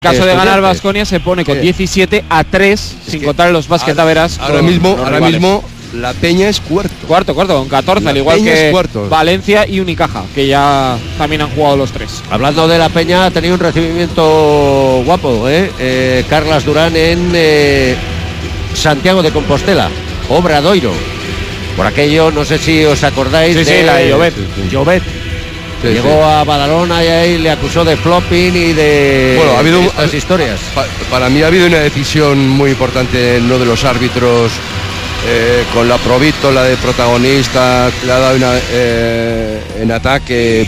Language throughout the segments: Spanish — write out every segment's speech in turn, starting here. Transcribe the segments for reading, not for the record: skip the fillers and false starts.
caso de ganar Baskonia se pone con 17-3, sin contar los basquetaveras. Ahora mismo la Peña es cuarto con 14, al igual que Valencia y Unicaja, que ya también han jugado los tres. Hablando de la Peña, ha tenido un recibimiento guapo, Carlas Durán en Santiago de Compostela, Obradoiro. Por aquello, no sé si os acordáis de la de Llobet. Llegó a Badalona y ahí le acusó de flopping y de estas historias. Para mí ha habido una decisión muy importante en uno de los árbitros, con la provítola de protagonista, le ha dado en ataque.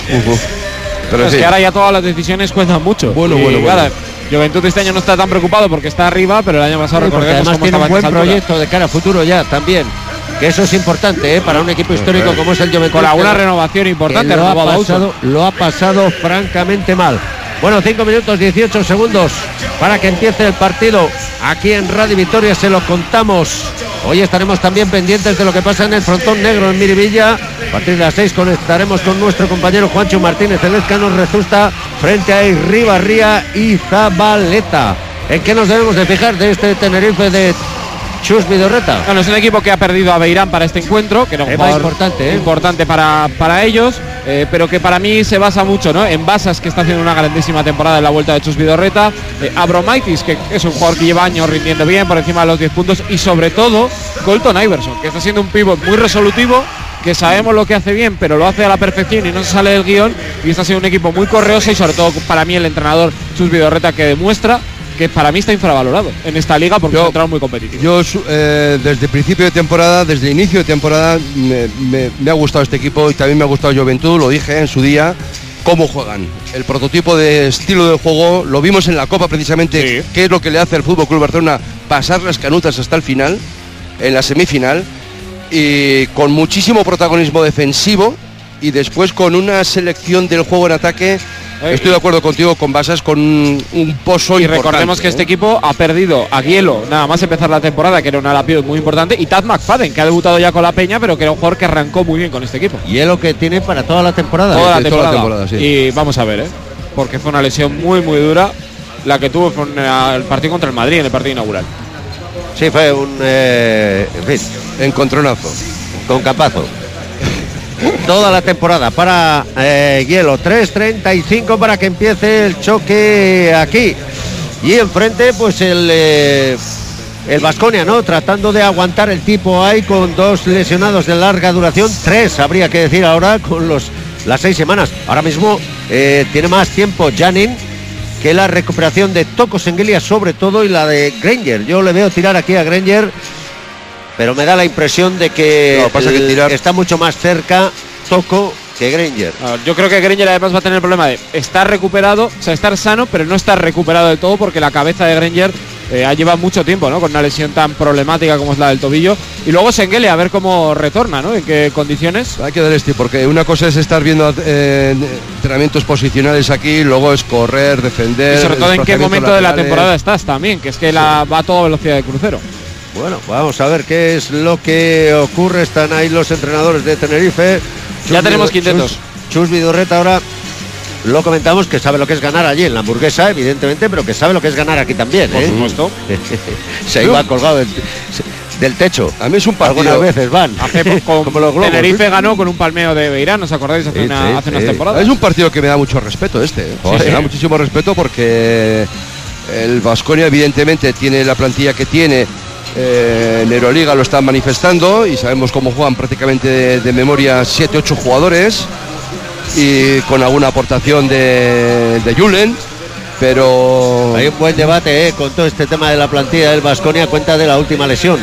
Pero es que ahora ya todas las decisiones cuentan mucho. Bueno. Juventud este año no está tan preocupado porque está arriba, pero el año pasado recordemos además tiene un buen proyecto de cara a futuro ya también. Que eso es importante, para un equipo histórico como es el Juventud. Con alguna renovación importante. Lo ha pasado francamente mal. Bueno, 5 minutos 18 segundos para que empiece el partido. Aquí en Radio Vitoria se lo contamos. Hoy estaremos también pendientes de lo que pasa en el Frontón Negro en Miribilla. A partir de las 6 conectaremos con nuestro compañero Juancho Martínez. El Ezcano Rezusta frente a Irribarría y Zabaleta. ¿En qué nos debemos de fijar de este Tenerife de Chus Vidorreta? Bueno, es un equipo que ha perdido a Beirán para este encuentro, que era un jugador importante para ellos, pero que para mí se basa mucho, ¿no?, en Basas, que está haciendo una grandísima temporada en la vuelta de Chus Vidorreta, Abromaitis, que es un jugador que lleva años rindiendo bien por encima de los 10 puntos, y sobre todo Colton Iverson, que está siendo un pívot muy resolutivo, que sabemos lo que hace bien, pero lo hace a la perfección y no se sale del guión, y está siendo un equipo muy correoso, y sobre todo para mí el entrenador Chus Vidorreta, que demuestra que para mí está infravalorado en esta liga porque ha entrado muy competitivo. Yo desde principio de temporada, desde inicio de temporada, me ha gustado este equipo y también me ha gustado Juventud, lo dije en su día, cómo juegan. El prototipo de estilo de juego, lo vimos en la Copa precisamente, qué es lo que le hace al Fútbol Club Barcelona pasar las canutas hasta el final, en la semifinal, y con muchísimo protagonismo defensivo y después con una selección del juego en ataque. Estoy de acuerdo contigo, con Basas, con un pozo y recordemos que este equipo ha perdido a Gielo nada más empezar la temporada, que era un ala muy importante, y Tad McFadden, que ha debutado ya con la Peña, pero que era un jugador que arrancó muy bien con este equipo. Gielo que tiene para toda la temporada. Toda la temporada, sí. Y vamos a ver, porque fue una lesión muy dura la que tuvo en el partido contra el Madrid, en el partido inaugural. Sí, fue un encontronazo con capazo. Toda la temporada para Gielo. 3:35 para que empiece el choque aquí. Y enfrente pues el Baskonia, ¿no?, tratando de aguantar el tipo ahí con 2 lesionados de larga duración, 3 habría que decir ahora con las 6 semanas. Ahora mismo tiene más tiempo Janin que la recuperación de Toko Sengelia sobre todo, y la de Granger. Yo le veo tirar aquí a Granger, pero me da la impresión de que, está mucho más cerca Toko que Granger. Yo creo que Granger además va a tener el problema de estar recuperado, o sea, estar sano, pero no estar recuperado del todo, porque la cabeza de Granger ha llevado mucho tiempo, ¿no?, con una lesión tan problemática como es la del tobillo. Y luego Sengelia, a ver cómo retorna, ¿no?, en qué condiciones. Hay que dar porque una cosa es estar viendo entrenamientos posicionales aquí, luego es correr, defender. Y sobre todo en qué momento de la temporada estás también, que es que va a toda velocidad de crucero. Bueno, vamos a ver qué es lo que ocurre. Están ahí los entrenadores de Tenerife. Ya tenemos quintetos. Chus Vidorreta ahora lo comentamos, que sabe lo que es ganar allí en la Hamburguesa, evidentemente, pero que sabe lo que es ganar aquí también. Por supuesto. Se iba colgado del techo. A mí es un partido. Algunas veces van. Como los globos. Tenerife ganó con un palmeo de Beirán, ¿os acordáis? Hace unas temporadas. Es un partido que me da mucho respeto me da muchísimo respeto, porque el Baskonia evidentemente tiene la plantilla que tiene. En Euroliga lo están manifestando y sabemos cómo juegan prácticamente de memoria 7-8 jugadores, y con alguna aportación de Julen, pero hay un buen debate con todo este tema de la plantilla del Baskonia a cuenta de la última lesión.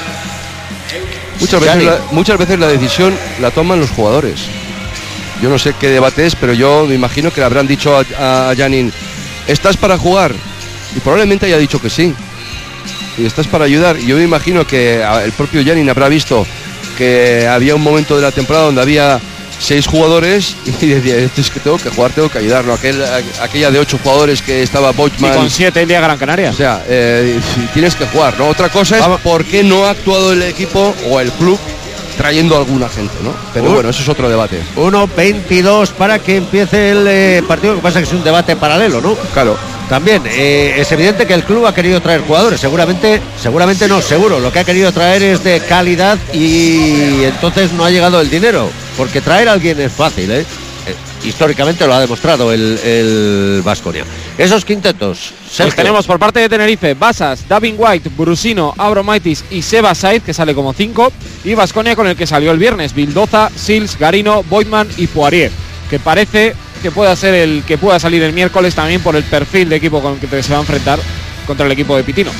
Muchas veces la decisión la toman los jugadores. Yo no sé qué debate es, pero yo me imagino que le habrán dicho a Janin: ¿estás para jugar? Y probablemente haya dicho que sí. Y estás para ayudar. Y yo me imagino que el propio Janin habrá visto que había un momento de la temporada donde había 6 jugadores y decía: esto es que tengo que jugar, tengo que ayudarlo. Aquella de 8 jugadores que estaba Bochman. Y con 7 el día Gran Canaria. O sea, tienes que jugar, ¿no? Otra cosa es por qué no ha actuado el equipo o el club trayendo a alguna gente, ¿no? Pero bueno, eso es otro debate. 1:22 para que empiece el partido. Lo que pasa es que es un debate paralelo, ¿no? Claro. También es evidente que el club ha querido traer jugadores, seguramente no, seguro, lo que ha querido traer es de calidad y entonces no ha llegado el dinero, porque traer a alguien es fácil, históricamente lo ha demostrado el Baskonia. Esos quintetos, pues tenemos por parte de Tenerife Basas, Davin White, Brusino, Abromaitis y Seba Saiz, que sale como 5, y Baskonia con el que salió el viernes, Vildoza, Sils, Garino, Boitman y Poirier, que parece que pueda ser el que pueda salir el miércoles también por el perfil de equipo con el que se va a enfrentar contra el equipo de Pitino.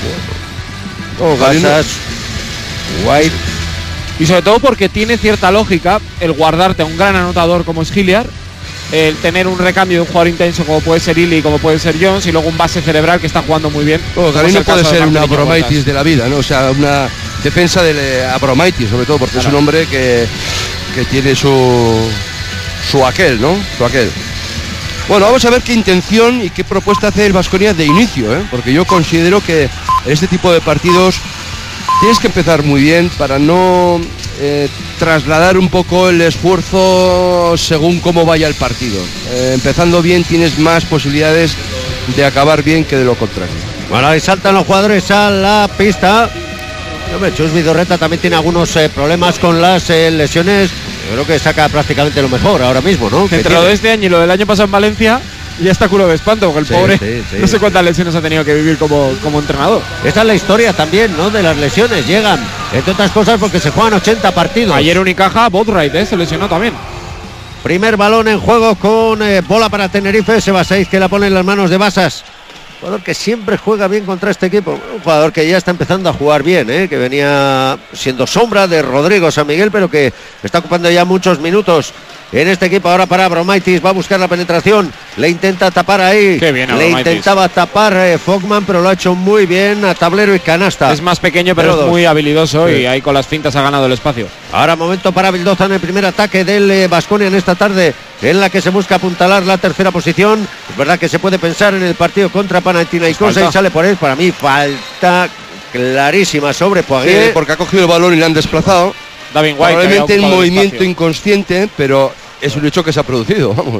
Basas, White. Y sobre todo porque tiene cierta lógica el guardarte a un gran anotador como es Hilliard, el tener un recambio de un jugador intenso como puede ser Illy, como puede ser Jones, y luego un base cerebral que está jugando muy bien. Garino puede ser una Abromaitis de la vida, ¿no? O sea, una defensa de Abromaitis, sobre todo porque es un hombre que tiene su aquel, ¿no? Su aquel. Bueno, vamos a ver qué intención y qué propuesta hace el Baskonia de inicio, porque yo considero que en este tipo de partidos tienes que empezar muy bien para no trasladar un poco el esfuerzo según cómo vaya el partido. Empezando bien tienes más posibilidades de acabar bien que de lo contrario. Bueno, ahí saltan los jugadores a la pista. Chus Vidorreta también tiene algunos problemas con las lesiones. Yo creo que saca prácticamente lo mejor ahora mismo, ¿no? Entre lo de este año y lo del año pasado en Valencia, ya está culo de espanto, porque el pobre no sé cuántas lesiones ha tenido que vivir como entrenador. Esta es la historia también, ¿no? De las lesiones. Llegan, entre otras cosas, porque se juegan 80 partidos. Ayer Unicaja, Boatwright, se lesionó también. Primer balón en juego con bola para Tenerife. Seba Saiz, que la pone en las manos de Basas. Jugador que siempre juega bien contra este equipo. Un jugador que ya está empezando a jugar bien, que venía siendo sombra de Rodrigo San Miguel, pero que está ocupando ya muchos minutos en este equipo. Ahora para Abromaitis, va a buscar la penetración, le intenta tapar ahí. Qué bien, le intentaba tapar Fogman, pero lo ha hecho muy bien a tablero y canasta. Es más pequeño, pero es muy habilidoso, y ahí con las fintas ha ganado el espacio. Ahora momento para Vildoza en el primer ataque del Baskonia en esta tarde, en la que se busca apuntalar la tercera posición. Es verdad que se puede pensar en el partido contra Panathinaikos y sale por él. Para mí falta clarísima sobre Poirier, porque ha cogido el balón y le han desplazado. Davin White, probablemente un movimiento inconsciente, pero es un hecho que se ha producido, vamos.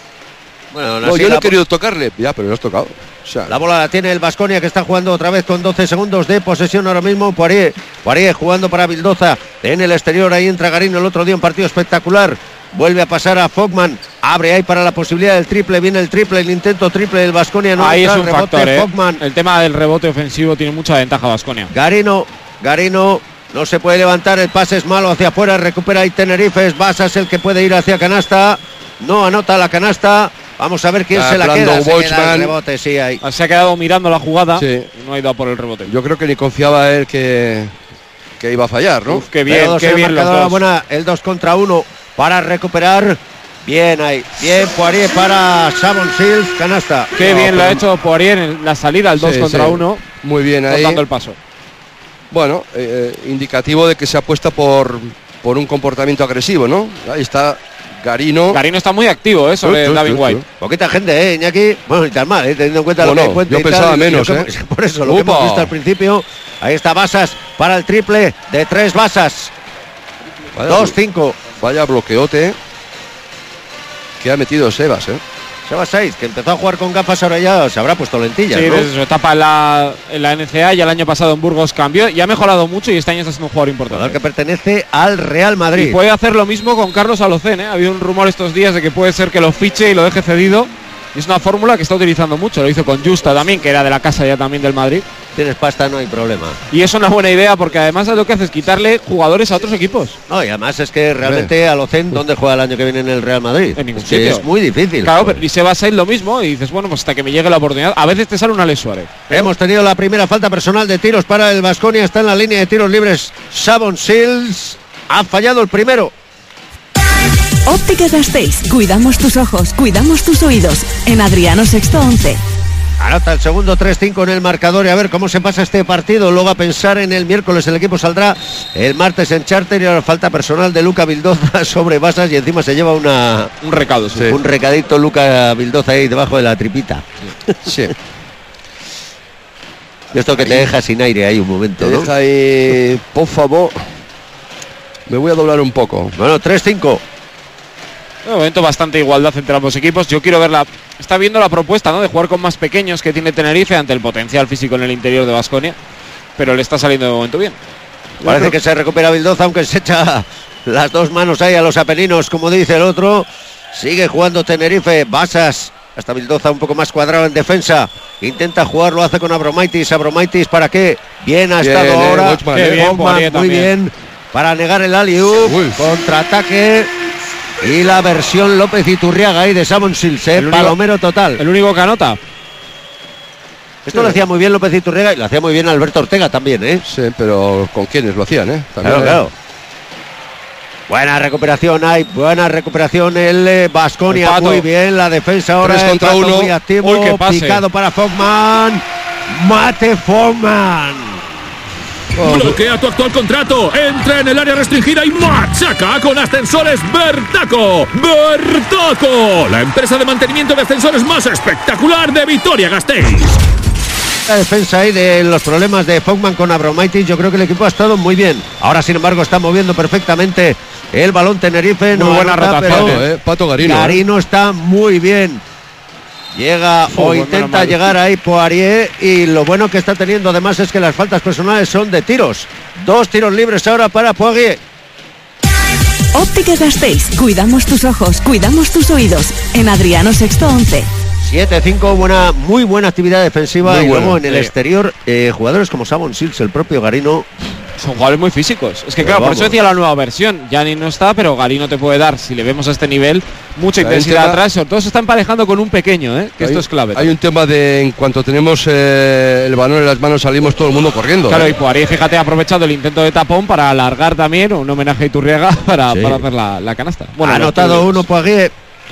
Bueno, yo no he querido tocarle, ya, pero lo has tocado. O sea, la bola la tiene el Baskonia, que está jugando otra vez con 12 segundos de posesión ahora mismo. Poirier jugando para Vildoza en el exterior. Ahí entra Garino, el otro día un partido espectacular. Vuelve a pasar a Fogman, abre ahí para la posibilidad del triple, viene el triple, el intento triple del Baskonia. No ahí es un factor, Fogman. El tema del rebote ofensivo tiene mucha ventaja Baskonia. Garino no se puede levantar, el pase es malo hacia afuera, recupera ahí Tenerife. Es Basas el que puede ir hacia canasta, no anota la canasta. Vamos a ver quién se la queda. Se queda el rebote, sí, ahí. Se ha quedado mirando la jugada y no ha ido a por el rebote. Yo creo que ni confiaba él que iba a fallar, ¿no? Uf, qué bien los dos. Buena, el 2 contra 1 para recuperar. Bien ahí, bien Poirier para Savon Sils, canasta. Qué bien lo ha hecho Poirier en la salida, el 2 contra 1. Muy bien ahí. Dando el paso. Bueno, indicativo de que se apuesta por un comportamiento agresivo, ¿no? Ahí está Garino está muy activo, sobre Davin White. Poquita gente, Iñaki. Bueno, ni tan mal, teniendo en cuenta lo que cuenta. Yo pensaba menos, Por eso, lo que hemos visto al principio. Ahí está Basas para el triple de 3 Basas. 2-5. Vaya bloqueote que ha metido Sebas, Seba Saiz, que empezó a jugar con gafas, ahora ya se habrá puesto lentillas, sí, ¿no? desde su etapa en la NCAA, y el año pasado en Burgos cambió y ha mejorado mucho, y este año está siendo un jugador importante. Jugador que pertenece al Real Madrid. Y puede hacer lo mismo con Carlos Alocén, Ha habido un rumor estos días de que puede ser que lo fiche y lo deje cedido. Es una fórmula que está utilizando mucho, lo hizo con Justa también, que era de la casa ya también del Madrid. Tienes pasta, no hay problema. Y es una buena idea, porque además lo que hace es quitarle jugadores a otros equipos. No, y además es que realmente Alocén, ¿dónde juega el año que viene en el Real Madrid? En ningún sitio. Es muy difícil. Claro, pero y se va a ser lo mismo, y dices, bueno, pues hasta que me llegue la oportunidad. A veces te sale una Alex Suárez. Hemos tenido la primera falta personal de tiros para el Baskonia, está en la línea de tiros libres Savon Sils, ha fallado el primero. Óptica Gasteiz, cuidamos tus ojos, cuidamos tus oídos. En Adriano Sexto 11. Anota el segundo 3-5 en el marcador, y a ver cómo se pasa este partido. Luego a pensar en el miércoles, el equipo saldrá el martes en charter, y ahora falta personal de Luca Vildoza sobre Basas, y encima se lleva un recado, sí. Un recadito Luca Vildoza ahí debajo de la tripita. Sí. Esto que te deja sin aire ahí un momento, te deja ahí, por favor. Me voy a doblar un poco. Bueno, 3-5. De momento bastante igualdad entre ambos equipos. Yo quiero verla. Está viendo la propuesta, ¿no?, de jugar con más pequeños que tiene Tenerife ante el potencial físico en el interior de Baskonia, pero le está saliendo de momento bien. Parece que se recupera Bildoza, aunque se echa las dos manos ahí a los Apeninos, como dice el otro. Sigue jugando Tenerife. Basas, hasta Bildoza un poco más cuadrado en defensa. Intenta jugar, lo hace con Abromaitis. Abromaitis, ¿para qué? Bien ha estado ahora. Hoffman, muy bien. Para negar el alley-oop. Contraataque. Y la versión López Iturriaga ahí de Samon Sills, palomero total. El único que anota. Esto lo hacía muy bien López Iturriaga y lo hacía muy bien Alberto Ortega también, ¿eh? Sí, pero ¿con quiénes lo hacían, También, claro. Buena recuperación el Baskonia, muy bien la defensa ahora. 3 contra 1. Muy activo. Uy, qué pase. Picado para Fogman. Mate Fogman. Bloquea tu actual contrato. Entra en el área restringida y machaca con Ascensores Bertaco. Bertaco, la empresa de mantenimiento de ascensores más espectacular de Vitoria-Gasteiz. La defensa ahí de los problemas de Fogman con Abromaitis, yo creo que el equipo ha estado muy bien. Ahora, sin embargo, está moviendo perfectamente el balón Tenerife. Muy buena rotación, Pato Garino. Garino está muy bien. Llega o intenta llegar ahí Poirier, y lo bueno que está teniendo además es que las faltas personales son de tiros. 2 tiros libres ahora para Poirier. Óptica Gasteiz, cuidamos tus ojos, cuidamos tus oídos. En Adriano Sexto 11. 7-5, muy buena actividad defensiva. Muy y buena, luego en el exterior, jugadores como Samon Sills, el propio Garino. Son jugadores muy físicos. Es que claro, por eso decía la nueva versión. Gianni no está, pero Garino te puede dar, si le vemos a este nivel, mucha intensidad atrás. Sobre todo se está emparejando con un pequeño, que esto es clave. Hay un tema de en cuanto tenemos el balón en las manos salimos todo el mundo corriendo. Claro, y Poirier, fíjate, ha aprovechado el intento de tapón para alargar también, un homenaje a Iturriaga para hacer la canasta. Bueno, ha anotado uno Poirier.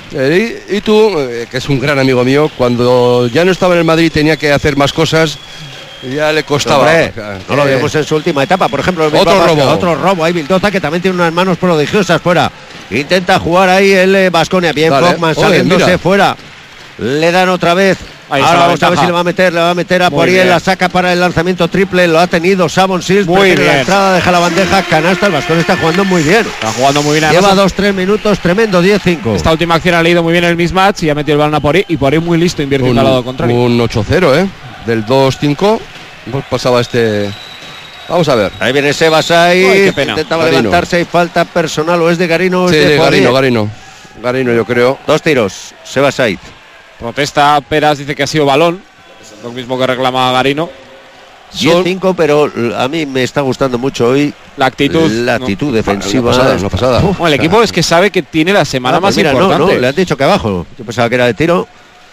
Y tú, que es un gran amigo mío, cuando ya no estaba en el Madrid tenía que hacer más cosas, ya le costaba. No lo vimos en su última etapa, por ejemplo. Otro robo ahí, Bildoza, que también tiene unas manos prodigiosas fuera. Intenta jugar ahí el Baskonia. Bien, Fogman saliéndose fuera. Le dan otra vez. Ahora vamos a ver si le va a meter a Poirier, la saca para el lanzamiento triple, lo ha tenido Samon Sills, muy bien. La entrada, deja la bandeja, canasta, el Baskonia está jugando muy bien. Está jugando muy bien. Lleva 2-3 minutos, tremendo, 10-5. Esta última acción ha leído muy bien el mismatch y ha metido el balón a Poirier, y Poirier muy listo invirtiendo al lado contrario. Un 8-0, del 2-5, pues pasaba este... Vamos a ver. Ahí viene Sebas ahí, intentaba levantarse y falta personal, o es de Garino o es de Garino yo creo. 2 tiros, Sebas Said. Protesta Peras, dice que ha sido balón, lo mismo que reclama Garino. 10-5, pero a mí me está gustando mucho hoy la actitud defensiva. No pasada. Bueno, el equipo es que sabe que tiene la semana más importante. No, le han dicho que abajo. Yo pensaba que era de tiro.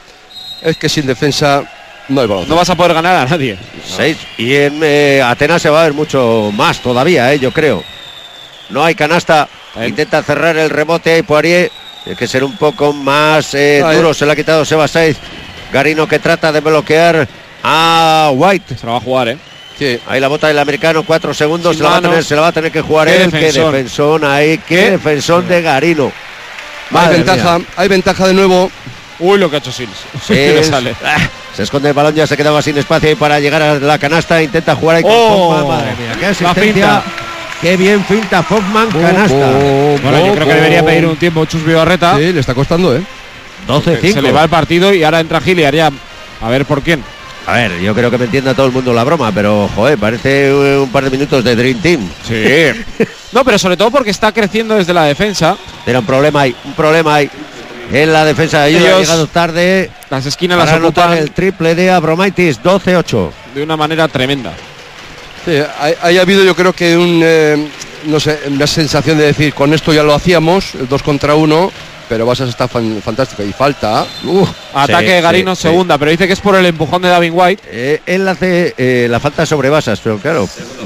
Es que sin defensa no hay balón. No vas a poder ganar a nadie. 6. Y en Atenas se va a ver mucho más todavía, yo creo. No hay canasta. Intenta cerrar el rebote ahí Poirier. Hay que ser un poco más duro. Se le ha quitado Sebas Said. Garino que trata de bloquear a White. Se lo va a jugar, Sí. Ahí la bota del americano, 4 segundos. Se la va a tener que jugar él. Qué defensón ahí. Qué defensón de Garino. Hay ventaja de nuevo. Uy, lo que ha hecho Sills. Sale. Se esconde el balón, ya se quedaba sin espacio y para llegar a la canasta intenta jugar ahí con Fogman. Madre mía, qué asistencia. Qué bien finta Fogman, canasta. Bueno, yo creo que debería pedir un tiempo Chus Vidorreta. Sí, le está costando, 12-5. Se le va el partido y ahora entra Hilliard ya. A ver por quién. A ver, yo creo que me entienda todo el mundo la broma, pero joder, parece un par de minutos de Dream Team. Sí. No, pero sobre todo porque está creciendo desde la defensa. Pero un problema hay. En la defensa de ellos ha llegado tarde. Las esquinas para las ocupan. El triple de Abromaitis, 12-8. De una manera tremenda. Sí, ha habido yo creo que una sensación de decir, con esto ya lo hacíamos, el 2 contra 1, pero Basas está fantástica y falta. Ataque de Garino, segunda, pero dice que es por el empujón de Davin White. Él hace la falta sobre Basas, pero claro,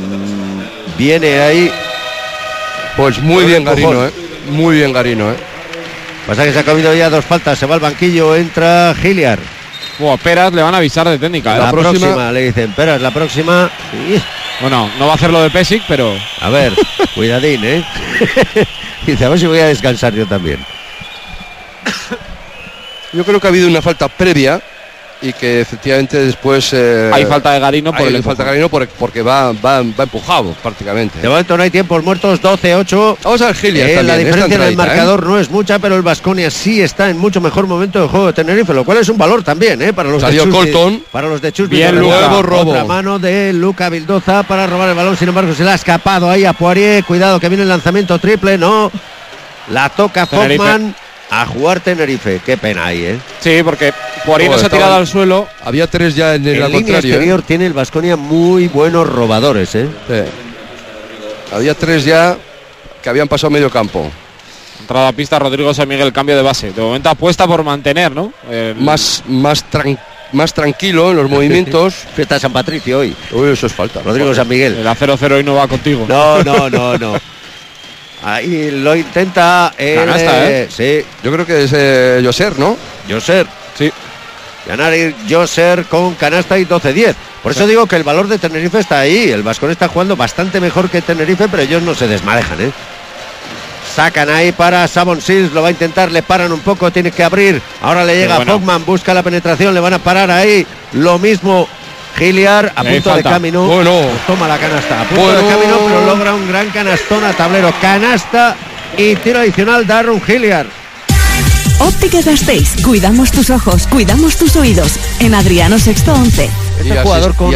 viene ahí. Pues muy bien Garino, muy bien Garino, Pasa que se ha comido ya 2 faltas, se va al banquillo, entra Hilliard. Peras le van a avisar de técnica. La próxima le dicen, Peras, la próxima. Bueno, no va a hacer lo de Pesic, pero... A ver, cuidadín, Dice, a ver si voy a descansar yo también. Yo creo que ha habido una falta previa y que efectivamente después hay falta de Garino porque va empujado prácticamente. De momento no hay tiempos muertos, 12-8. Vamos a ver Hilliard la diferencia en el marcador no es mucha, pero el Baskonia sí está en mucho mejor momento de juego de Tenerife, lo cual es un valor también para los Salió de Chus, Colton. para los de Chus. Bien, nuevo robo. Otra mano de Luca Vildoza para robar el balón, sin embargo se le ha escapado ahí a Poirier. Cuidado que viene el lanzamiento triple, no. La toca Fogman. A jugar Tenerife, qué pena ahí, Sí, porque Poirier no se ha tirado al suelo. Había 3 ya en el línea exterior. Tiene el Baskonia muy buenos robadores, Sí. Había 3 ya que habían pasado medio campo. Entrada a pista Rodrigo San Miguel, cambio de base. De momento apuesta por mantener, ¿no? Más tranquilo en los movimientos. Fiesta de San Patricio hoy. Uy, eso es falta. Rodrigo San Miguel. El 0-0 hoy no va contigo. No. Ahí lo intenta canasta, sí. Yo creo que es Joser, ¿no? Joser. Sí. Yanari Joser con canasta y 12-10. Por eso digo que el valor de Tenerife está ahí. El Baskonia está jugando bastante mejor que Tenerife, pero ellos no se desmadejan, Sacan ahí para Savon Sills, lo va a intentar, le paran un poco, tiene que abrir. Ahora le llega Fogman, busca la penetración, le van a parar ahí. Lo mismo Hilliard, a punto falta. de camino. Bueno. Pues toma la canasta. A punto de camino, pero logra un gran canastón a tablero. Canasta y tiro adicional de Aaron Hilliard. Óptica Gasteiz. Cuidamos tus ojos, cuidamos tus oídos. En Adriano Sexto 11. Este jugador con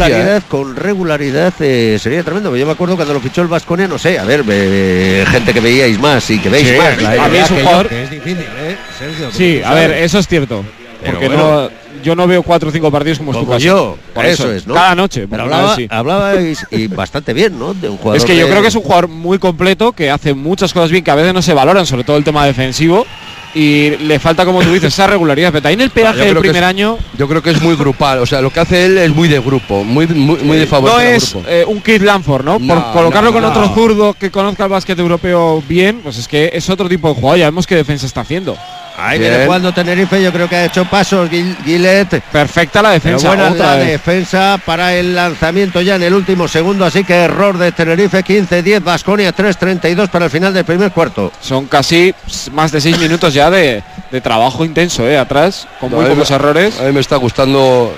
regularidad sería tremendo. Yo me acuerdo cuando lo fichó el Baskonia, no sé, a ver, gente que veíais más y que veis más. A mí es un jugador que es difícil, Sergio. Sí, a ver, eso es cierto. Porque yo no veo 4 o 5 partidos como tú casi. Yo, por eso es, ¿no? Cada noche. Pero hablabais y bastante bien, ¿no? De un jugador. Es que yo creo que es un jugador muy completo, que hace muchas cosas bien, que a veces no se valoran, sobre todo el tema defensivo. Y le falta, como tú dices, esa regularidad. Pero ahí en el peaje del primer año. Yo creo que es muy grupal. O sea, lo que hace él es muy de grupo, muy de favor. No es un Keith Lanford, ¿no? Por colocarlo con otro zurdo que conozca el básquet europeo bien, pues es que es otro tipo de jugador. Ya vemos qué defensa está haciendo. Ahí viene jugando Tenerife, yo creo que ha hecho pasos Gillette. Perfecta la defensa. Buena la defensa para el lanzamiento ya en el último segundo, así que error de Tenerife, 15-10, Baskonia 3-32 para el final del primer cuarto. Son casi más de 6 minutos ya de trabajo intenso, atrás, con muy pocos errores. A mí me está gustando,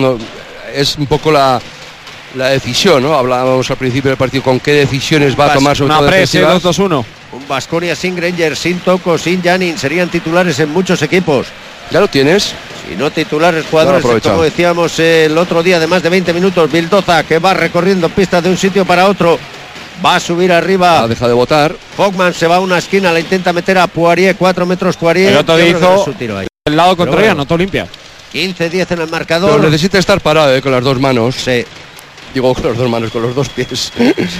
es un poco la decisión, ¿no? Hablábamos al principio del partido con qué decisiones va a tomar sobre todo defensivas. 2-2-1. Un Baskonia sin Granger, sin Toko, sin Janin, serían titulares en muchos equipos. ¿Ya lo tienes? Si no titulares, jugadores, como decíamos el otro día, de más de 20 minutos. Vildoza, que va recorriendo pistas de un sitio para otro. Va a subir arriba. Deja de botar. Fogman se va a una esquina, la intenta meter a Poirier, 4 metros Poirier. El otro día hizo el lado contrario, anotó limpia. 15-10 en el marcador. Pero necesita estar parado con las dos manos. Sí. Digo con las dos manos, con los dos pies.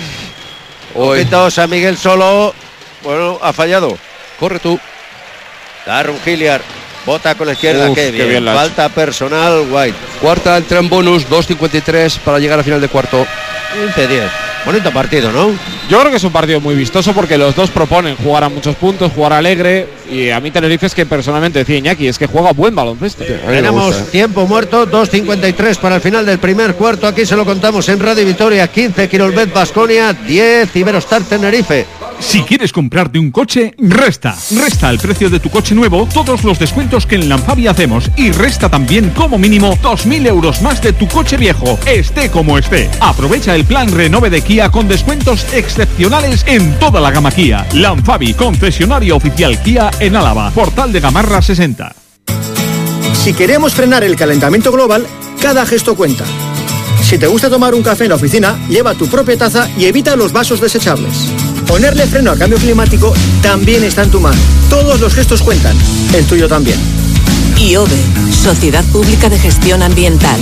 San Miguel solo. Bueno, ha fallado. Corre tú. Aaron Hilliard. Bota con la izquierda. Qué bien. Falta personal, White. Cuarta, entra en bonus, 2.53 para llegar a final de cuarto. 15-10. Bonito partido, ¿no? Yo creo que es un partido muy vistoso porque los dos proponen jugar a muchos puntos, jugar alegre. Y a mí Tenerife es que personalmente decía Iñaki, es que juega buen baloncesto. Tenemos tiempo muerto, 2.53 para el final del primer cuarto. Aquí se lo contamos en Radio Vitoria. 15 Quirolbet Baskonia, 10 Iberostar Tenerife. Si quieres comprarte un coche, resta el precio de tu coche nuevo todos los descuentos que en Lanfabi hacemos y resta también como mínimo 2.000 euros más de tu coche viejo, esté como esté. Aprovecha el plan Renove de Kia con descuentos excepcionales en toda la gama Kia. Lanfabi, concesionario oficial Kia en Álava, Portal de Gamarra 60. Si queremos frenar el calentamiento global, cada gesto cuenta. Si te gusta tomar un café en la oficina, lleva tu propia taza y evita los vasos desechables. Ponerle freno al cambio climático también está en tu mano. Todos los gestos cuentan, el tuyo también. IOVE, Sociedad Pública de Gestión Ambiental.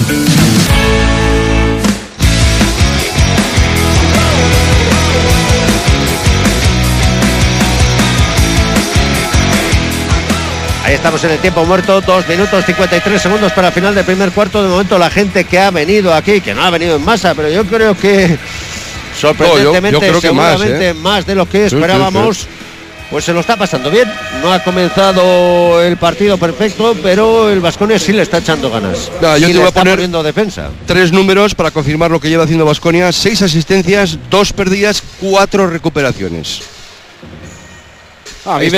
Ahí estamos en el tiempo muerto, 2 minutos 53 segundos para el final del primer cuarto. De momento la gente que ha venido aquí, que no ha venido en masa, pero yo creo que sorprendentemente, yo creo que seguramente más de lo que esperábamos, pues se lo está pasando bien. No ha comenzado el partido perfecto, pero el Baskonia sí le está echando ganas. Yo te voy a poner poniendo defensa. 3 números para confirmar lo que lleva haciendo Baskonia: 6 asistencias, 2 pérdidas, 4 recuperaciones.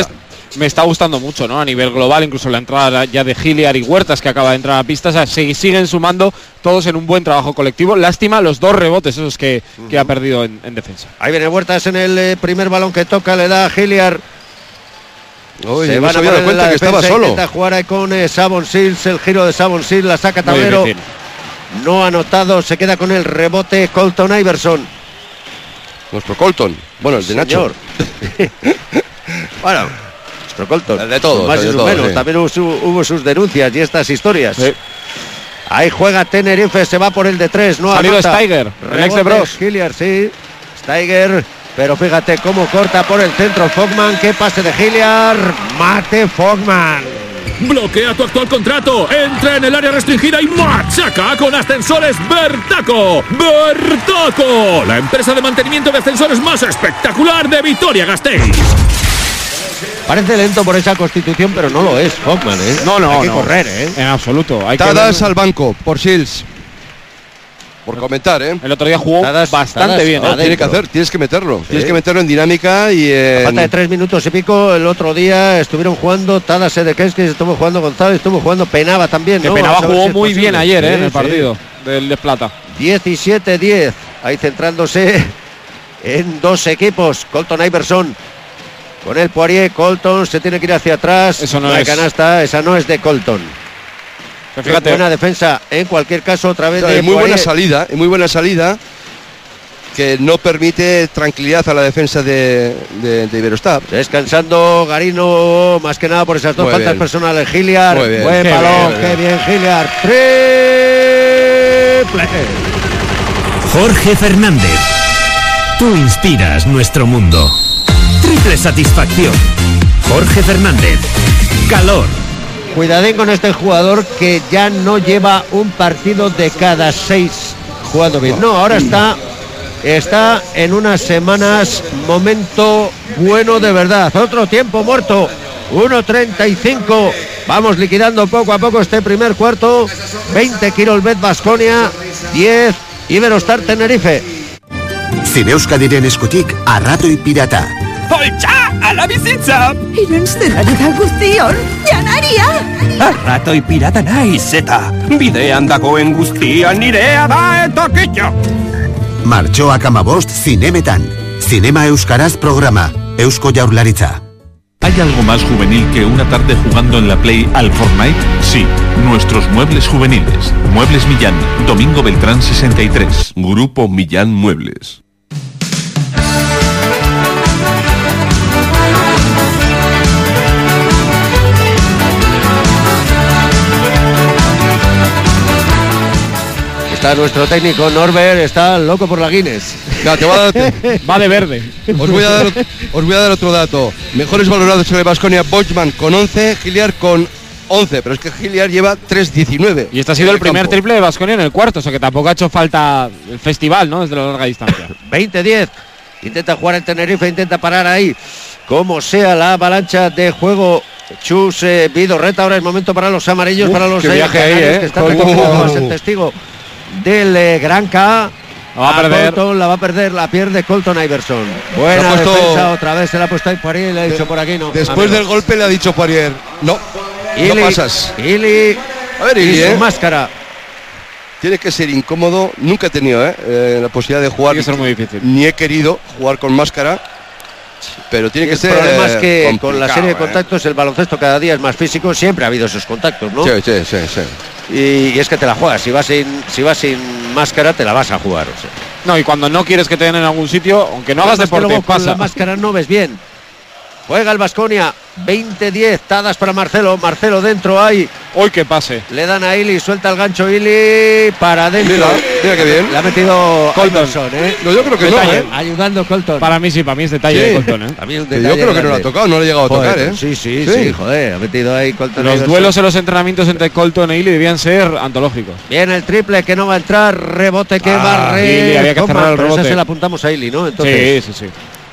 me está gustando mucho, ¿no? A nivel global, incluso la entrada ya de Hilliard y Huertas, que acaba de entrar a pista, o sea, siguen sumando todos en un buen trabajo colectivo. Lástima los 2 rebotes esos que ha perdido en defensa. Ahí viene Huertas en el primer balón que toca, le da a Hilliard. Se van a dar cuenta que estaba solo. Intenta jugar ahí con Savon Sills, el giro de Savon Sills, la saca tablero. No ha anotado, se queda con el rebote Colton Iverson. Nuestro Colton, bueno, el de Nacho. Bueno, nuestro Colton. El de todos, más y menos. Sí. También hubo sus denuncias y estas historias. Sí. Ahí juega Tenerife, se va por el de 3. No salido anota. Steiger, el ex de Bros. Hilliard, sí. Steiger, pero fíjate cómo corta por el centro Fogman. Qué pase de Hilliard. Mate Fogman. Bloquea tu actual contrato. Entra en el área restringida y machaca con Ascensores Bertaco. ¡Bertaco! La empresa de mantenimiento de ascensores más espectacular de Vitoria-Gasteiz. Parece lento por esa constitución, pero no lo es, Fogman, ¿eh? No, hay que correr, ¿eh? En absoluto. Hay Tadas al banco por Sills. Por comentar, ¿eh? El otro día jugó bastante bien. No, tienes que meterlo. Sí. Tienes que meterlo en dinámica y a falta de 3 minutos y pico, el otro día estuvieron jugando Tadas Sedekeski, estuvo jugando González, estuvo jugando Penava también, que ¿no? Penava jugó muy bien ayer, sí, en el partido del de Plata. 17-10, ahí centrándose en 2 equipos. Colton Iverson con el Poirier. Colton se tiene que ir hacia atrás. Eso no la es. Canasta, esa no es de Colton. Pero fíjate, buena defensa en cualquier caso, otra vez de muy Poirier. muy buena salida que no permite tranquilidad a la defensa de Iberostar. Descansando Garino, más que nada por esas 2 faltas personales. Hilliard, buen balón, qué bien Hilliard. Triple. Jorge Fernández, tú inspiras nuestro mundo. Triple satisfacción. Jorge Fernández, Calor. Cuidadín con este jugador que ya no lleva un partido de cada 6 jugando bien. No, ahora está en unas semanas momento bueno de verdad. Otro tiempo muerto, 1:35. Vamos liquidando poco a poco este primer cuarto. 20 Kirolbet Baskonia, 10 Iberostar Tenerife. Zineuskadiren eskutik arratoi pirata. Poltsa, ala bizitza! Irensten ari da guztion, janaria! Arratoi pirata naiz eta bidean dagoen guztia nirea da etokitxo! Martxoak 15 zinemetan. Zinema Euskaraz programa. Eusko Jaurlaritza. ¿Hay algo más juvenil que una tarde jugando en la Play al Fortnite? Sí, nuestros muebles juveniles. Muebles Millán, Domingo Beltrán 63. Grupo Millán Muebles. Está nuestro técnico Norbert, está loco por la Guinness. No, va de verde. Os voy a dar otro dato. Mejores valorados en el Baskonia, Bochman con 11, Hilliard con 11, pero es que Hilliard lleva 3.19. Y este ha sido el primer triple de Baskonia en el cuarto, o sea que tampoco ha hecho falta el festival, ¿no? Desde la larga distancia. 20-10. Intenta jugar el Tenerife, intenta parar ahí. Como sea la avalancha de juego. Chus Vidorreta, ahora es momento para los amarillos, para los viaje ahí, que está recogiendo el testigo del Gran K. La va a perder. Colton, la va a perder, la pierde Colton Iverson. Buena defensa, otra vez se la ha puesto ahí Poirier y le ha dicho por aquí no. Después del golpe le ha dicho Poirier, no pasas. Ili, a ver, Ili, su máscara. Tiene que ser incómodo, nunca he tenido la posibilidad de jugar. Tiene que ser muy difícil. Ni he querido jugar con máscara. Pero tiene que ser. El problema es que con la serie de contactos el baloncesto cada día es más físico, siempre ha habido esos contactos, ¿no? Sí. Y es que te la juegas, si vas sin máscara te la vas a jugar, o sea. No, y cuando no quieres que te den en algún sitio, aunque no hagas deporte, luego pasa. Con la máscara no ves bien. Juega el Baskonia, 20-10, Tadas para Marcelo dentro hay. Hoy que pase. Le dan a Ili, suelta el gancho Ili para adentro. Mira qué bien. Le ha metido Colton. No, yo creo que detalle. no, ayudando Colton. Para mí sí, para mí es detalle de Colton, A mí yo creo que no lo ha tocado, no lo ha llegado a tocar, Sí, joder, ha metido ahí Colton. Los duelos en los entrenamientos entre Colton e Ili debían ser antológicos. Viene el triple que no va a entrar, rebote que barre. Ili, había que cerrar el rebote. Esa se la apuntamos a Ili, ¿no? Entonces, sí.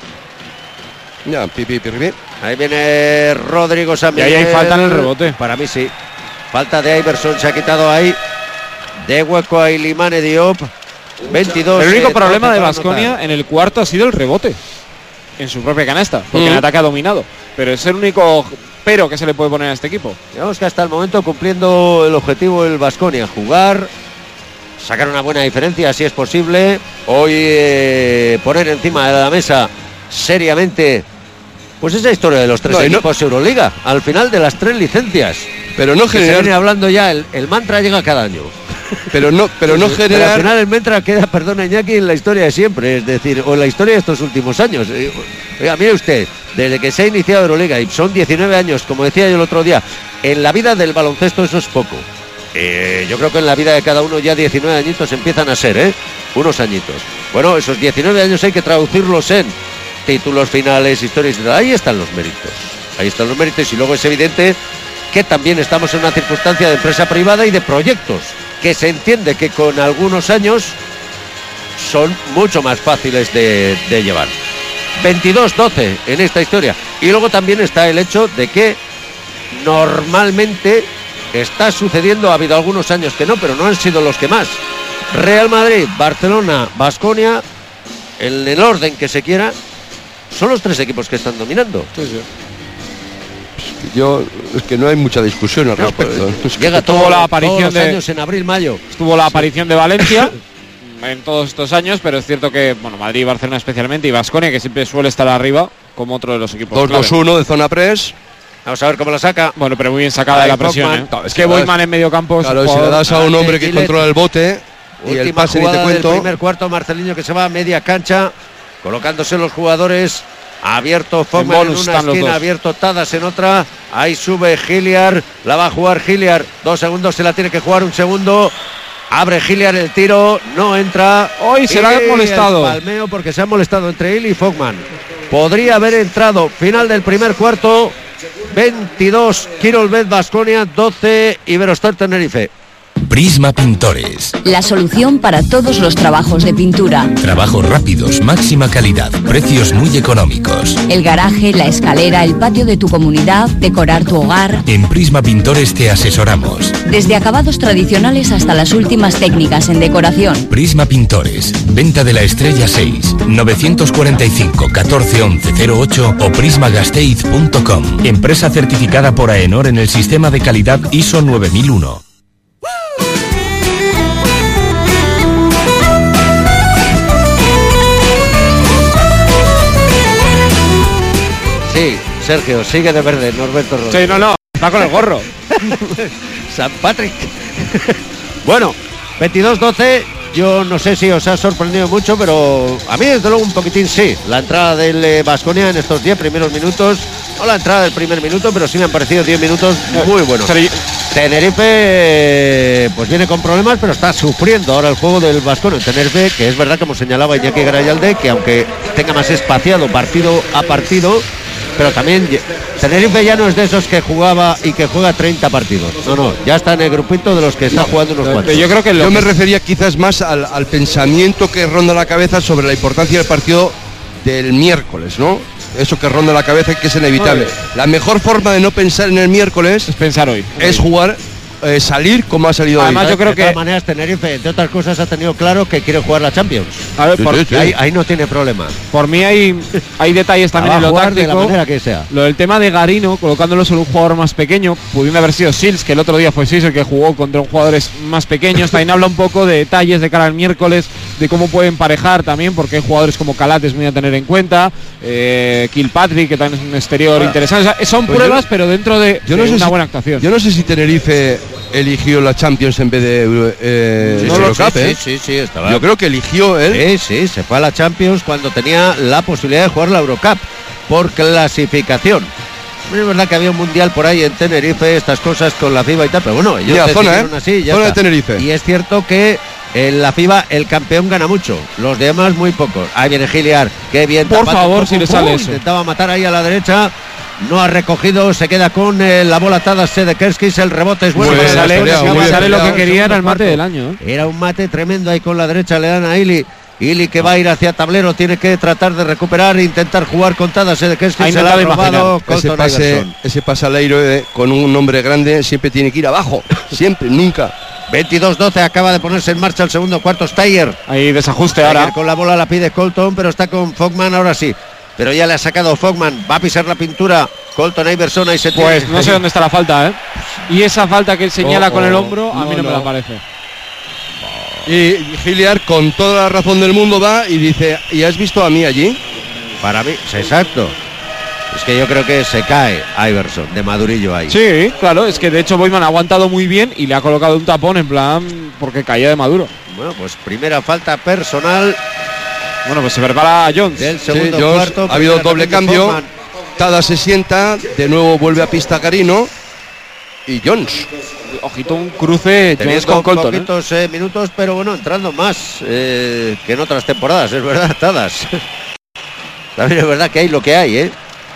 Ya, pipi. Ahí viene Rodrigo Samir. Y ahí hay falta en el rebote. Para mí sí. Falta de Iverson, se ha quitado ahí. De hueco a Ilimane Diop. 22. El único problema de Baskonia en el cuarto ha sido el rebote. en su propia canasta, porque en ataque ha dominado. Pero es el único pero que se le puede poner a este equipo. Digamos que hasta el momento cumpliendo el objetivo del Baskonia, jugar, sacar una buena diferencia si es posible. Hoy poner encima de la mesa seriamente pues esa historia de los 3 equipos Euroliga, al final de las 3 licencias. Pero no generar... Se viene hablando ya, el mantra llega cada año. Pero no generar... Pero al final el mantra queda, perdona Iñaki, en la historia de siempre, es decir, o en la historia de estos últimos años. Oiga, mire usted, desde que se ha iniciado Euroliga, y son 19 años, como decía yo el otro día, en la vida del baloncesto eso es poco. Yo creo que en la vida de cada uno ya 19 añitos empiezan a ser, unos añitos. Bueno, esos 19 años hay que traducirlos en títulos finales, historias y tal. Ahí están los méritos. Ahí están los méritos y luego es evidente que también estamos en una circunstancia de empresa privada y de proyectos que se entiende que con algunos años son mucho más fáciles de llevar. 22-12 en esta historia. Y luego también está el hecho de que normalmente está sucediendo, ha habido algunos años que no, pero no han sido los que más. Real Madrid, Barcelona, Baskonia, en el orden que se quiera, son los 3 equipos que están dominando. Sí. Es que no hay mucha discusión al respecto. Llega toda la aparición de años en abril, mayo. Estuvo la aparición de Valencia en todos estos años, pero es cierto que Madrid y Barcelona especialmente, y Baskonia, que siempre suele estar arriba como otro de los equipos. 2-2-1 de zona press. Vamos a ver cómo la saca. Bueno, pero muy bien sacada de la presión. Es que Boyman en medio campo. Claro, si le das a un hombre que controla el bote y el pase, ni te cuento. Del primer cuarto, Marceliño que se va a media cancha, colocándose los jugadores. Abierto Fogman en una esquina, abierto Tadas en otra. Ahí sube Hilliard, la va a jugar Hilliard. 2 segundos, se la tiene que jugar, 1 segundo. Abre Hilliard el tiro, no entra. Hoy se la ha molestado. Palmeo porque se ha molestado entre él y Fogman. Podría haber entrado. Final del primer cuarto. 22 Kirolbet Baskonia, 12 Iberostar Tenerife. Prisma Pintores. La solución para todos los trabajos de pintura. Trabajos rápidos, máxima calidad, precios muy económicos. El garaje, la escalera, el patio de tu comunidad, decorar tu hogar. En Prisma Pintores te asesoramos. Desde acabados tradicionales hasta las últimas técnicas en decoración. Prisma Pintores. Venta de la Estrella 6, 945 14 11 08 o prismagasteiz.com. Empresa certificada por AENOR en el sistema de calidad ISO 9001. Sí, Sergio, sigue de verde, Norberto Ross. Sí, no, va con el gorro. San Patrick. Bueno, 22-12, yo no sé si os ha sorprendido mucho, pero a mí desde luego un poquitín sí. La entrada del Baskonia en estos 10 primeros minutos, no la entrada del primer minuto, pero sí me han parecido 10 minutos muy buenos. Tenerife pues viene con problemas, pero está sufriendo ahora el juego del Baskonia. Tenerife, que es verdad, como señalaba Iñaki Garayalde, que aunque tenga más espaciado partido a partido, pero también Tenerife ya no es de esos que jugaba y que juega 30 partidos. No, ya está en el grupito de los que está jugando unos cuantos. Yo me refería quizás más al pensamiento que ronda la cabeza sobre la importancia del partido del miércoles, ¿no? Eso que ronda la cabeza y que es inevitable. La mejor forma de no pensar en el miércoles es pensar hoy. Es jugar, salir como ha salido Además, hoy. Yo creo que de todas maneras Tenerife, entre otras cosas, ha tenido claro que quiere jugar la Champions. A ver, ahí no tiene problema. Por mí hay detalles también en lo táctico. De la manera que sea. Lo del tema de Garino, colocándolo sobre un jugador más pequeño, pudiendo haber sido Sils, que el otro día fue Sils el que jugó contra jugadores más pequeños. También habla un poco de detalles de cara al miércoles, de cómo puede emparejar también, porque hay jugadores como Calates muy a tener en cuenta, Kilpatrick, que también es un exterior interesante. O sea, son pruebas, pero dentro de una buena actuación. Yo no sé si Tenerife eligió la Champions en vez de Eurocup, sí, estaba. Yo creo que eligió él. Sí, se fue a la Champions cuando tenía la posibilidad de jugar la Eurocup por clasificación. Es verdad que había un mundial por ahí en Tenerife, estas cosas con la FIBA y tal, pero bueno, ellos decidieron así, ya zona está. de Tenerife. Y es cierto que en la FIBA el campeón gana mucho, los demás muy pocos. Ahí viene Hilliard, qué bien. Por favor, si le sale eso. Intentaba matar ahí a la derecha. No ha recogido, se queda con la bola atada Sedekerskis, el rebote es bueno. Sale lo que quería, era el mate del año. Era un mate tremendo ahí con la derecha, le dan a Ili que va a ir hacia tablero, tiene que tratar de recuperar e intentar jugar con Tadas Sedekerskis, se la ha robado ese pase al aire con un hombre grande siempre tiene que ir abajo, siempre, nunca. 22-12, acaba de ponerse en marcha el segundo cuarto, Steyer. Ahí desajuste ahora. Con la bola la pide Colton, pero está con Fogman ahora sí. pero ya le ha sacado Fogman, va a pisar la pintura Colton Iverson, ahí se pues no sé dónde está la falta, y esa falta que él señala con el hombro a mí no me la parece. Y Hilliard con toda la razón del mundo va y dice, ¿y has visto a mí allí? Para mí, exacto. Es que yo creo que se cae Iverson de madurillo ahí. Sí, claro, es que de hecho Boyman ha aguantado muy bien y le ha colocado un tapón en plan porque caía de maduro. Bueno, pues primera falta personal. Bueno, pues se prepara Jones. Del segundo Jones, cuarto. Ha habido doble cambio. Tada se sienta, de nuevo vuelve a pista Garino y Jones. Ojito, un cruce Jones con con Colton. Poquitos minutos, pero bueno, entrando más que en otras temporadas, es verdad, Tadas. También es verdad que hay lo que hay,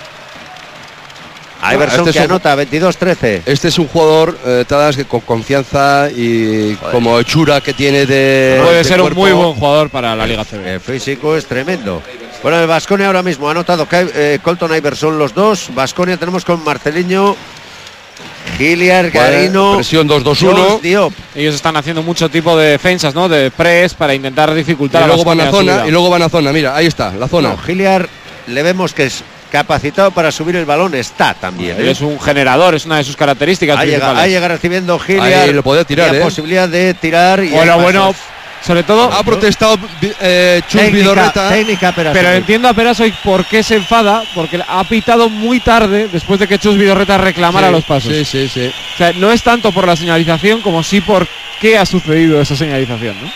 Iverson que anota 22-13. Este es un jugador, Tadas, que con confianza y como hechura que tiene puede ser cuerpo, un muy buen jugador para la Liga CB. El físico es tremendo. Bueno, el Baskonia ahora mismo ha anotado Colton Iverson los dos. Baskonia tenemos con Marceliño, Hilliard, Garino, presión 2-2-1. Diop. Ellos están haciendo mucho tipo de defensas, ¿no? De press para intentar dificultar. Y luego van a zona, mira, ahí está, la zona. No, Hilliard le vemos que es capacitado para subir el balón, está también. Es un generador, es una de sus características principales. Ahí llega recibiendo Hilliard. Ahí lo podía tirar, la posibilidad de tirar. Y bueno, sobre todo ha protestado Chus Vidorreta. Técnica, pero entiendo a Perasovic por qué se enfada, porque ha pitado muy tarde después de que Chus Vidorreta reclamara los pasos. Sí. O sea, no es tanto por la señalización como sí por qué ha sucedido esa señalización, ¿no?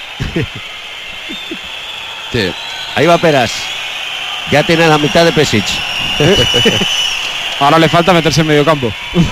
Sí. Ahí va Peras. Ya tiene la mitad de Pesic. Ahora le falta meterse en medio campo.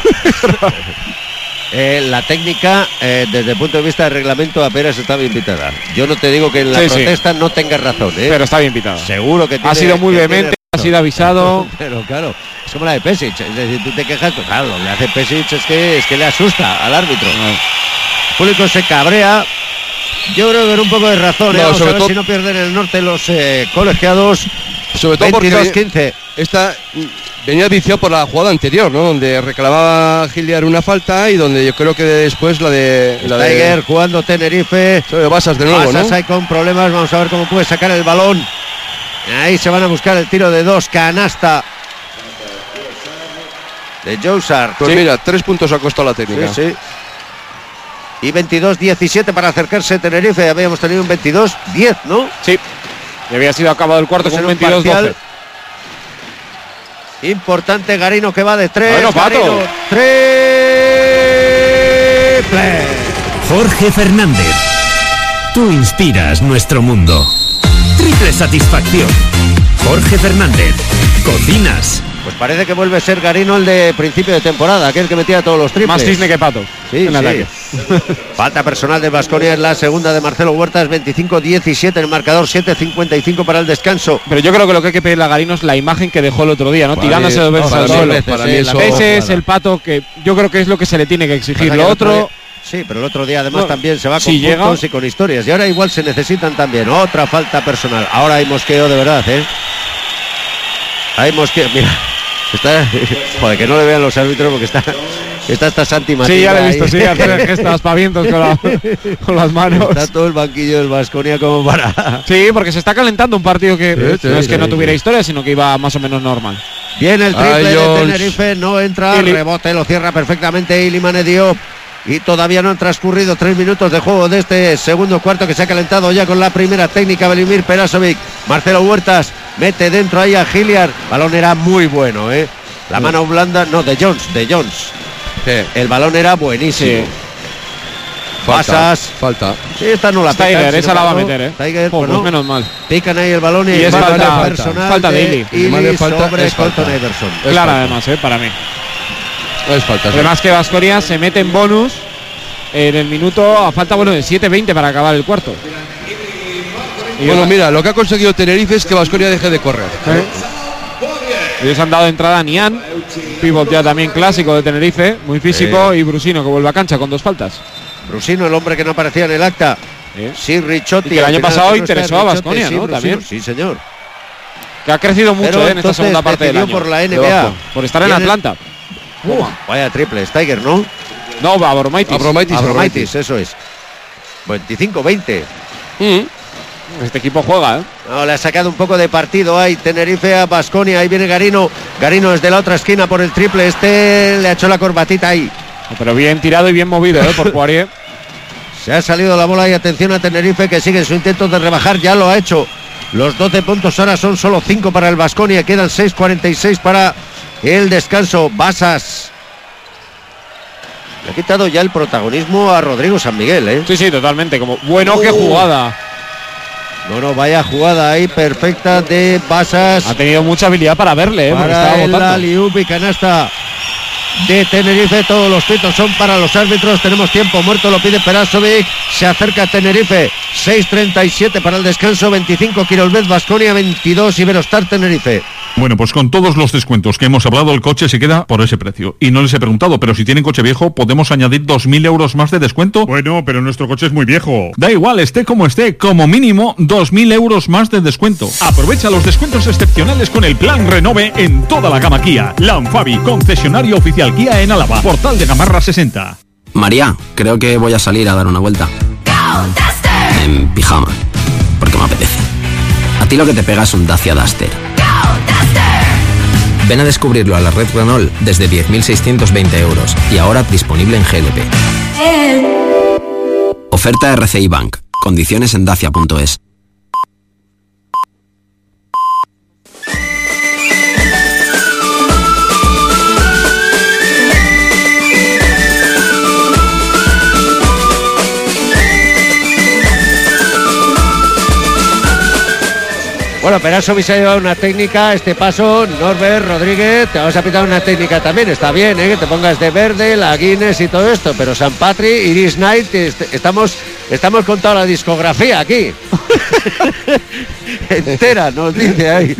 La técnica, desde el punto de vista del reglamento, a Peras está bien pitada. Yo no te digo que en la protesta no tenga razón, pero está bien pitada. Seguro que tiene, ha sido muy vehemente, ha sido avisado. Pero claro, es como la de Pesic. Es decir, tú te quejas, pues claro, lo que hace Pesic es que le asusta al árbitro. El público se cabrea. Yo creo que con un poco de razón, vamos sobre a ver todo, si no pierden el norte los colegiados. Sobre todo 22-15. Esta venía viciado por la jugada anterior, ¿no? Donde reclamaba Hilliard una falta y donde yo creo que después la de Tiger jugando Tenerife. Basas de nuevo, Basas ¿no? Hay con problemas, vamos a ver cómo puede sacar el balón. Ahí se van a buscar el tiro de dos, canasta de Jousart. Pues mira, 3 puntos ha costado la técnica. Sí. Y 22-17 para acercarse Tenerife. Habíamos tenido un 22-10, ¿no? Sí. Y había sido acabado el cuarto con un 22-12. Importante Garino que va de 3. Bueno, Garino, triple. Jorge Fernández. Tú inspiras nuestro mundo. Triple satisfacción. Jorge Fernández. Cocinas. Pues parece que vuelve a ser Garino el de principio de temporada, aquel que metía todos los triples. Más cisne que pato. Sí. Falta personal de Baskonia, es la segunda de Marcelo Huertas, 25-17 en el marcador, 7:55 para el descanso. Pero yo creo que lo que hay que pedirle a Garino es la imagen que dejó el otro día, ¿no? Tirándose 2 veces al suelo. Ese es el pato que yo creo que es lo que se le tiene que exigir. Lo otro... Sí, pero el otro día además también se va con puntos y con historias. Y ahora igual se necesitan también otra falta personal. Ahora hay mosqueo de verdad, Hay mosqueo, mira. Joder, que no le vean los árbitros porque está esta Santi Matilda. Sí, ya lo he visto, sí, hacer gestos, aspavientos con las manos. Está todo el banquillo del Baskonia como para... Sí, porque se está calentando un partido que no es que no tuviera historia, sino que iba más o menos normal. Bien, el triple de Tenerife no entra, rebote, lo cierra perfectamente Iliman Diop. Y todavía no han transcurrido 3 minutos de juego de este segundo cuarto, que se ha calentado ya con la primera técnica Velimir Perasovic. Marcelo Huertas mete dentro ahí a Hilliard. Balón era muy bueno, La mano blanda, no, de Jones. Sí. El balón era buenísimo. Sí. Falta. Sí, esta no la pica. Tiger, esa la va a meter, Tiger, pues menos mal. Pican ahí el balón y es falta personal. Falta de Ili. Sobre Colton Iverson. Claro, además, para mí. Es falta. Además que Baskonia se mete en bonus en el minuto a falta de 7:20 para acabar el cuarto. Y bueno, mira, lo que ha conseguido Tenerife es que Baskonia deje de correr. Ellos han dado entrada a Nian, pivot ya también clásico de Tenerife, muy físico, y Brusino que vuelve a cancha con 2 faltas. Brusino, el hombre que no aparecía en el acta. Sí, Ricciotti. Y que el año pasado interesó a Baskonia, ¿no? También. Sí, señor. Que ha crecido mucho en esta segunda parte del año. Por la NBA. Por estar en Atlanta. Vaya triple, Tiger, ¿no? No, Abromaitis, eso es. 25-20. Este equipo juega, ¿eh? No, le ha sacado un poco de partido ahí Tenerife a Baskonia. Ahí viene Garino. Garino desde la otra esquina por el triple. Le ha hecho la corbatita ahí. Pero bien tirado y bien movido, por Poirier. Se ha salido la bola y atención a Tenerife, que sigue su intento de rebajar. Ya lo ha hecho. Los 12 puntos ahora son solo 5 para el Baskonia. Quedan 6:46 para el descanso. Basas le ha quitado ya el protagonismo a Rodrigo San Miguel, ¿eh? Sí, totalmente. Como bueno, qué jugada. No, vaya jugada ahí perfecta de Basas. Ha tenido mucha habilidad para verle, para el alley-oop y canasta de Tenerife. Todos los pitos son para los árbitros. Tenemos tiempo muerto, lo pide Perasovic. Se acerca a Tenerife. 6:37 para el descanso. 25 Quirolbet Baskonia, 22 Iberostar Tenerife. Bueno, pues con todos los descuentos que hemos hablado, el coche se queda por ese precio. Y no les he preguntado, pero si tienen coche viejo, ¿podemos añadir 2.000 euros más de descuento? Bueno, pero nuestro coche es muy viejo. Da igual, esté, como mínimo 2.000 euros más de descuento. Aprovecha los descuentos excepcionales con el plan Renove en toda la gama Kia. Lanfabi, concesionario oficial Kia en Álava, Portal de Gamarra 60. María, creo que voy a salir a dar una vuelta. En pijama, porque me apetece. A ti lo que te pega es un Dacia Duster. Ven a descubrirlo a la red Renault desde 10.620 euros y ahora disponible en GLP. Oferta RCI Bank. Condiciones en dacia.es. Bueno, Perasovic se ha llevado una técnica, este paso, Norbert Rodríguez, te vamos a pitar una técnica también, está bien, que te pongas de verde, la Guinness y todo esto, pero San Patri, Iris Knight, estamos con toda la discografía aquí. Entera, nos dice ahí.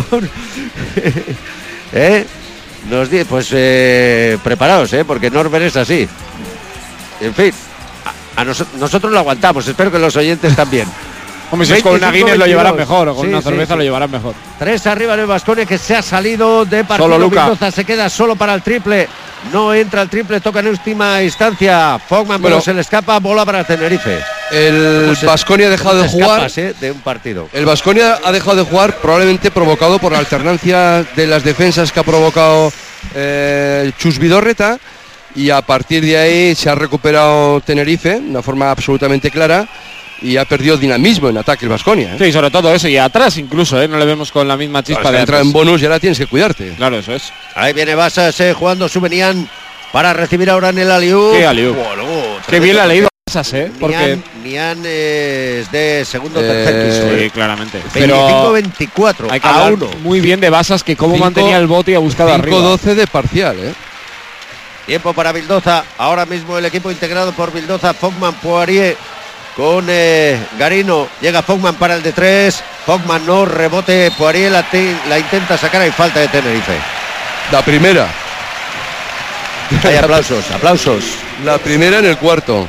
Nos dice, pues preparaos, porque Norbert es así. En fin, nosotros lo aguantamos, espero que los oyentes también. Hombre, si es con una Guinness lo llevarán mejor, o con una cerveza lo llevarán mejor. 3 arriba en el Baskonia, que se ha salido de partido. Solo Luka. Vildoza se queda solo para el triple. No entra el triple, toca en última instancia. Fogman, pero se le escapa, bola para Tenerife. El Baskonia ha dejado de jugar. De un partido. El Baskonia ha dejado de jugar, probablemente provocado por la alternancia de las defensas que ha provocado Chus Vidorreta. Y a partir de ahí se ha recuperado Tenerife de una forma absolutamente clara. Y ha perdido dinamismo en ataque el Baskonia. Sí, sobre todo eso, y atrás incluso, no le vemos con la misma chispa de entra en bonus y ahora tienes que cuidarte. Claro, eso es. Ahí viene Basas jugando Subenian para recibir ahora en el alley-oop. Qué alley-oop. Qué bien le ha leído Basas, porque Nian es de segundo tercer piso. Sí, claramente. 25-24 hay que hablar muy bien de Basas, que cómo mantenía el bote y ha buscado arriba. 5-12 de parcial, Tiempo para Vildoza. Ahora mismo el equipo integrado por Vildoza, Fogman, Poirier. Con Garino, llega Fogman para el de 3. Fogman no, rebote, Poirier la intenta sacar, hay falta de Tenerife. La primera. Hay aplausos. La primera en el cuarto.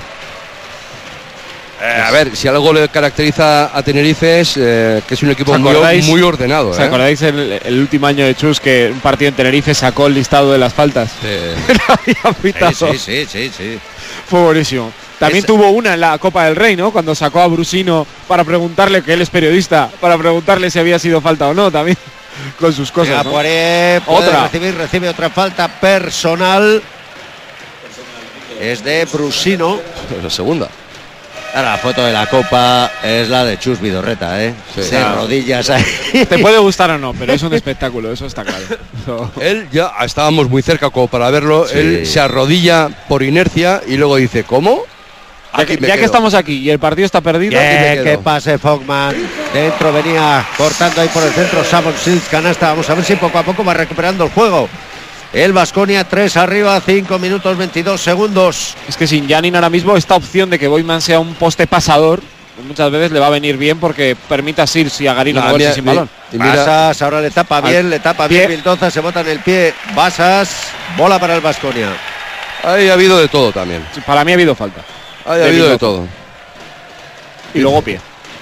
A ver, si algo le caracteriza a Tenerife es que es un equipo muy ordenado. ¿Os acordáis el último año de Chus, que un partido en Tenerife sacó el listado de las faltas? Sí. Fue buenísimo. También tuvo una en la Copa del Rey, ¿no? Cuando sacó a Brusino para preguntarle, que él es periodista, para preguntarle si había sido falta o no, también con sus cosas. Otra. Recibe otra falta personal. Es de Brusino. La segunda. Ahora la foto de la Copa es la de Chus Vidorreta, rodillas ahí. Te puede gustar o no, pero es un espectáculo, eso está claro. Él ya estábamos muy cerca como para verlo. Él se arrodilla por inercia y luego dice, ¿cómo? Ya que estamos aquí y el partido está perdido. Que pase Fogman. Dentro venía cortando ahí por el centro Savon Sills, canasta. Vamos a ver si poco a poco va recuperando el juego. El Baskonia 3 arriba, 5 minutos 22 segundos. Es que sin Janin ahora mismo esta opción de que Boyman sea un poste pasador muchas veces le va a venir bien, porque permite a Sirsi y a Garino moverse sin balón. Basas ahora le tapa bien Vildoza, se bota en el pie. Basas, bola para el Baskonia. Ahí ha habido de todo también. Sí, para mí ha habido falta. Ahí ha habido de todo. Y luego pie.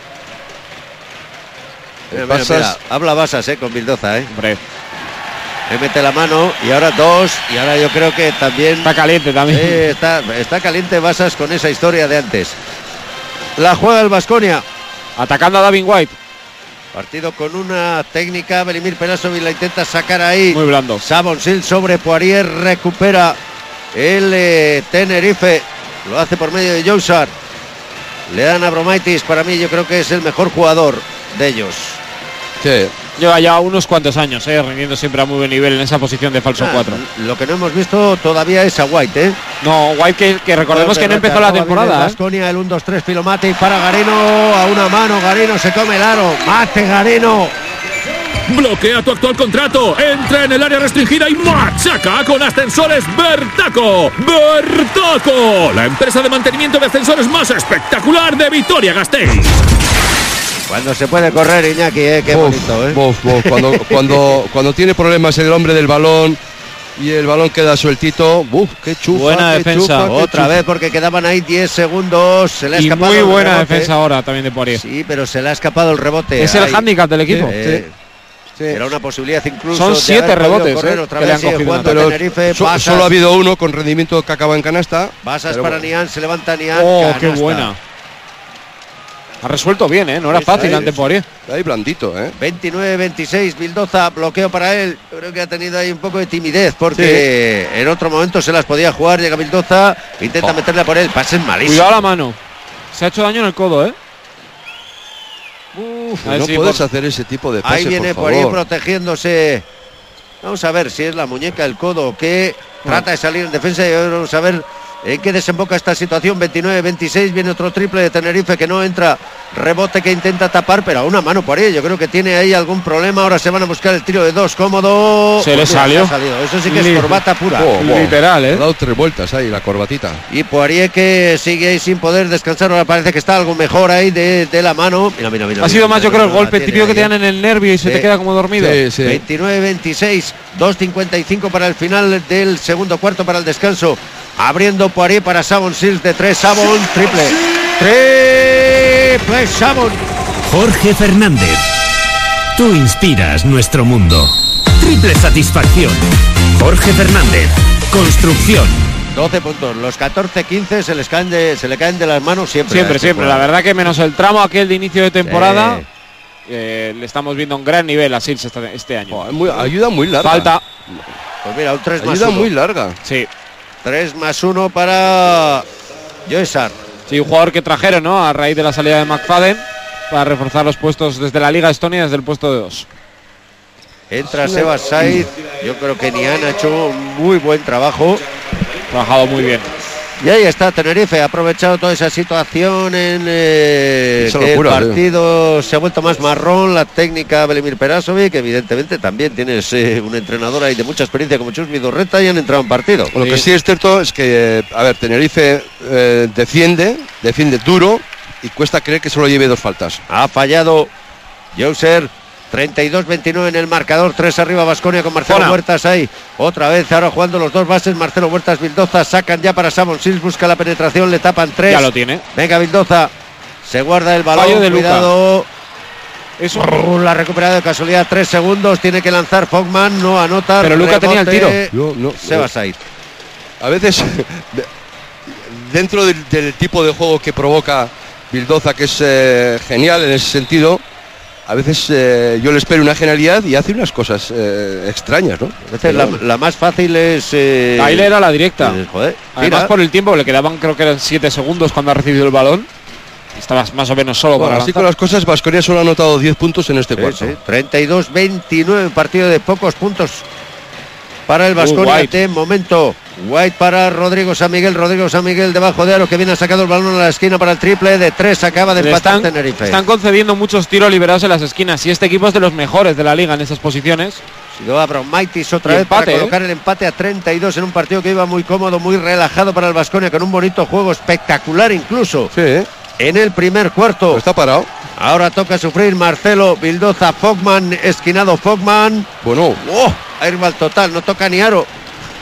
Mira, habla Basas con Vildoza, Hombre. Le mete la mano y ahora 2, y ahora yo creo que también está caliente también. Está caliente Basas con esa historia de antes. La juega el Baskonia. Atacando a Davin White. Partido con una técnica. Velimir Perasovic la intenta sacar ahí. Muy blando. Savon Sil sobre Poirier. Recupera el Tenerife. Lo hace por medio de Jousar. Le dan a Abromaitis. Para mí yo creo que es el mejor jugador de ellos. Sí. Lleva ya unos cuantos años, rindiendo siempre a muy buen nivel en esa posición de falso 4. Lo que no hemos visto todavía es a White, No, White que recordemos que no empezó la temporada. Baskonia, el 1-2-3 Filomatic para Garino, a una mano, Garino se come el aro, mate Garino. Bloquea tu actual contrato, entra en el área restringida y machaca con Ascensores Bertaco. Bertaco, la empresa de mantenimiento de ascensores más espectacular de Vitoria-Gasteiz. Cuando se puede correr, Iñaki, qué bonito, Cuando tiene problemas el hombre del balón y el balón queda sueltito, qué chufa. Buena defensa. Otra vez, porque quedaban ahí 10 segundos. Se le ha escapado muy buena defensa ahora también de Poirier. Sí, pero se le ha escapado el rebote. Es el hándicap del equipo. Sí. Era una posibilidad incluso. Son 7 rebotes otra que vez le han cogido. Tenerife, solo ha habido uno con rendimiento que acaba en canasta. Basas para Nian, se levanta Nian. Qué buena. Ha resuelto bien, no era fácil ante Poirier. Ahí blandito, 29-26, Vildoza, bloqueo para él. Yo creo que ha tenido ahí un poco de timidez porque en otro momento se las podía jugar. Llega Vildoza, intenta meterla por él, pases malísimo. Cuidado la mano. Se ha hecho daño en el codo, no puedes hacer ese tipo de pases. Ahí viene Poirier protegiéndose. Vamos a ver si es la muñeca, el codo o qué. Trata de salir en defensa y vamos a ver en qué desemboca esta situación. 29-26, viene otro triple de Tenerife que no entra, rebote que intenta tapar, pero a una mano por ahí, yo creo que tiene ahí algún problema. Ahora se van a buscar el tiro de 2, cómodo. Se le salió. Eso sí que es corbata pura. Literal, Ha dado 3 vueltas ahí la corbatita. Y Poirier que sigue ahí sin poder descansar. Ahora parece que está algo mejor ahí de la mano. Mira, ha sido más, yo creo, el golpe típico que te dan en el nervio y se te queda como dormido. 29-26, 2.55 para el final del segundo cuarto, para el descanso. Abriendo Poirier para Savon Sil de 3, Savon, triple Savon. Jorge Fernández, tú inspiras nuestro mundo. Triple satisfacción. Jorge Fernández, construcción. 12 puntos, los 14-15 se le caen de las manos siempre. Siempre. La verdad que menos el tramo aquel de inicio de temporada, le estamos viendo un gran nivel a Sils este año. Ayuda muy larga. Falta. Pues mira, un 3 más 1. Ayuda muy larga. Sí. 3 más 1 para Joesar. Sí, un jugador que trajeron, a raíz de la salida de McFadden, para reforzar los puestos desde la Liga Estonia, desde el puesto de 2. Entra Sebas Saiz. Yo creo que Nian ha hecho un muy buen trabajo. Trabajado muy bien. Y ahí está Tenerife, ha aprovechado toda esa situación en que el partido se ha vuelto más marrón. La técnica Velimir Perasovic, que evidentemente también tienes un entrenador ahí de mucha experiencia como Chus Vidorreta, y han entrado en partido. Lo que sí es cierto es que, Tenerife defiende duro y cuesta creer que solo lleve 2 faltas. Ha fallado Jouser. 32-29 en el marcador, 3 arriba Baskonia con Marcelo Huertas ahí. Otra vez, ahora jugando los 2 bases, Marcelo Huertas, Vildoza, sacan ya para Savon Sil, busca la penetración, le tapan 3. Ya lo tiene. Venga Vildoza, se guarda el balón, cuidado. La recuperada de casualidad, 3 segundos, tiene que lanzar Fogman, no anota. Pero Luka tenía el tiro. Sebas Saiz. A veces, dentro del tipo de juego que provoca Vildoza, que es genial en ese sentido, a veces yo le espero una genialidad y hace unas cosas extrañas, ¿no? A veces la más fácil es... Ahí le era la directa. Joder, además por el tiempo, le quedaban creo que eran 7 segundos cuando ha recibido el balón. Estabas más o menos solo para así con las cosas, Baskonia solo ha anotado 10 puntos en este cuarto. 32-29, partido de pocos puntos para el Baskonia. De momento, White para Rodrigo San Miguel debajo de aro, que viene, ha sacado el balón a la esquina para el triple de 3, acaba de empatar Tenerife. Están concediendo muchos tiros liberados en las esquinas y este equipo es de los mejores de la liga en esas posiciones. Sido Abromaitis otra vez para colocar el empate a 32 en un partido que iba muy cómodo, muy relajado para el Baskonia, con un bonito juego, espectacular incluso. Sí. En el primer cuarto. Está parado. Ahora toca sufrir Marcelo, Vildoza, Fogman, esquinado Fogman. Bueno. Airball total, no toca ni aro.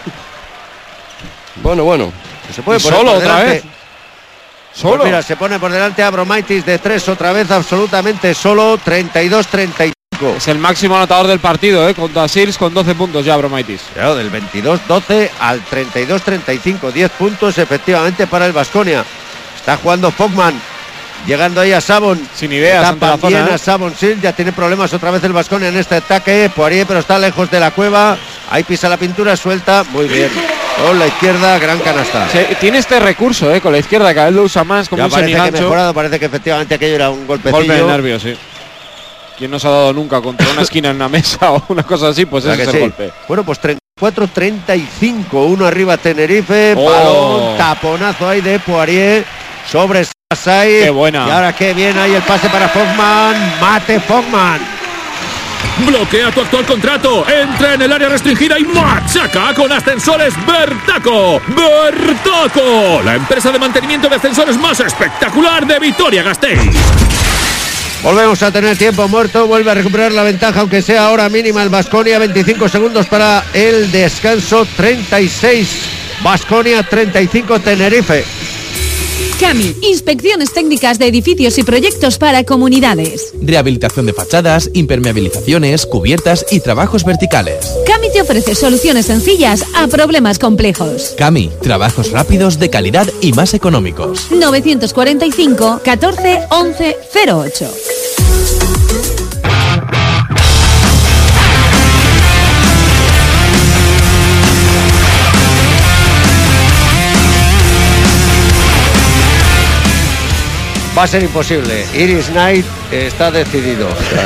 Bueno. Se puede poner solo por otra delante. vez. Solo. Pues mira, se pone por delante Abromaitis de 3 otra vez, absolutamente solo, 32-35. Es el máximo anotador del partido, contra Sils con 12 puntos ya Abromaitis. Claro, del 22-12 al 32-35, 10 puntos efectivamente para el Baskonia. Está jugando Fogman. llegando ahí a Sabon. Sin ideas ante la También zona, a Sabon, sí, ya tiene problemas otra vez el Baskonia en este ataque. Poirier, pero está lejos de la cueva. Ahí pisa la pintura, suelta. Muy bien. Con la izquierda, gran canasta. Sí, tiene este recurso, con la izquierda, cada vez lo usa más como ya un parece que ha semigancho. mejorado, parece que efectivamente aquello era un golpecillo. Golpe de nervio, sí. ¿Quién no se ha dado nunca contra una esquina en una mesa o una cosa así? Pues ese es el golpe. Bueno, pues 34-35, uno arriba Tenerife, balón, taponazo ahí de Poirier sobre Sassai. Qué buena. Y ahora qué bien ahí el pase para Fogman, mate Fogman. Bloquea tu actual contrato, entra en el área restringida y machaca con Ascensores Bertaco. ¡Bertaco! La empresa de mantenimiento de ascensores más espectacular de Vitoria-Gasteiz. Volvemos a tener tiempo muerto, vuelve a recuperar la ventaja, aunque sea ahora mínima el Baskonia, 25 segundos para el descanso, 36 Baskonia, 35 Tenerife. CAMI, inspecciones técnicas de edificios y proyectos para comunidades. Rehabilitación de fachadas, impermeabilizaciones, cubiertas y trabajos verticales. CAMI te ofrece soluciones sencillas a problemas complejos. CAMI, trabajos rápidos, de calidad y más económicos. 945 14 11 08. Va a ser imposible. Iris Knight está decidido.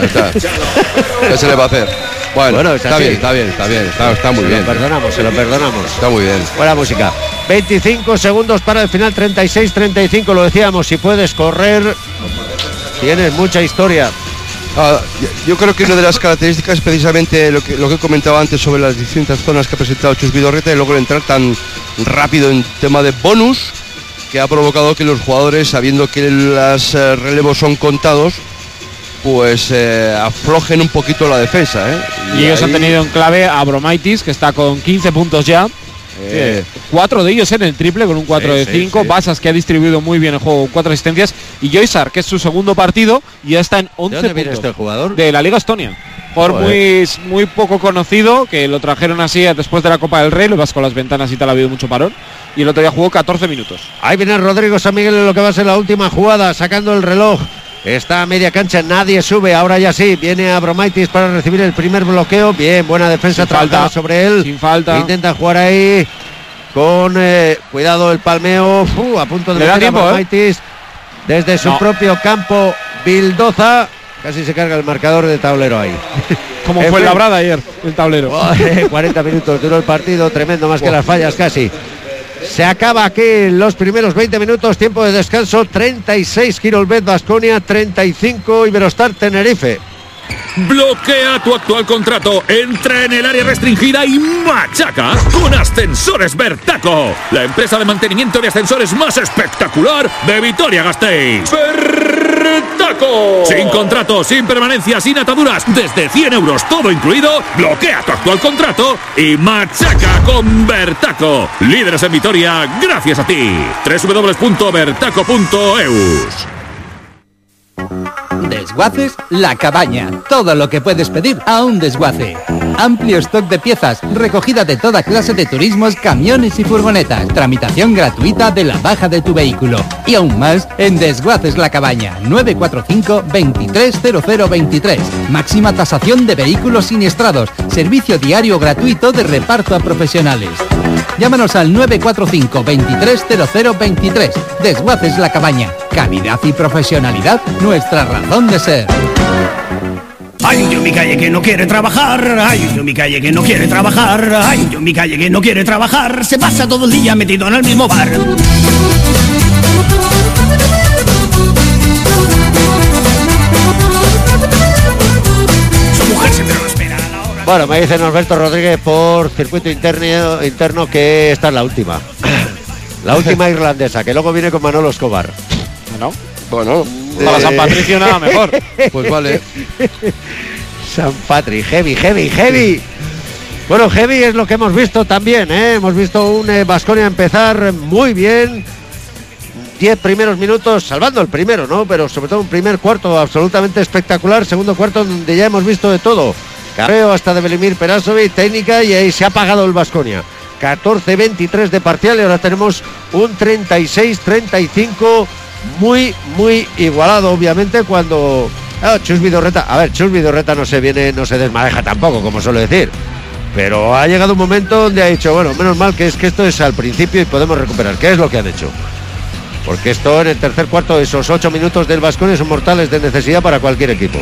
¿Qué se le va a hacer? Bueno, está bien, está muy bien. Se lo perdonamos. Está muy bien. Buena música. 25 segundos para el final, 36-35, lo decíamos, si puedes correr, tienes mucha historia. Yo creo que una de las características es precisamente lo que he comentado antes sobre las distintas zonas que ha presentado Chus Vidorreta y luego entrar tan rápido en tema de bonus, que ha provocado que los jugadores, sabiendo que los relevos son contados, pues aflojen un poquito la defensa. Y ellos han tenido en clave a Abromaitis, que está con 15 puntos ya. 4 de ellos en el triple con un 4 de 5. Basas, que ha distribuido muy bien el juego, 4 asistencias. Y Joysar, que es su segundo partido y ya está en 11 puntos. ¿De dónde viene puntos. este jugador? De la Liga Estonia. Jugador muy poco conocido, que lo trajeron así después de la Copa del Rey. Lo vas con las ventanas y tal, ha habido mucho parón. Y el otro día jugó 14 minutos. Ahí viene Rodrigo San Miguel en lo que va a ser la última jugada, sacando el reloj. Está a media cancha, nadie sube, ahora ya sí. Viene Abromaitis para recibir el primer bloqueo. Bien, buena defensa trabajada sobre él. Sin falta. Intenta jugar ahí con cuidado el palmeo. A punto de le da tiempo, Abromaitis desde su propio campo. Bildoza casi se carga el marcador de tablero ahí. Como fue labrada ayer el tablero. 40 minutos duró el partido, tremendo, más que las fallas casi. Se acaba aquí los primeros 20 minutos, tiempo de descanso, 36 Girolbet Baskonia, 35 Iberostar Tenerife. Bloquea tu actual contrato, entra en el área restringida y machaca con Ascensores Bertaco, la empresa de mantenimiento de ascensores más espectacular de Vitoria-Gasteiz. ¡Bertaco! Sin contrato, sin permanencia, sin ataduras, desde 100 euros todo incluido. Bloquea tu actual contrato y machaca con Bertaco. Líderes en Vitoria, gracias a ti. www.bertaco.eus. Desguaces La Cabaña. Todo lo que puedes pedir a un desguace. Amplio stock de piezas, recogida de toda clase de turismos, camiones y furgonetas. Tramitación gratuita de la baja de tu vehículo. Y aún más en Desguaces La Cabaña. 945 230023. Máxima tasación de vehículos siniestrados. Servicio diario gratuito de reparto a profesionales. Llámanos al 945 230023. Desguaces La Cabaña. Calidad y profesionalidad, nuestra razón de ser. Hay un tío en mi calle que no quiere trabajar. Hay un tío en mi calle que no quiere trabajar. Hay un tío en mi calle que no quiere trabajar. Se pasa todo el día metido en el mismo bar. Su mujer siempre lo espera a la hora. Bueno, me dice Norberto Rodríguez por circuito interno que esta es la última. La última irlandesa, que luego viene con Manolo Escobar. Bueno, para San Patricio nada mejor. Pues vale. San Patri, heavy. Bueno, heavy es lo que hemos visto también, ¿eh? Hemos visto un Baskonia empezar muy bien. 10 primeros minutos, salvando el primero, ¿no? Pero sobre todo un primer cuarto absolutamente espectacular. Segundo cuarto donde ya hemos visto de todo. Carreo hasta de Velimir Perasovic, técnica, y ahí se ha apagado el Baskonia. 14-23 de parcial y ahora tenemos un 36-35 muy, muy igualado, obviamente, cuando Chus Vidorreta, Chus Vidorreta no se desmadeja tampoco, como suelo decir, pero ha llegado un momento donde ha dicho, bueno, menos mal que esto es al principio y podemos recuperar. ¿Qué es lo que han hecho? Porque esto en el tercer cuarto, esos 8 minutos del Baskonia son mortales de necesidad para cualquier equipo.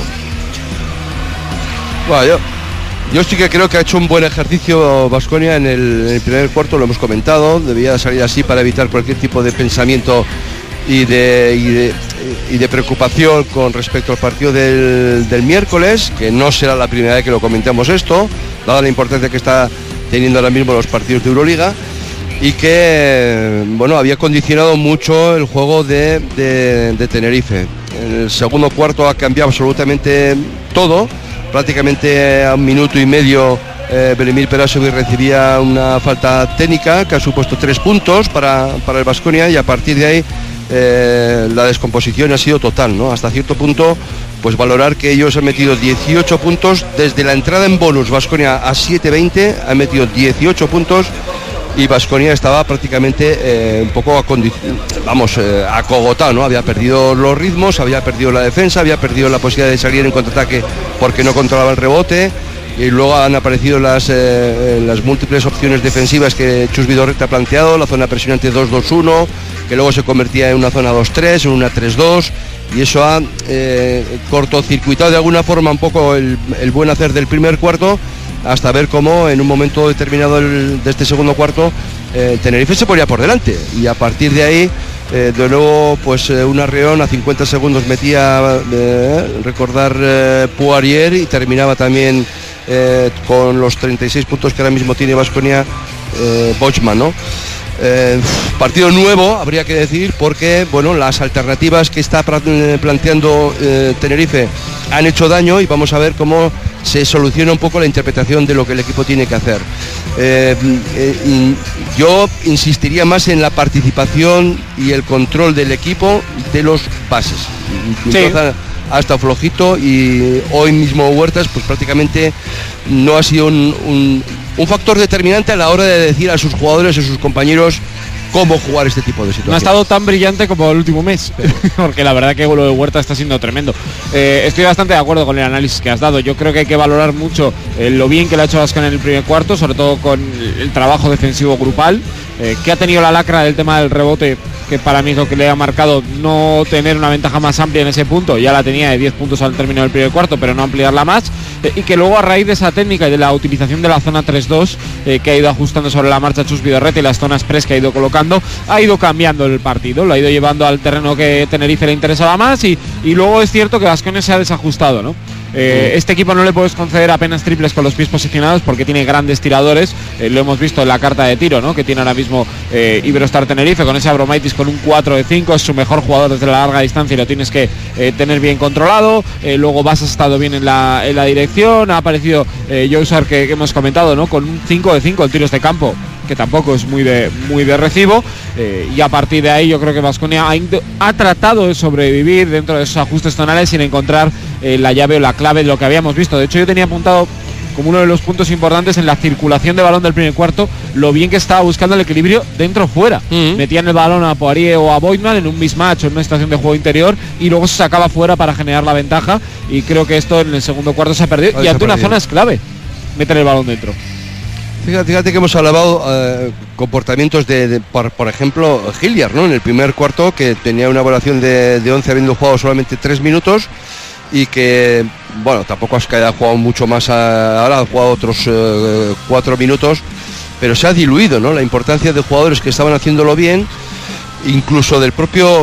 Bueno, yo sí que creo que ha hecho un buen ejercicio Baskonia en el primer cuarto, lo hemos comentado, debía salir así para evitar cualquier tipo de pensamiento y de preocupación con respecto al partido del miércoles, que no será la primera vez que lo comentamos esto, dada la importancia que está teniendo ahora mismo los partidos de Euroliga, y que había condicionado mucho el juego de Tenerife. En el segundo cuarto ha cambiado absolutamente todo. Prácticamente a 1 minuto y medio Belemir Perasovic recibía una falta técnica que ha supuesto 3 puntos para el Baskonia, y a partir de ahí la descomposición ha sido total, ¿no? Hasta cierto punto, pues valorar que ellos han metido 18 puntos desde la entrada en bonus. Baskonia a 7-20 ha metido 18 puntos y Baskonia estaba prácticamente un poco acogotado, ¿no? Había perdido los ritmos, había perdido la defensa, había perdido la posibilidad de salir en contraataque porque no controlaba el rebote, y luego han aparecido las múltiples opciones defensivas que Chus Vidorreta ha planteado, la zona presionante 2-2-1, que luego se convertía en una zona 2-3, en una 3-2, y eso ha cortocircuitado de alguna forma un poco el buen hacer del primer cuarto, hasta ver cómo en un momento determinado de este segundo cuarto Tenerife se ponía por delante, y a partir de ahí de nuevo pues un arreón a 50 segundos metía recordar Poirier, y terminaba también con los 36 puntos que ahora mismo tiene Baskonia Bochman, ¿no? Partido nuevo, habría que decir, porque las alternativas que está planteando Tenerife han hecho daño, y vamos a ver cómo se soluciona un poco la interpretación de lo que el equipo tiene que hacer. Yo insistiría más en la participación y el control del equipo de los bases. Sí. Hasta flojito, y hoy mismo Huertas pues prácticamente no ha sido un factor determinante a la hora de decir a sus jugadores y a sus compañeros cómo jugar este tipo de situaciones. No ha estado tan brillante como el último mes, porque la verdad que lo de Huerta está siendo tremendo. Estoy bastante de acuerdo con el análisis que has dado. Yo creo que hay que valorar mucho lo bien que le ha hecho Baskonia en el primer cuarto, sobre todo con el trabajo defensivo grupal, que ha tenido la lacra del tema del rebote, que para mí es lo que le ha marcado no tener una ventaja más amplia en ese punto. Ya la tenía de 10 puntos al término del primer cuarto, pero no ampliarla más, y que luego a raíz de esa técnica y de la utilización de la zona 3-2 que ha ido ajustando sobre la marcha Chus Vidorreta, y las zonas press que ha ido colocando, ha ido cambiando el partido, lo ha ido llevando al terreno que Tenerife le interesaba más, y luego es cierto que Baskonia se ha desajustado, ¿no? Este equipo no le puedes conceder apenas triples con los pies posicionados porque tiene grandes tiradores, lo hemos visto en la carta de tiro, ¿no?, que tiene ahora mismo Iberostar Tenerife, con ese Abromaitis con un 4 de 5, es su mejor jugador desde la larga distancia y lo tienes que tener bien controlado. Luego Vas ha estado bien en la dirección, ha aparecido Jousar, que hemos comentado, ¿no?, con un 5 de 5 en tiros de campo, que tampoco es muy de recibo, y a partir de ahí yo creo que Baskonia ha tratado de sobrevivir dentro de esos ajustes tonales sin encontrar la llave o la clave de lo que habíamos visto. De hecho, yo tenía apuntado como uno de los puntos importantes en la circulación de balón del primer cuarto lo bien que estaba buscando el equilibrio dentro-fuera. Metían el balón a Poirier o a Boitman en un mismatch o en una situación de juego interior, y luego se sacaba fuera para generar la ventaja, y creo que esto en el segundo cuarto se ha perdido, y ante una zona es clave meter el balón dentro. Fíjate que hemos alabado comportamientos por ejemplo, Hilliard, ¿no?, en el primer cuarto, que tenía una evaluación de 11 habiendo jugado solamente 3 minutos, y que, tampoco es que haya jugado mucho más, ahora ha jugado otros 4 minutos, pero se ha diluido, ¿no?, la importancia de jugadores que estaban haciéndolo bien, incluso del propio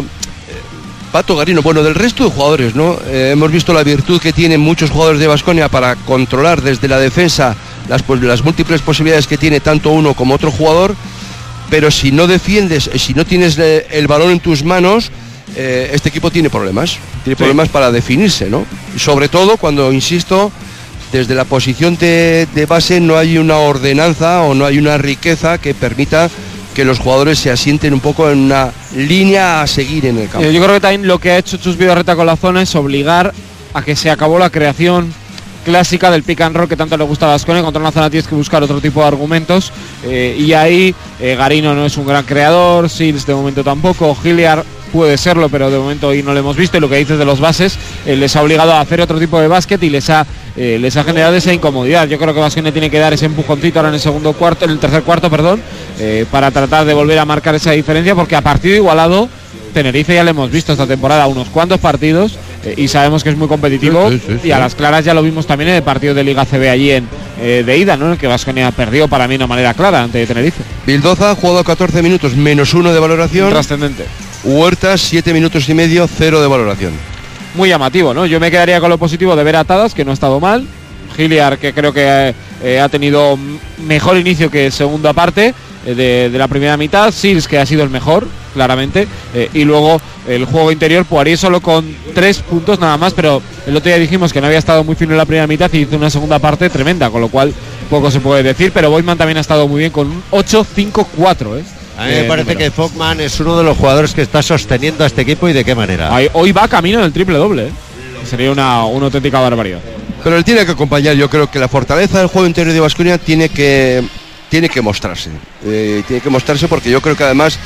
Pato Garino, del resto de jugadores, ¿no? Hemos visto la virtud que tienen muchos jugadores de Baskonia para controlar desde la defensa las múltiples posibilidades que tiene tanto uno como otro jugador, pero si no defiendes, si no tienes el balón en tus manos, este equipo tiene problemas para definirse, ¿no? Y sobre todo cuando, insisto, desde la posición de base no hay una ordenanza o no hay una riqueza que permita que los jugadores se asienten un poco en una línea a seguir en el campo. Yo creo que también lo que ha hecho Chus Vidorreta con la zona es obligar a que se acabó la creación clásica del pick and roll que tanto le gusta a Baskonia. Contra una zona tienes que buscar otro tipo de argumentos, y ahí Garino no es un gran creador, Sils de momento tampoco, Hilliard puede serlo, pero de momento hoy no lo hemos visto, y lo que dices de los bases les ha obligado a hacer otro tipo de básquet y les ha generado esa incomodidad. Yo creo que Baskonia tiene que dar ese empujoncito ahora en el tercer cuarto, para tratar de volver a marcar esa diferencia, porque a partido igualado Tenerife ya lo hemos visto esta temporada unos cuantos partidos y sabemos que es muy competitivo, y a las claras ya lo vimos también en el partido de Liga CB allí de ida, ¿no? En el que Baskonia perdió para mí de una manera clara ante Tenerife. Bildoza ha jugado 14 minutos, -1 de valoración. Trascendente. Huertas 7 minutos y medio, 0 de valoración. Muy llamativo, ¿no? Yo me quedaría con lo positivo de ver a Tadas, que no ha estado mal. Hilliard, que creo que ha tenido mejor inicio que segunda parte de la primera mitad. Sils, que ha sido el mejor, claramente. Y luego el juego interior, Poirier solo con 3 puntos nada más, pero el otro día dijimos que no había estado muy fino en la primera mitad y hizo una segunda parte tremenda, con lo cual poco se puede decir. Pero Boyman también ha estado muy bien con un 8-5-4, A mí me parece que Fogman es uno de los jugadores que está sosteniendo a este equipo, y de qué manera. Hoy va camino del triple-doble, Sería una auténtica barbaridad. Pero él tiene que acompañar. Yo creo que la fortaleza del juego interior de Baskonia tiene que mostrarse. Tiene que mostrarse, porque yo creo que además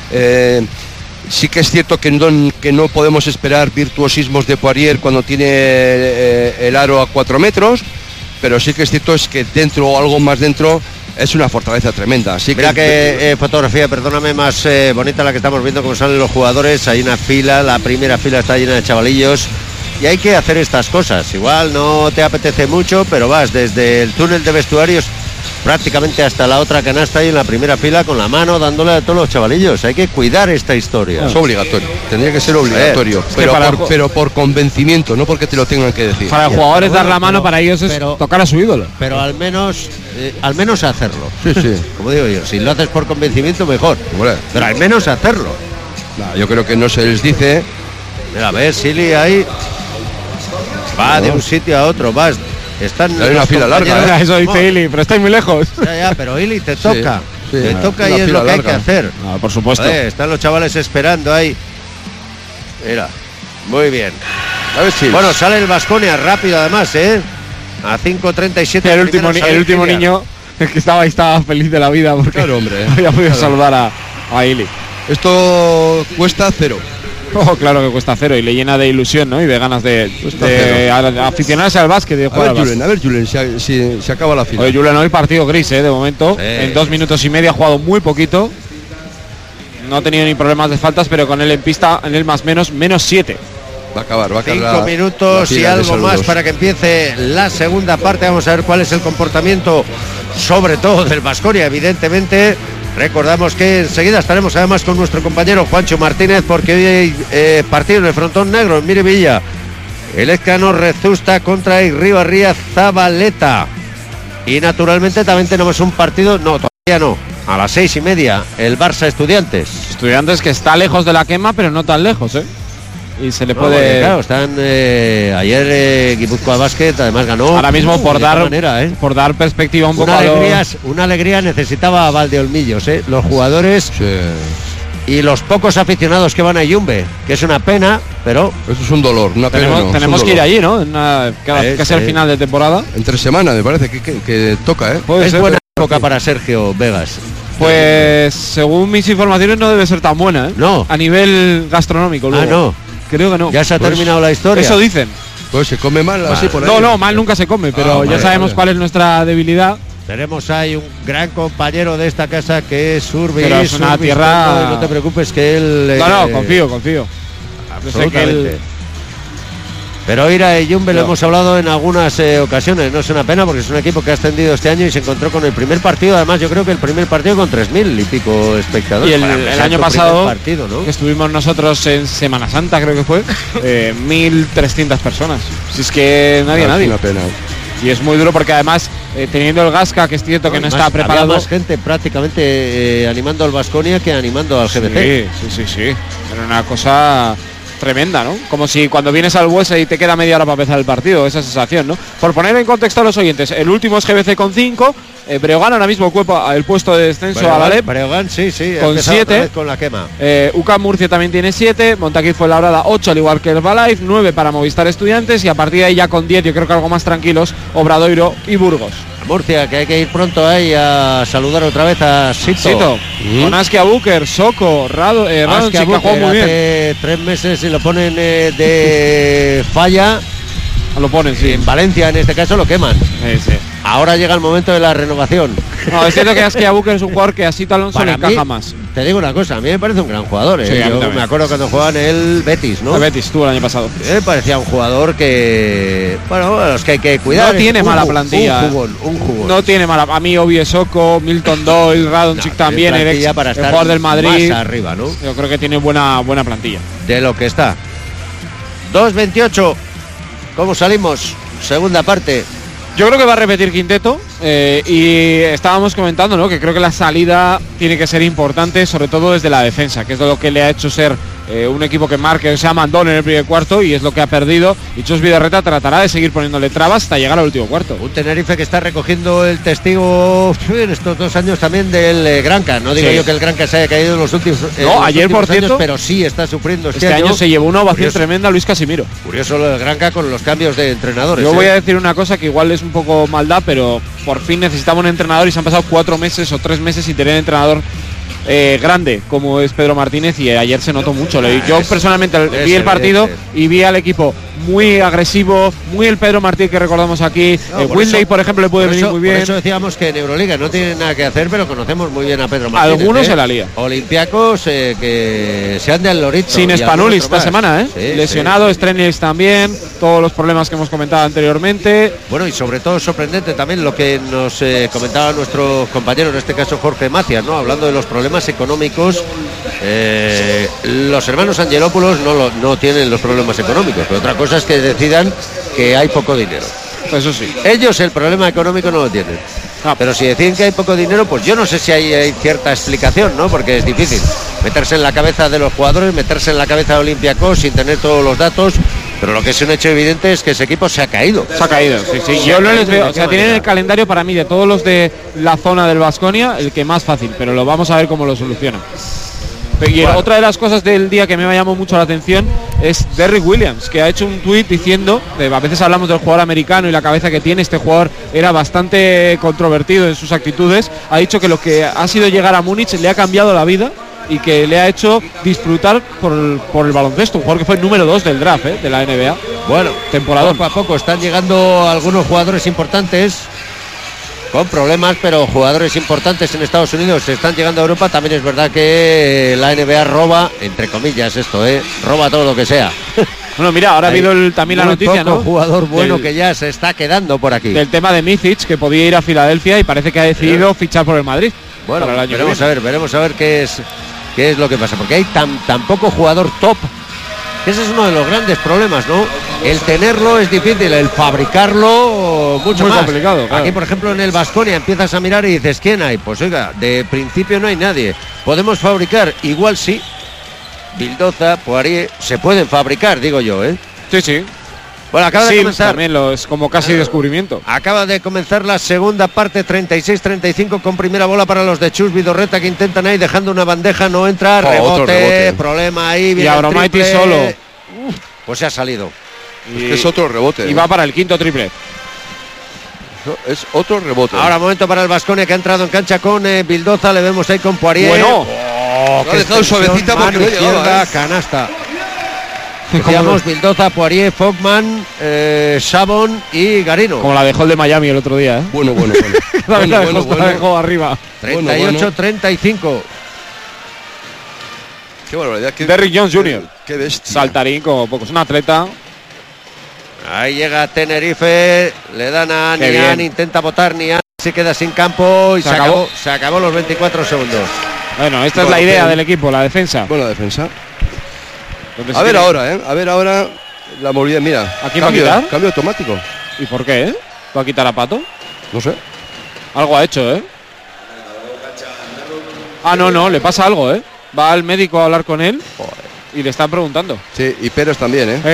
sí que es cierto que no podemos esperar virtuosismos de Poirier cuando tiene el aro a 4 metros, pero sí que es cierto es que dentro o algo más dentro es una fortaleza tremenda. Así mira que fotografía, perdóname, más bonita la que estamos viendo, como salen los jugadores. Hay una fila, la primera fila está llena de chavalillos, y hay que hacer estas cosas. Igual no te apetece mucho, pero vas desde el túnel de vestuarios prácticamente hasta la otra canasta y en la primera fila con la mano dándole a todos los chavalillos. Hay que cuidar esta historia. Es obligatorio, tendría que ser obligatorio, pero por convencimiento, no porque te lo tengan que decir. Para los jugadores dar la mano, para ellos es tocar a su ídolo. Pero al menos hacerlo. Sí. Como digo yo, si lo haces por convencimiento, mejor. Pero al menos hacerlo. Yo creo que no se les dice. Mira, a ver, Silly ahí va de un sitio a otro, vas. Hay una fila larga. Eso dice Ili, pero estáis muy lejos. Ya, pero Ili te toca. Te toca, y es lo que hay que hacer. Por supuesto. Están los chavales esperando ahí. Mira, muy bien. A ver si. Bueno, sale el Baskonia rápido además, a 5:37. El último niño que estaba feliz de la vida porque había podido saludar a Ili. Esto cuesta 0. Claro que cuesta 0 y le llena de ilusión, ¿no? Y de ganas de aficionarse al básquet. De jugar a ver, Julen, si se acaba la fila. Oye, Julen, hoy partido gris, de momento. En 2 minutos y medio ha jugado muy poquito. No ha tenido ni problemas de faltas, pero con él en pista, en el -7. Va a acabar 5 minutos y algo más para que empiece la segunda parte. Vamos a ver cuál es el comportamiento, sobre todo del Baskonia, evidentemente. Recordamos que enseguida estaremos además con nuestro compañero Juancho Martínez, porque hoy hay partido en el frontón negro en Miribilla. El Ezcano Rezusta contra Irribarría Zabaleta. Y naturalmente también tenemos un partido, no, todavía no, a las 6:30, el Barça Estudiantes. Estudiantes que está lejos de la quema, pero no tan lejos, Y se le puede. Claro, están ayer Guipúzcoa Basket además ganó. Ahora mismo por dar perspectiva un poco una alegría necesitaba a Valdeolmillos, los jugadores y los pocos aficionados que van a Yumbe, que es una pena, pero eso es un dolor, una pena. Tenemos que ir allí, ¿no? Casi al final de temporada. Entre semana me parece que toca, Es buena época para Sergio Vegas. Pues según mis informaciones no debe ser tan buena, No. A nivel gastronómico. Luego. No. Creo que no. Ya se ha terminado la historia. Eso dicen. Pues se come mal así por ahí. No, mal nunca se come, pero ya sabemos cuál es nuestra debilidad. Tenemos ahí un gran compañero de esta casa que es Urbi. Pero es una tierra. No te preocupes que él. Confío. Absolutamente. Pero ir a Yumbe lo hemos hablado en algunas ocasiones. No es una pena porque es un equipo que ha ascendido este año y se encontró con el primer partido. Además, yo creo que el primer partido con 3.000 y pico espectadores. Y el año pasado, que estuvimos nosotros en Semana Santa, creo que fue, 1.300 personas. Si es que no había nadie. Es una pena. Y es muy duro porque además, teniendo el Gasca, que es cierto que no está preparado. Había más gente prácticamente animando al Baskonia que animando al GBC. Sí. Era una cosa tremenda, ¿no? Como si cuando vienes al Buesa y te queda media hora para empezar el partido, esa sensación, ¿no? Por poner en contexto a los oyentes, el último es GBC con 5, Breogán ahora mismo ocupa el puesto de descenso a la LEP. Breogán, sí, con 7. Con la quema. UCAM Murcia también tiene 7, Montaquí Fuenlabrada 8, al igual que el Herbalife, 9 para Movistar Estudiantes, y a partir de ahí ya con 10, yo creo que algo más tranquilos, Obradoiro y Burgos. Murcia, que hay que ir pronto ahí a saludar otra vez a Sito. Con Askia Buker, Soko, Radonjic, que jugó muy bien. Hace 3 meses y lo ponen de falla. Lo ponen, sí. En Valencia, en este caso, lo queman. Sí. Ahora llega el momento de la renovación. No, es cierto que Askia Buker es un jugador que a Sito Alonso le encaja más. Te digo una cosa, a mí me parece un gran jugador. Sí, yo me acuerdo cuando jugaba en el Betis, ¿no? El Betis, estuvo el año pasado. Me parecía un jugador que, bueno, a los que hay que cuidar. No tiene mala plantilla. Un jugón. No tiene mala. A mí, Ovie Soko, Milton Doyle, Radonjic también, el jugador del Madrid. Más arriba, ¿no? Yo creo que tiene buena plantilla. De lo que está. 2:28. ¿Cómo salimos? Segunda parte. Yo creo que va a repetir quinteto y estábamos comentando, ¿no?, que creo que la salida tiene que ser importante, sobre todo desde la defensa, que es lo que le ha hecho ser un equipo que marque, o sea, mandón en el primer cuarto, y es lo que ha perdido. Y Chus Vidorreta tratará de seguir poniéndole trabas hasta llegar al último cuarto. Un Tenerife que está recogiendo el testigo en estos 2 años también del Granca. No digo yo que el Granca se haya caído en los últimos ayer, por cierto, años, pero sí está sufriendo este año se llevó una ovación tremenda Luis Casimiro. Curioso lo del Granca con los cambios de entrenadores. Yo voy a decir una cosa que igual es un poco maldad, pero por fin necesitamos un entrenador y se han pasado 4 meses o 3 meses sin tener entrenador grande como es Pedro Martínez, y ayer se notó mucho. Yo personalmente vi el partido y vi al equipo muy agresivo, muy el Pedro Martínez que recordamos aquí. Whitley, por ejemplo, le puede venir muy bien. Por eso decíamos que en Euroliga no tiene nada que hacer, pero conocemos muy bien a Pedro Martínez. Algunos se la lía. Olympiacos que se han de Lorito. Sin Spanulis esta semana, lesionado, Strenis también, todos los problemas que hemos comentado anteriormente. Bueno, y sobre todo sorprendente también lo que nos comentaba nuestro compañero, en este caso Jorge Macias, ¿no? Hablando de los problemas económicos. Los hermanos Angelopoulos no tienen los problemas económicos, pero otra cosa es que decidan que hay poco dinero. Eso sí. Ellos el problema económico no lo tienen. Pero si deciden que hay poco dinero, pues yo no sé si hay cierta explicación, ¿no? Porque es difícil meterse en la cabeza de los jugadores, meterse en la cabeza de Olympiacos sin tener todos los datos. Pero lo que es un hecho evidente es que ese equipo se ha caído. Se ha caído, sí. Yo no les veo, o sea, tienen el calendario para mí de todos los de la zona del Baskonia el que más fácil, pero lo vamos a ver cómo lo solucionan. Y otra de las cosas del día que me llamó mucho la atención es Derrick Williams, que ha hecho un tuit diciendo, a veces hablamos del jugador americano y la cabeza que tiene, este jugador era bastante controvertido en sus actitudes. Ha dicho que lo que ha sido llegar a Múnich le ha cambiado la vida y que le ha hecho disfrutar por el baloncesto, un jugador que fue el número 2 del draft de la NBA. Bueno, temporadón. Poco a poco están llegando algunos jugadores importantes con problemas, pero jugadores importantes en Estados Unidos se están llegando a Europa. También es verdad que la NBA roba, entre comillas esto, roba todo lo que sea. Bueno, mira, ahora ha habido también la noticia, ¿no? Un jugador bueno que ya se está quedando por aquí. Del tema de Micic, que podía ir a Filadelfia y parece que ha decidido fichar por el Madrid. Bueno, veremos a ver qué es lo que pasa, porque hay tan poco jugador top. Ese es uno de los grandes problemas, ¿no? El tenerlo es difícil, el fabricarlo mucho más complicado. Claro. Aquí, por ejemplo, en el Baskonia empiezas a mirar y dices, ¿quién hay? Pues oiga, de principio no hay nadie. ¿Podemos fabricar? Igual sí. Vildoza, Poirier, se pueden fabricar, digo yo, Sí. Bueno, acaba de comenzar. También es como casi descubrimiento. Acaba de comenzar la segunda parte, 36-35, con primera bola para los de Chus Vidorreta, que intentan ahí dejando una bandeja, no entra, rebote, problema ahí. Y Abromaitis solo. Pues se ha salido. Es otro rebote. Y va para el quinto triple. Es otro rebote. Ahora momento para el Baskonia, que ha entrado en cancha con Vildoza, le vemos ahí con Poirier. Bueno. Lo ha dejado suavecita porque no llegaba. Canasta. Decíamos Vildoza, Poirier, Fogman, Shabon y Garino. Como la dejó el de Miami el otro día. Bueno. La dejó arriba. 38-35. Qué barbaridad. Derrick Jones Jr. Qué bestia. Saltarín como pocos. Un atleta. Ahí llega Tenerife. Le dan a Nian. Intenta botar Nian. Se queda sin campo y se acabó los 24 segundos. Bueno, esta es la idea del equipo, la defensa. Bueno, la defensa. A ver ahora la movilidad, mira. ¿A quién va a quitar? Cambio automático. ¿Y por qué? ¿Va a quitar a Pato? No sé. Algo ha hecho, no, le pasa algo, Va al médico a hablar con él. Joder. Y le están preguntando. Sí, y Pérez también,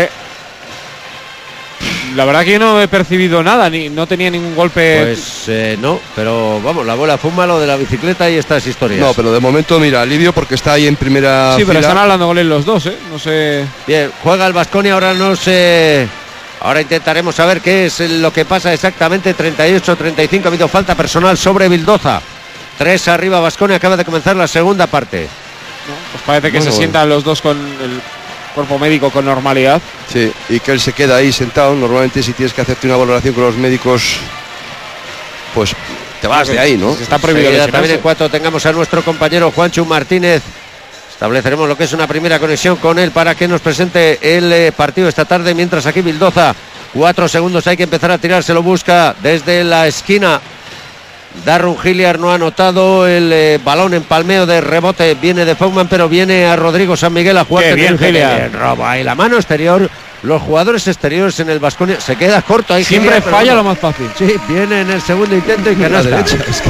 La verdad que yo no he percibido nada, no tenía ningún golpe. Pues no, pero vamos, la bola fuma lo de la bicicleta y estas historias. No, pero de momento, mira, alivio porque está ahí en primera Sí, pero fila. están hablando con él los dos, no sé. Bien, juega el Baskonia, ahora no sé Ahora intentaremos saber qué es lo que pasa exactamente. 38-35, ha habido falta personal sobre Vildoza. 3 arriba Baskonia, acaba de comenzar la segunda parte. Pues parece que se sientan los dos con el cuerpo médico con normalidad. Sí, y que él se queda ahí sentado. Normalmente si tienes que hacerte una valoración con los médicos, pues te vas de ahí, ¿no? Está prohibido. También en cuanto tengamos a nuestro compañero Juancho Martínez, estableceremos lo que es una primera conexión con él para que nos presente el partido esta tarde. Mientras aquí Vildoza, 4 segundos, hay que empezar a tirar, se lo busca desde la esquina. Darren Hilliard no ha anotado, el balón en palmeo de rebote viene de Fogman, pero viene a Rodrigo San Miguel a jugar. Bien, Hilliard. Roba y la mano exterior. Los jugadores exteriores en el Baskonia, se queda corto ahí. Siempre Hilliard, falla lo más fácil. Sí, viene en el segundo intento y canasta.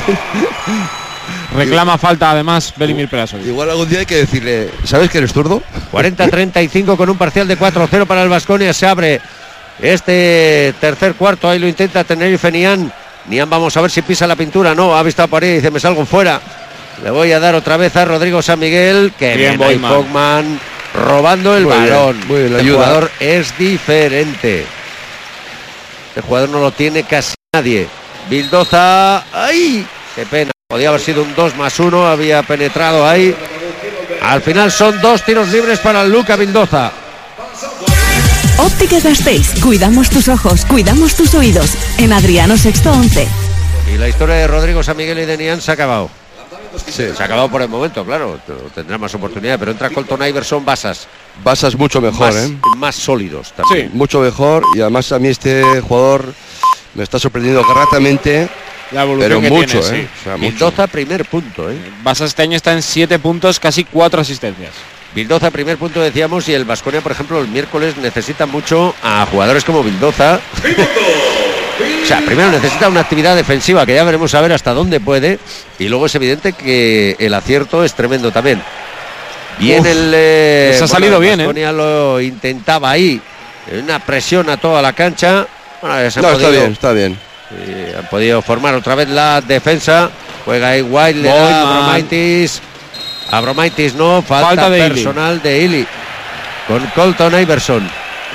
Reclama falta además Velimir Perasovic. Igual algún día hay que decirle, ¿sabes que eres zurdo? 40-35 con un parcial de 4-0 para el Baskonia. Se abre este tercer cuarto, ahí lo intenta Tenerife Nian. Nian, vamos a ver si pisa la pintura. No, ha visto a pared y dice, me salgo fuera. Le voy a dar otra vez a Rodrigo San Miguel, que bien ahí Fogman robando el balón. Muy bien, el jugador es diferente. Este jugador no lo tiene casi nadie. Vildoza, ¡ay! ¡Qué pena! Podía haber sido un 2+1, había penetrado ahí. Al final son 2 tiros libres para Luca Vildoza. Óptica Gasteiz, cuidamos tus ojos, cuidamos tus oídos. En Adriano Sexto 11. Y la historia de Rodrigo San Miguel y de Nian se ha acabado. Sí. Se ha acabado por el momento, claro. Tendrá más oportunidades, pero entra Colton Iverson, Basas mucho mejor, más sólidos también. Sí, mucho mejor. Y además a mí este jugador me está sorprendiendo gratamente. La evolución pero que mucho, tiene, sí. O sea, Vildoza, primer punto, Basas este año está en 7 puntos, casi 4 asistencias. Vildoza, primer punto, decíamos, y el Baskonia, por ejemplo, el miércoles necesita mucho a jugadores como Vildoza. O sea, primero necesita una actividad defensiva que ya veremos a ver hasta dónde puede, y luego es evidente que el acierto es tremendo también. Bien, les ha salido bien, Baskonia lo intentaba ahí, una presión a toda la cancha. Bueno, está bien. Han podido formar otra vez la defensa. Juega ahí White, le da a Abromaitis. Abromaitis no, falta personal de Ili con Colton Iverson.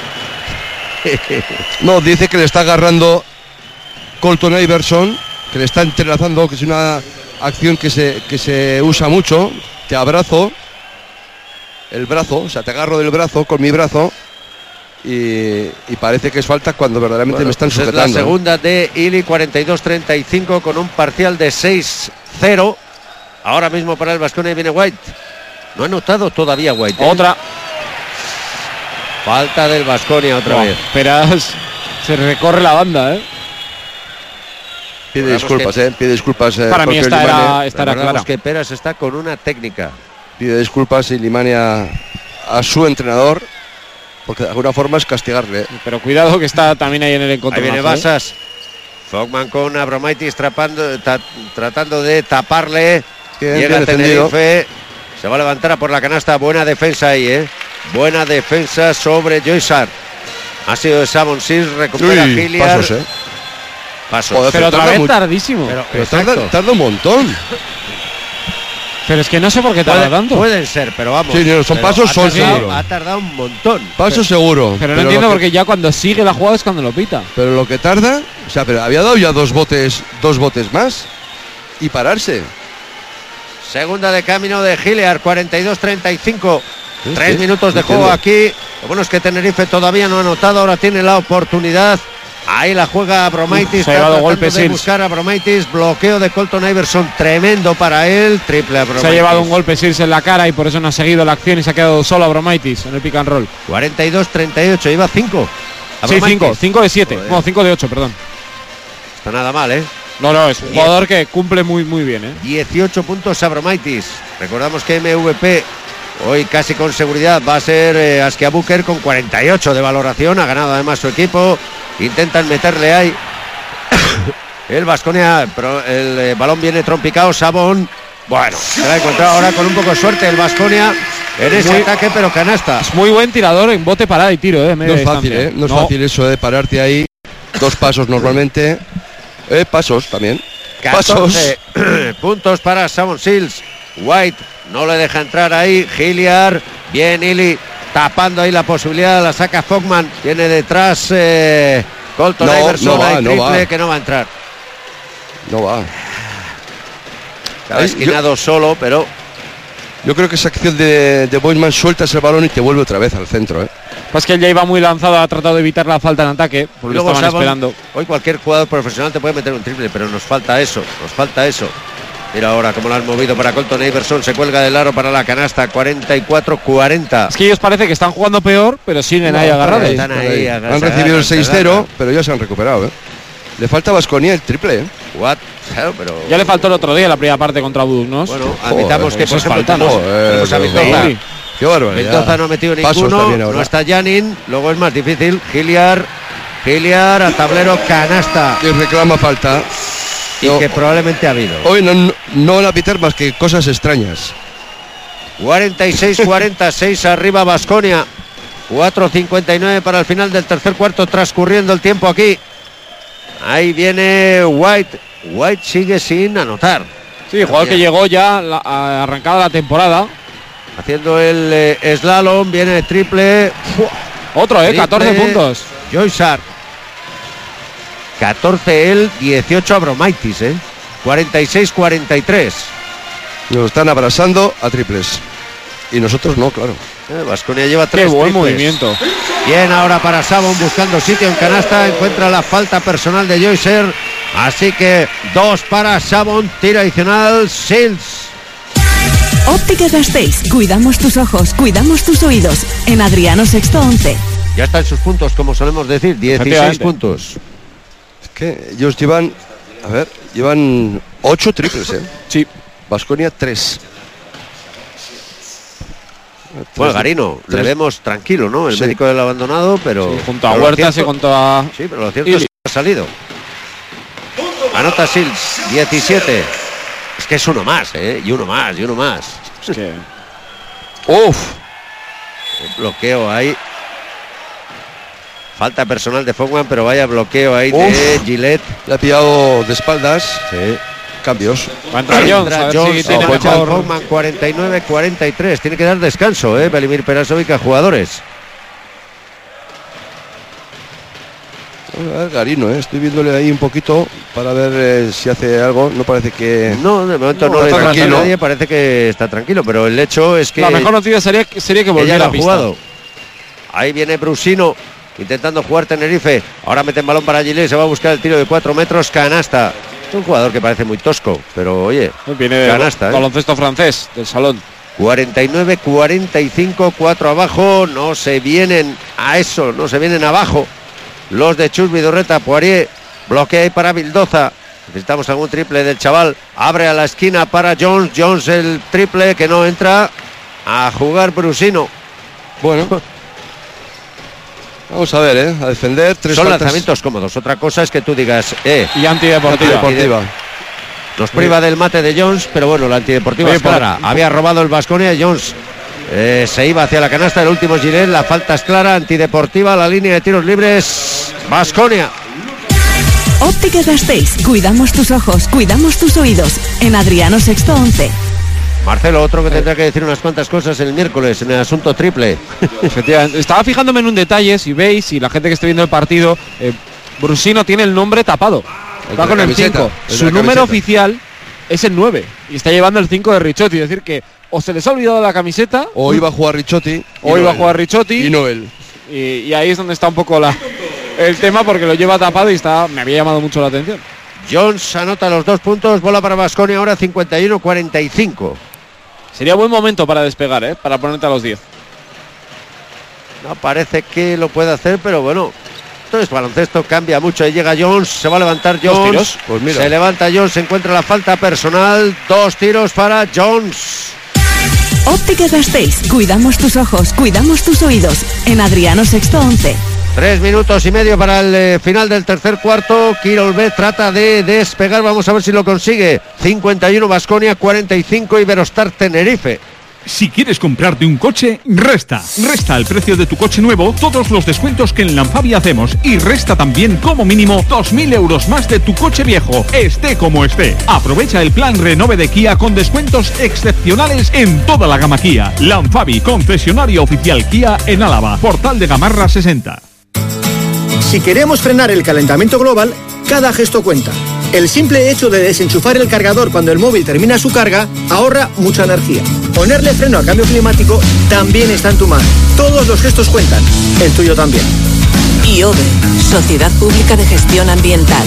No, dice que le está agarrando Colton Iverson, que le está entrelazando, que es una acción que se usa mucho. Te abrazo el brazo, o sea, te agarro del brazo con mi brazo. Y parece que es falta cuando verdaderamente me están sujetando. Es la segunda de Ili, 42-35 con un parcial de 6-0. Ahora mismo para el Baskonia viene White. No ha notado todavía White. Otra. Falta del Baskonia otra vez. Peras se recorre la banda, Pide disculpas, Pide disculpas. Para mí esta era clara. Que Peras está con una técnica. Pide disculpas Ilimania a su entrenador, porque de alguna forma es castigarle. Pero cuidado que está también ahí en el encuentro. Ahí viene Basas. Fogman con Abromaitis tratando de taparle. Llega Tenerife. Se va a levantar a por la canasta. Buena defensa ahí, Buena defensa sobre Joysar. Ha sido de Savon Seals. Recupera Hilliard. Pasos. Joder, pero otra vez tardísimo. Pero tarda un montón. Pero es que no sé por qué tarda tanto. Pueden ser, pero vamos. Sí, son pasos, son seguro. Ha tardado un montón. Pasos seguro. Pero no entiendo porque ya cuando sigue la jugada es cuando lo pita. Pero lo que tarda, o sea, pero había dado ya dos botes más y pararse. Segunda de camino de Hilliard, 42-35. 3 minutos de juego aquí. Lo bueno es que Tenerife todavía no ha anotado, ahora tiene la oportunidad. Ahí la juega Abromaitis. Se ha llevado golpe de buscar a Abromaitis. Bloqueo de Colton Iverson, tremendo para él. Triple Abromaitis. Se ha llevado un golpe Seals en la cara y por eso no ha seguido la acción y se ha quedado solo Abromaitis en el pick and roll. 42-38, iba 5. Sí, 5 de 7. No, 5 de 8, perdón. Está nada mal, No, es un jugador que cumple muy bien, 18 puntos Abromaitis. Recordamos que MVP hoy casi con seguridad va a ser Askia Booker con 48 de valoración. Ha ganado además su equipo. Intentan meterle ahí el Baskonia, pero el balón viene trompicado. Savon, bueno, se va a encontrar ahora con un poco de suerte el Baskonia en ese ataque, pero canasta. Es muy buen tirador en bote, parada y tiro, No es fácil, No es fácil eso de pararte ahí. 2 pasos normalmente. Pasos también. 14 puntos para Savon Seals. White no le deja entrar ahí. Hilliard, bien Ili. tapando ahí la posibilidad, la saca Fogman, viene detrás Colton Iverson, hay triple que no va a entrar. No va. Estaba esquinado solo, pero... Yo creo que esa acción de Boisman, sueltas el balón y te vuelve otra vez al centro, Pues que él ya iba muy lanzado, ha tratado de evitar la falta en ataque, porque lo estaban esperando. Hoy cualquier jugador profesional te puede meter un triple, pero nos falta eso. Mira ahora cómo lo han movido para Colton Iverson, se cuelga del aro para la canasta, 44-40. Es que ellos parece que están jugando peor, pero siguen ahí agarrados. Han recibido el 6-0, pero ya se han recuperado, Le falta a Baskonia el triple, Claro, pero... Ya le faltó el otro día la primera parte contra Budugnos. Bueno, admitamos que por ejemplo tenemos a Mendoza. Qué barbaridad. Mendoza no ha metido ninguno, no está Janin, luego es más difícil. Hilliard a tablero, canasta. Y reclama falta. Y que probablemente ha habido. Hoy no van a pitar más que cosas extrañas. 46-46 arriba Baskonia. 4:59 para el final del tercer cuarto, transcurriendo el tiempo aquí. Ahí viene White. White sigue sin anotar. Sí, jugador que llegó ya arrancada la temporada. Haciendo el slalom, viene el triple. Otro, 14 puntos. Joyce Hart. 14 él, 18 Abromaitis, 46-43. Nos están abrazando a triples. Y nosotros no, claro. Baskonia lleva 3 Qué buen triples. movimiento. Bien ahora para Sabon buscando sitio en canasta. Encuentra la falta personal de Joycer. Así que 2 para Sabon. Tiro adicional. Shields. Óptica Gasteiz. Cuidamos tus ojos, cuidamos tus oídos. En Adriano Sexto 11. Ya está en sus puntos, como solemos decir. 16 puntos. Es que ellos llevan 8 triples, Sí. Baskonia 3. Bueno, Garino, le vemos tranquilo, ¿no? El médico del abandonado, pero... Sí, junto a Huertas y junto a... Sí, pero lo cierto es que ha salido. Anota Shields, 17. Es que es uno más, y uno más. Es que... ¡Uf! El bloqueo ahí. Falta personal de Fogman, pero vaya bloqueo ahí de Gillette. Le ha pillado de espaldas. Sí. Cambios. Jones, Fogman 49-43. Tiene que dar descanso, Velimir Perasovic a jugadores. A ver, Garino, estoy viéndole ahí un poquito para ver si hace algo. No parece que... No, de momento no le pasa a nadie, parece que está tranquilo, pero el hecho es que... La mejor noticia sería que volviera a pista. Jugado. Ahí viene Brusino intentando jugar Tenerife. Ahora meten balón para Gilles, se va a buscar el tiro de 4 metros, canasta. Es un jugador que parece muy tosco, pero oye, viene de canasta. Baloncesto francés del salón. 49-45, 4 abajo. No se vienen a eso, no se vienen abajo los de Chus Vidorreta. Poirier bloquea ahí para Vildoza. Necesitamos algún triple del chaval. Abre a la esquina para Jones. Jones el triple que no entra. A jugar Brusino. Bueno, vamos a ver, a defender. Son lanzamientos cómodos. Otra cosa es que tú digas, y antideportiva. Nos priva del mate de Jones, pero bueno, la antideportiva es clara. Había robado el Baskonia y Jones se iba hacia la canasta. El último Gilet, la falta es clara, antideportiva, la línea de tiros libres. Baskonia. Óptica Gasteiz. Cuidamos tus ojos, cuidamos tus oídos. En Adriano Sexto 11. Marcelo, otro que tendrá que decir unas cuantas cosas el miércoles en el asunto triple. Efectivamente. Estaba fijándome en un detalle, si veis, y la gente que esté viendo el partido, Brusino tiene el nombre tapado. Va con el 5. Su número oficial es el 9. Y está llevando el 5 de Ricciotti. Es decir que o se les ha olvidado la camiseta. O iba a jugar Ricciotti. Y no él. Y ahí es donde está un poco el tema, porque lo lleva tapado y me había llamado mucho la atención. Jones anota los 2 puntos. Bola para Baskonia ahora 51-45. Sería buen momento para despegar, para ponerte a los 10. No parece que lo pueda hacer, pero bueno. Entonces baloncesto cambia mucho. Ahí llega Jones, se va a levantar Jones. Pues mira. Se levanta Jones, se encuentra la falta personal. 2 tiros para Jones. Óptica Gasteiz. Cuidamos tus ojos, cuidamos tus oídos. En Adriano Sexto 11. 3 minutos y medio para el final del tercer cuarto. Kirolbet trata de despegar. Vamos a ver si lo consigue. 51 Baskonia, 45 Iberostar Tenerife. Si quieres comprarte un coche, resta al precio de tu coche nuevo todos los descuentos que en Lanfabi hacemos y resta también como mínimo 2.000 euros más de tu coche viejo, esté como esté. Aprovecha el plan Renove de Kia con descuentos excepcionales en toda la gama Kia. Lanfabi, concesionario oficial Kia en Álava, Portal de Gamarra 60. Si queremos frenar el calentamiento global, cada gesto cuenta. El simple hecho de desenchufar el cargador cuando el móvil termina su carga ahorra mucha energía. Ponerle freno al cambio climático también está en tu mano. Todos los gestos cuentan, el tuyo también. IOVE, Sociedad Pública de Gestión Ambiental.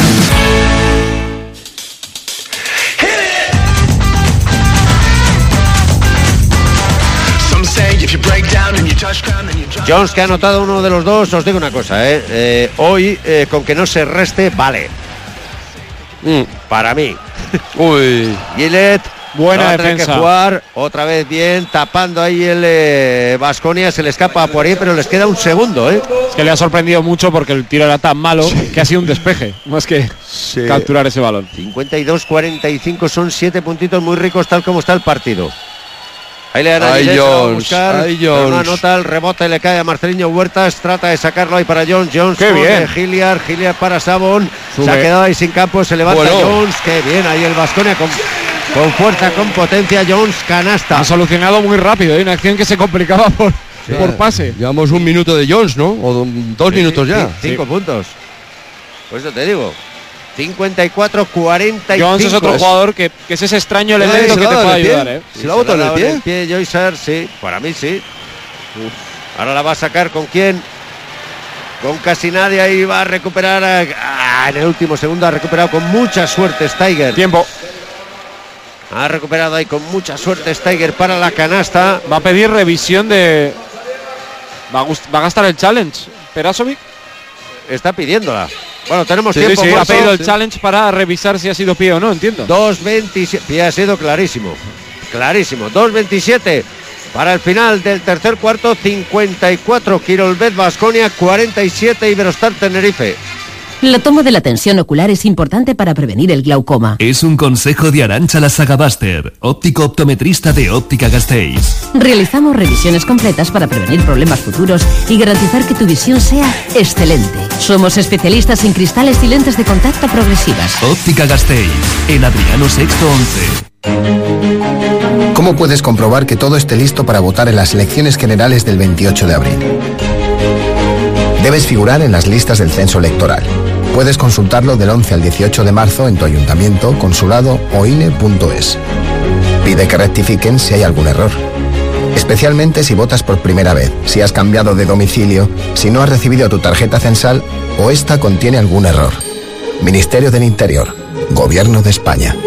Jones, que ha anotado uno de los dos. Os digo una cosa, hoy con que no se reste, vale. Para mí. Uy. Gillett, buena defensa. Que jugar otra vez bien, tapando ahí el Baskonia. Se le escapa a Poirier, pero les queda un segundo, Es que le ha sorprendido mucho porque el tiro era tan malo que ha sido un despeje, más que capturar ese balón. 52-45, son 7 puntitos muy ricos tal como está el partido. Ahí le dan a Jones, pero no anota, el rebote le cae a Marcelinho Huertas, trata de sacarlo ahí para Jones. Qué bien. Hilliard para Sabón, se ha quedado ahí sin campo, se levanta Jones, qué bien, ahí el Baskonia con fuerza, con potencia. Jones, canasta. Ha solucionado muy rápido, una acción que se complicaba por pase. Llevamos un minuto de Jones, ¿no? O 2 minutos ya. 5 puntos. Por eso te digo. 54-45. Jones es otro jugador que es ese extraño elemento que te puede ayudar, ¿Se la ha botado en el pie? Joycer, sí, para mí sí. Ahora la va a sacar ¿con quién? Con casi nadie, ahí va a recuperar en el último segundo ha recuperado con mucha suerte Steiger. Tiempo. Ha recuperado ahí con mucha suerte Steiger para la canasta. Va a pedir revisión de... ¿Va a gastar el challenge Perasovic? Está pidiéndola. Bueno, tenemos tiempo. Sí, ha pedido el challenge para revisar si ha sido pie o no, entiendo. 2.27. Pie ha sido clarísimo. 2.27 para el final del tercer cuarto. 54 Quirolbet Baskonia, 47 Iberostar Tenerife. La toma de la tensión ocular es importante para prevenir el glaucoma. Es un consejo de Arantxa Lasagabaster, óptico optometrista de Óptica Gasteiz. Realizamos revisiones completas para prevenir problemas futuros y garantizar que tu visión sea excelente. Somos especialistas en cristales y lentes de contacto progresivas. Óptica Gasteiz, en Adriano Sexto 11. ¿Cómo puedes comprobar que todo esté listo para votar en las elecciones generales del 28 de abril? Debes figurar en las listas del censo electoral. Puedes consultarlo del 11 al 18 de marzo en tu ayuntamiento, consulado o INE.es. Pide que rectifiquen si hay algún error. Especialmente si votas por primera vez, si has cambiado de domicilio, si no has recibido tu tarjeta censal o esta contiene algún error. Ministerio del Interior. Gobierno de España.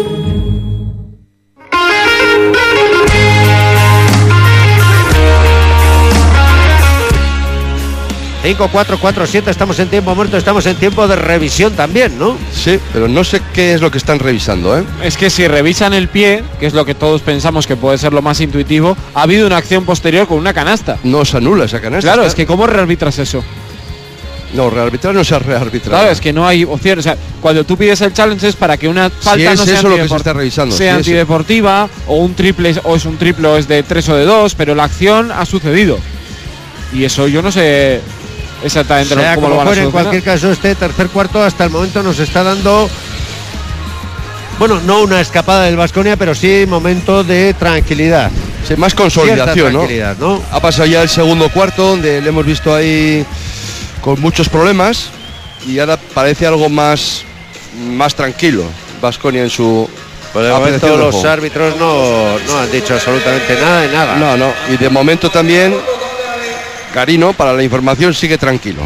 5-4-4-7, estamos en tiempo muerto, estamos en tiempo de revisión también, ¿no? Sí, pero no sé qué es lo que están revisando, ¿eh? Es que si revisan el pie, que es lo que todos pensamos que puede ser lo más intuitivo, ha habido una acción posterior con una canasta. No se anula esa canasta. Claro, es que ¿cómo rearbitras eso? No, rearbitrar no se ha rearbitrado. Claro, es que no hay opción. O sea, cuando tú pides el challenge es para que una falta no sea, eso lo que se está revisando. sea antideportiva, o un triple, o es un triple o es de 3 o de 2, pero la acción ha sucedido. Y eso yo no sé exactamente cómo lo van a solucionar. En cualquier caso, este tercer cuarto hasta el momento nos está dando, bueno, no una escapada del Baskonia, pero sí momento de tranquilidad. Sí, más consolidación, ¿no? Ha pasado ya el segundo cuarto, donde le hemos visto ahí con muchos problemas, y ahora parece algo más tranquilo Baskonia en su... Por el momento los árbitros no han dicho absolutamente nada de nada. No, y de momento también Carino, para la información, sigue tranquilo.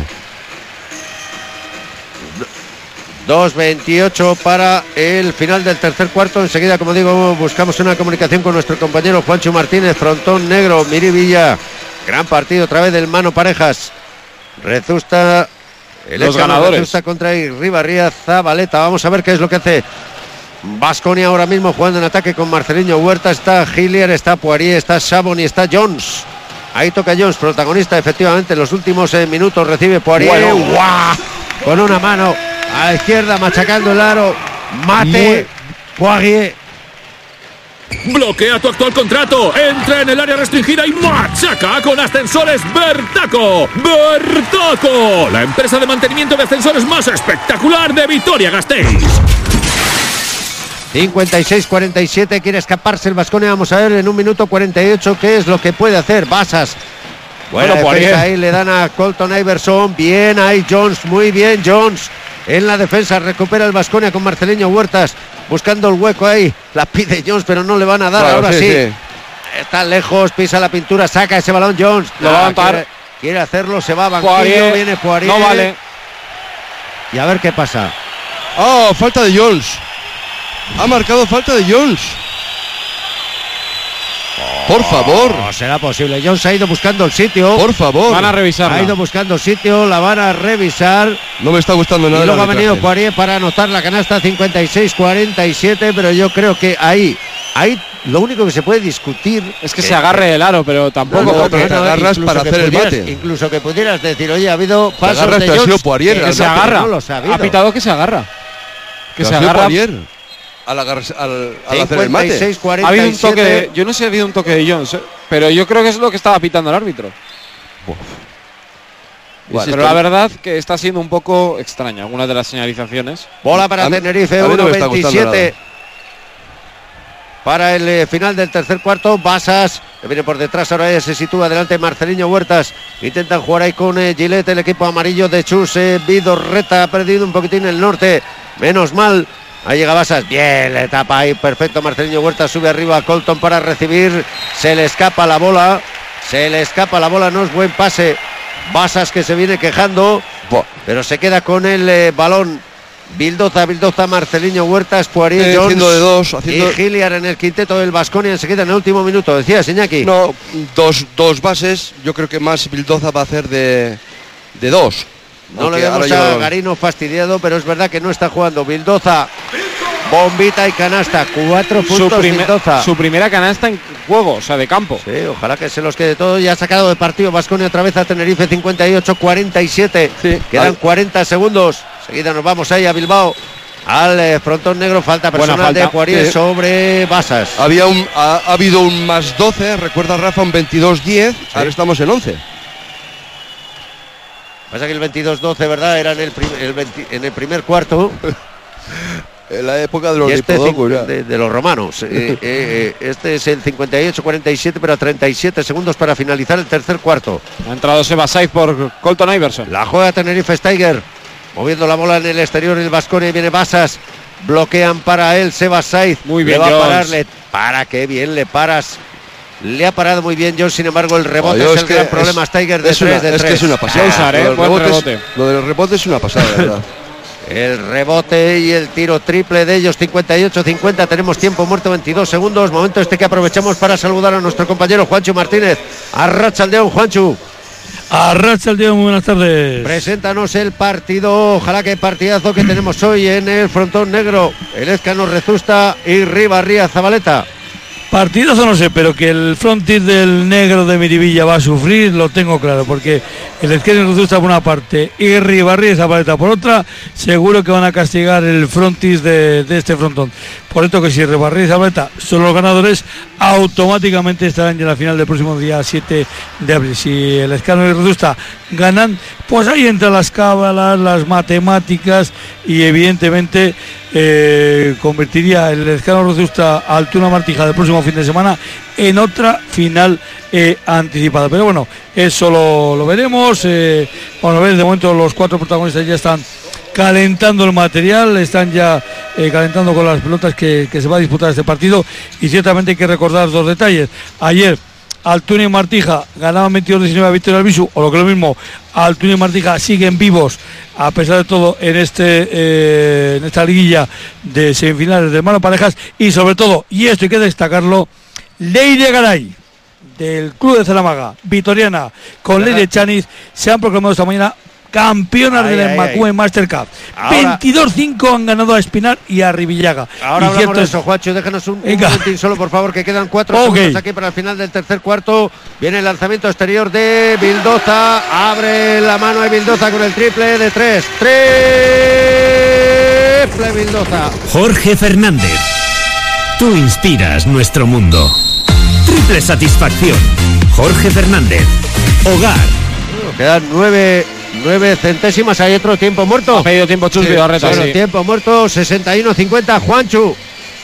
2:28 para el final del tercer cuarto. Enseguida, como digo, buscamos una comunicación con nuestro compañero Juancho Martínez, frontón negro, Miribilla. Gran partido otra vez del Mano Parejas. Rezusta los ganadores. Rezusta contra Ribarría Zabaleta. Vamos a ver qué es lo que hace Baskonia ahora mismo jugando en ataque con Marcelinho Huerta. Está Hilliard, está Poirier, está Sabon y está Jones. Ahí toca Jones, protagonista efectivamente en los últimos minutos. Recibe Poirier, con una mano a la izquierda, machacando el aro. Mate, Poirier. Bloquea tu actual contrato. Entra en el área restringida y machaca con Ascensores Bertaco. ¡Bertaco! La empresa de mantenimiento de ascensores más espectacular de Vitoria-Gasteiz. 56-47, quiere escaparse el Baskonia. Vamos a ver en 1 minuto 48 qué es lo que puede hacer Basas. Buena defensa ahí, le dan a Colton Iverson. Bien ahí Jones, muy bien Jones. En la defensa recupera el Baskonia con Marceliño Huertas. Buscando el hueco ahí. La pide Jones, pero no le van a dar. Claro, ahora sí. Está lejos, pisa la pintura, saca ese balón Jones. Lo va a levantar. Quiere hacerlo, se va a banquillo, viene Poirier. No vale. Y a ver qué pasa. Oh, falta de Jones. Ha marcado falta de Jones. Por favor. No será posible. Jones ha ido buscando el sitio. Por favor. Van a revisarla. Ha ido buscando sitio, la van a revisar. No me está gustando nada. Y luego ha venido Poirier para anotar la canasta 56-47, pero yo creo que ahí lo único que se puede discutir es que se agarre el aro, pero tampoco. No, pero te agarras para hacer el bate. Incluso que pudieras decir, oye, ha habido pasos de Jones. Poirier, que se agarra. No ha pitado que se agarra. Que se agarra. Al hacer el mate. Ha habido un toque yo no sé si ha habido un toque de Jones, pero yo creo que es lo que estaba pitando el árbitro. Bueno, pero la verdad que está siendo un poco extraña algunas de las señalizaciones. Bola para Tenerife, 1-27 para el final del tercer cuarto. Basas, que viene por detrás, ahora ya se sitúa delante Marceliño Huertas. Intentan jugar ahí con Gillette, el equipo amarillo de Chus. Vidorreta ha perdido un poquitín el norte, menos mal. Ahí llega Basas, bien, le tapa ahí, perfecto. Marceliño Huertas sube arriba a Colton para recibir. Se le escapa la bola, no es buen pase. Basas que se viene quejando, pero se queda con el balón. Bildoza, Marceliño Huertas, Poirier, Jones de dos, y Hilliard en el quinteto del Baskonia. Enseguida en el último minuto, decías, Iñaki. No, dos bases, yo creo que más Bildoza va a hacer de dos. No le vemos a Garino fastidiado, pero es verdad que no está jugando. Bildoza, bombita y canasta, 4 puntos Bildoza. Su primera canasta en juego, o sea, de campo. Sí, ojalá que se los quede todo. Ya ha sacado de partido Baskonia otra vez a Tenerife, 58-47. Sí. Quedan 40 segundos. Enseguida nos vamos ahí a Bilbao. Al frontón negro, falta personal de Poirier sobre Basas. Ha habido un más 12, recuerda Rafa, un 22-10. Ahora estamos en 11. Pasa que el 22-12, ¿verdad? Era en el primer cuarto. En la época de los de los romanos. Este es el 58-47, pero a 37 segundos para finalizar el tercer cuarto. Ha entrado Seba Saiz por Colton Iverson. La juega Tenerife Steiger, moviendo la bola en el exterior el Baskonia, y viene Basas. Bloquean para él Seba Saiz. Muy bien, le va a pararle. Para, qué bien le paras. Le ha parado muy bien Jones, sin embargo el rebote es el gran problema. Steiger de 3 de 3. Es que es una pasada. Lo del rebote es una pasada, ¿verdad? El rebote y el tiro triple de ellos, 58-50. Tenemos tiempo muerto, 22 segundos. Momento que aprovechamos para saludar a nuestro compañero Juancho Martínez. Arratsaldeon, Juancho. Arratsaldeon, muy buenas tardes. Preséntanos el partido. Ojalá que partidazo que tenemos hoy en el frontón negro. El Ezcano Rezusta y Ribarría Zabaleta. Partidazo no sé, pero que el frontis del negro de Miribilla va a sufrir, lo tengo claro, porque el Ezcano Rezusta por una parte y Ribarría Zabaleta por otra, seguro que van a castigar el frontis de este frontón. Por esto que si Ribarría y Zabaleta son los ganadores, automáticamente estarán ya en la final del próximo día 7 de abril. Si el Ezcano y Rezusta ganan, pues ahí entran las cábalas, las matemáticas, y evidentemente convertiría el Ezcano Rezusta Altuna Martija del próximo fin de semana en otra final anticipada. Pero bueno, eso lo veremos. Bueno, de momento los 4 protagonistas ya están calentando el material, están ya calentando con las pelotas que se va a disputar este partido, y ciertamente hay que recordar 2 detalles. Ayer Altuna y Martija ganaban 22-19 a Victoria Albisu, o lo que es lo mismo, Altuna y Martija siguen vivos a pesar de todo en esta liguilla de semifinales de mano parejas, y sobre todo, y esto hay que destacarlo, Leire Garay del Club de Zaramaga, vitoriana, con Leire Chaniz, se han proclamado esta mañana campeonas del Macue Master Cup. 22-5 han ganado a Espinar y a Rivillaga. Ahora hablamos de eso, Juancho. Déjanos un momentín solo, por favor, que quedan 4 segundos aquí para el final del tercer cuarto. Viene el lanzamiento exterior de Bildoza. Abre la mano de Bildoza con el triple de 3. Triple Bildoza. Jorge Fernández. Tú inspiras nuestro mundo. Triple satisfacción. Jorge Fernández. Hogar. Quedan 9 centésimas. Hay otro tiempo muerto. Ha pedido tiempo Chus Vidorreta. Bueno, tiempo muerto, 61-50. Juanchu.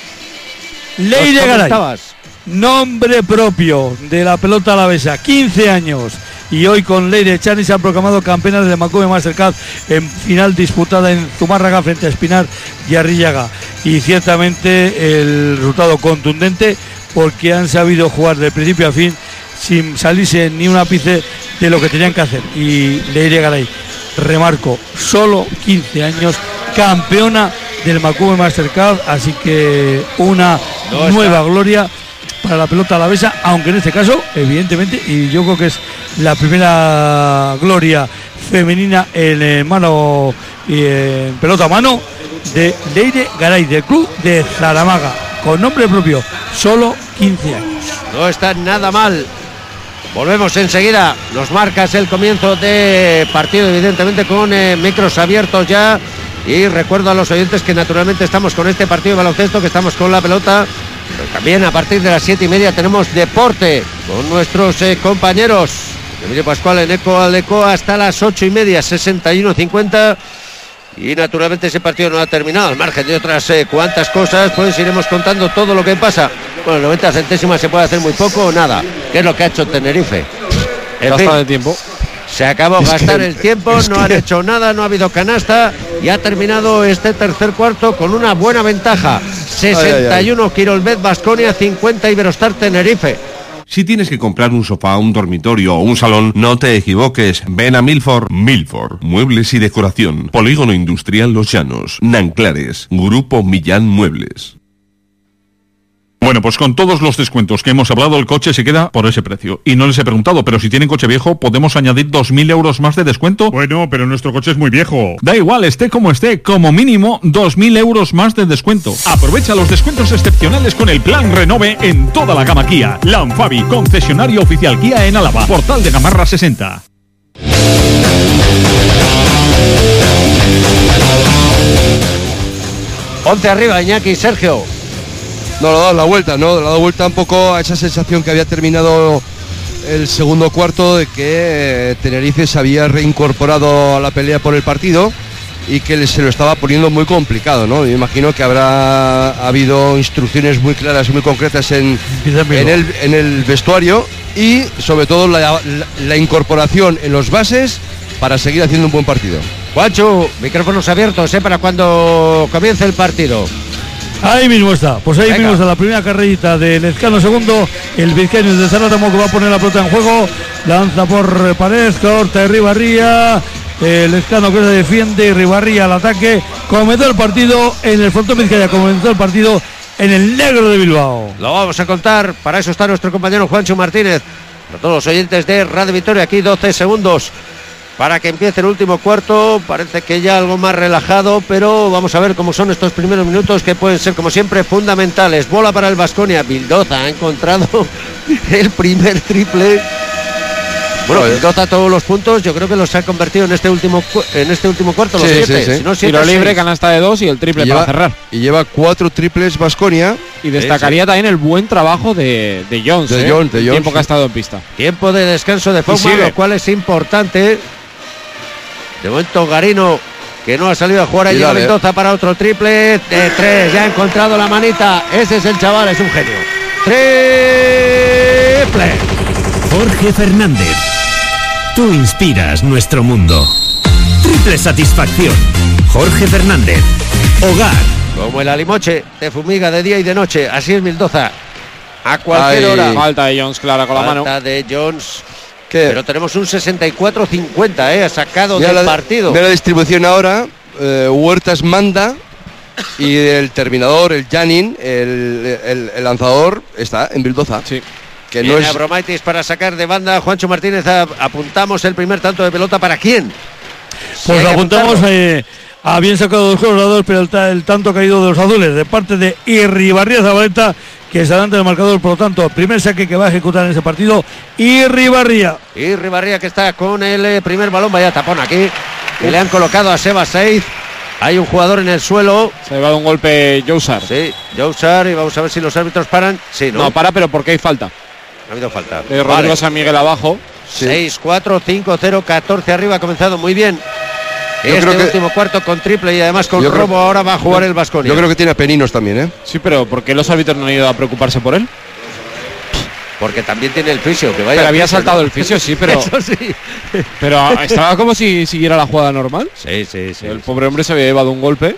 Leire Garay. Nombre propio de la pelota alavesa. 15 años. Y hoy con Leire Chani se han proclamado campeonas de Macube Mastercard en final disputada en Zumárraga frente a Espinar y Arrillaga. Y ciertamente el resultado contundente, porque han sabido jugar de principio a fin sin salirse ni un ápice de lo que tenían que hacer. Y Leire Garay, remarco, solo 15 años, campeona del Macube Mastercard, así que una nueva gloria para la pelota alavesa, aunque en este caso, evidentemente, y yo creo que es la primera gloria femenina en mano y en pelota a mano de Leire Garay, del club de Zaramaga, con nombre propio, solo 15 años. No está nada mal. Volvemos enseguida. Nos marcas el comienzo de partido, evidentemente con micros abiertos ya. Y recuerdo a los oyentes que naturalmente estamos con este partido de baloncesto, que estamos con la pelota. Pero también a partir de las 7:30 tenemos deporte con nuestros compañeros. Emilio Pascual en Eco Aldeco hasta las 8:30, 61-50. Y naturalmente ese partido no ha terminado. Al margen de otras cuantas cosas, pues iremos contando todo lo que pasa. Bueno, 90 centésimas se puede hacer muy poco o nada. ¿Qué es lo que ha hecho Tenerife? Gasta de tiempo. Se acabó gastar el tiempo, no han hecho nada, no ha habido canasta y ha terminado este tercer cuarto con una buena ventaja. 61 Quirolbet Baskonia, 50 Iberostar Tenerife. Si tienes que comprar un sofá, un dormitorio o un salón, no te equivoques. Ven a Milford. Milford. Muebles y decoración. Polígono Industrial Los Llanos. Nanclares. Grupo Millán Muebles. Bueno, pues con todos los descuentos que hemos hablado, el coche se queda por ese precio. Y no les he preguntado, pero si tienen coche viejo, ¿podemos añadir 2.000 euros más de descuento? Bueno, pero nuestro coche es muy viejo. Da igual, esté, como mínimo 2.000 euros más de descuento. Aprovecha los descuentos excepcionales con el plan Renove en toda la gama Kia. Lanfabi, concesionario oficial Kia en Álava. Portal de Gamarra 60. Once arriba, Iñaki, Sergio. No, le ha dado la vuelta, ¿no? Le ha dado vuelta un poco a esa sensación que había terminado el segundo cuarto de que Tenerife se había reincorporado a la pelea por el partido y que se lo estaba poniendo muy complicado, ¿no? Yo imagino que habrá habido instrucciones muy claras y muy concretas en el vestuario y sobre todo la incorporación en los bases para seguir haciendo un buen partido. Juancho, micrófonos abiertos, para cuando comience el partido. Ahí mismo está, pues ahí mismo está la primera carrerita de Lezcano segundo, el vizcaíno de Zarátamo que va a poner la pelota en juego, lanza por pared, corta de Ribarría, Lezcano que se defiende y Ribarría al ataque, comenzó el partido en el frontón Vizcaya, comenzó el partido en el negro de Bilbao. Lo vamos a contar, para eso está nuestro compañero Juancho Martínez, para todos los oyentes de Radio Vitoria, aquí 12 segundos. Para que empiece el último cuarto, parece que ya algo más relajado, pero vamos a ver cómo son estos primeros minutos que pueden ser, como siempre, fundamentales. Bola para el Baskonia. Vildoza ha encontrado el primer triple. Bueno, Vildoza todos los puntos, yo creo que los ha convertido en este último cuarto, los 7. Sí. Si no, tiro libre, canasta de 2 y el triple para cerrar. Y lleva 4 triples Baskonia. Y destacaría también el buen trabajo de Jones. De Jones, el tiempo que ha estado en pista. Tiempo de descanso de Fogman, lo cual es importante. De momento Garino, que no ha salido a jugar, allí a Mendoza para otro triple de 3, ya ha encontrado la manita, ese es el chaval, es un genio. Triple. Jorge Fernández, tú inspiras nuestro mundo. Triple satisfacción. Jorge Fernández, Hogar. Como el alimoche, te fumiga de día y de noche, así es Mendoza. A cualquier hora. Falta de Jones, clara con la mano. Falta de Jones. Pero tenemos un 64-50, ha sacado del partido. Ve la distribución ahora, Huertas manda y el terminador, el Janin, el lanzador, está en Vildoza. Sí. Que no es Abromaitis para sacar de banda. Juancho Martínez, apuntamos el primer tanto de pelota, ¿para quién? Pues lo apuntamos a bien sacado los jugadores, pero el tanto caído de los azules, de parte de Irribarría Zabaleta, que es adelante del marcador, por lo tanto, primer saque que va a ejecutar en ese partido, Irribarría. Irribarría que está con el primer balón, vaya tapón aquí, que le han colocado a Seba Seiz. Hay un jugador en el suelo. Se ha llevado un golpe Jousar. Sí, Jousar, y vamos a ver si los árbitros paran. Sí, ¿no? No, para, pero porque hay falta. Ha habido falta. Rodrigo San Miguel abajo. Sí. 6-4, 5-0, 14 arriba, ha comenzado muy bien. Último cuarto con triple y además con robo ahora va a jugar el Baskonia. Yo creo que tiene peninos también, ¿eh? Sí, pero ¿por qué los árbitros no han ido a preocuparse por él? Porque también tiene el fisio, que vaya. Pero había saltado el fisio, sí, pero. Eso sí. Pero estaba como si siguiera la jugada normal. Sí. El pobre hombre se había llevado un golpe.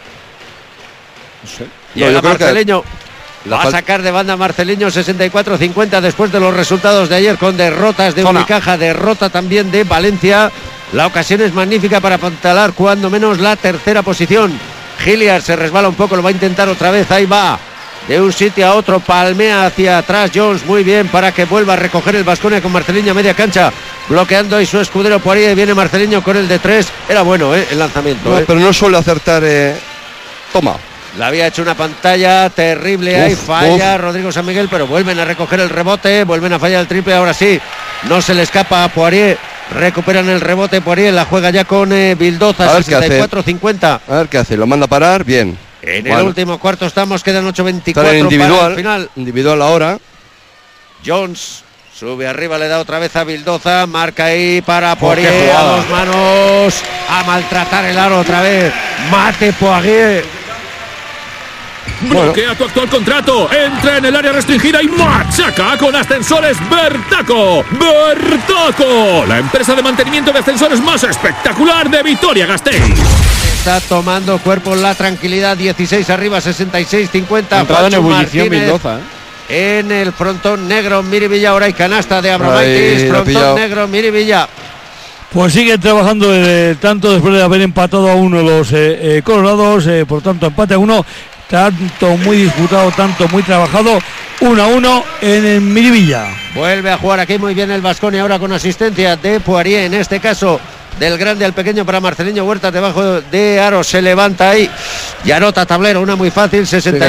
No sé. Llega Marceleño. Va a sacar de banda Marceleño 64-50 después de los resultados de ayer con derrotas de Unicaja, derrota también de Valencia. La ocasión es magnífica para apuntalar cuando menos la tercera posición. Hilliard se resbala un poco, lo va a intentar otra vez, ahí va. De un sitio a otro, palmea hacia atrás Jones, muy bien para que vuelva a recoger el Baskonia con Marceleño a media cancha, bloqueando ahí su escudero Poirier, viene Marceleño con el de 3, era bueno el lanzamiento. No, pero no suele acertar, toma. Le había hecho una pantalla terrible, ahí falla Rodrigo San Miguel, pero vuelven a recoger el rebote, vuelven a fallar el triple, ahora sí, no se le escapa a Poirier, recuperan el rebote, Poirier la juega ya con Vildoza, 64-50. A ver qué hace, lo manda a parar, bien. En el último cuarto estamos, quedan 8:24 para el final. Individual ahora. Jones sube arriba, le da otra vez a Vildoza, marca ahí para Poirier, a 2 manos, a maltratar el aro otra vez, mate Poirier. Bloquea tu actual contrato, entra en el área restringida y machaca con Ascensores Bertaco. Bertaco, la empresa de mantenimiento de ascensores más espectacular de Vitoria-Gasteiz. Está tomando cuerpo la tranquilidad, 16 arriba, 66-50. Entrado en ebullición Vildoza, en el frontón negro Miribilla, ahora hay canasta de Abromaitis, frontón negro Miribilla. Pues siguen trabajando tanto después de haber empatado a 1 los colorados, por tanto empate a 1, tanto muy disputado, tanto muy trabajado, 1-1 en el Miribilla. Vuelve a jugar aquí muy bien el Baskonia ahora con asistencia de Poirier, en este caso del grande al pequeño para Marceleño Huertas debajo de aro, se levanta ahí y anota tablero, una muy fácil,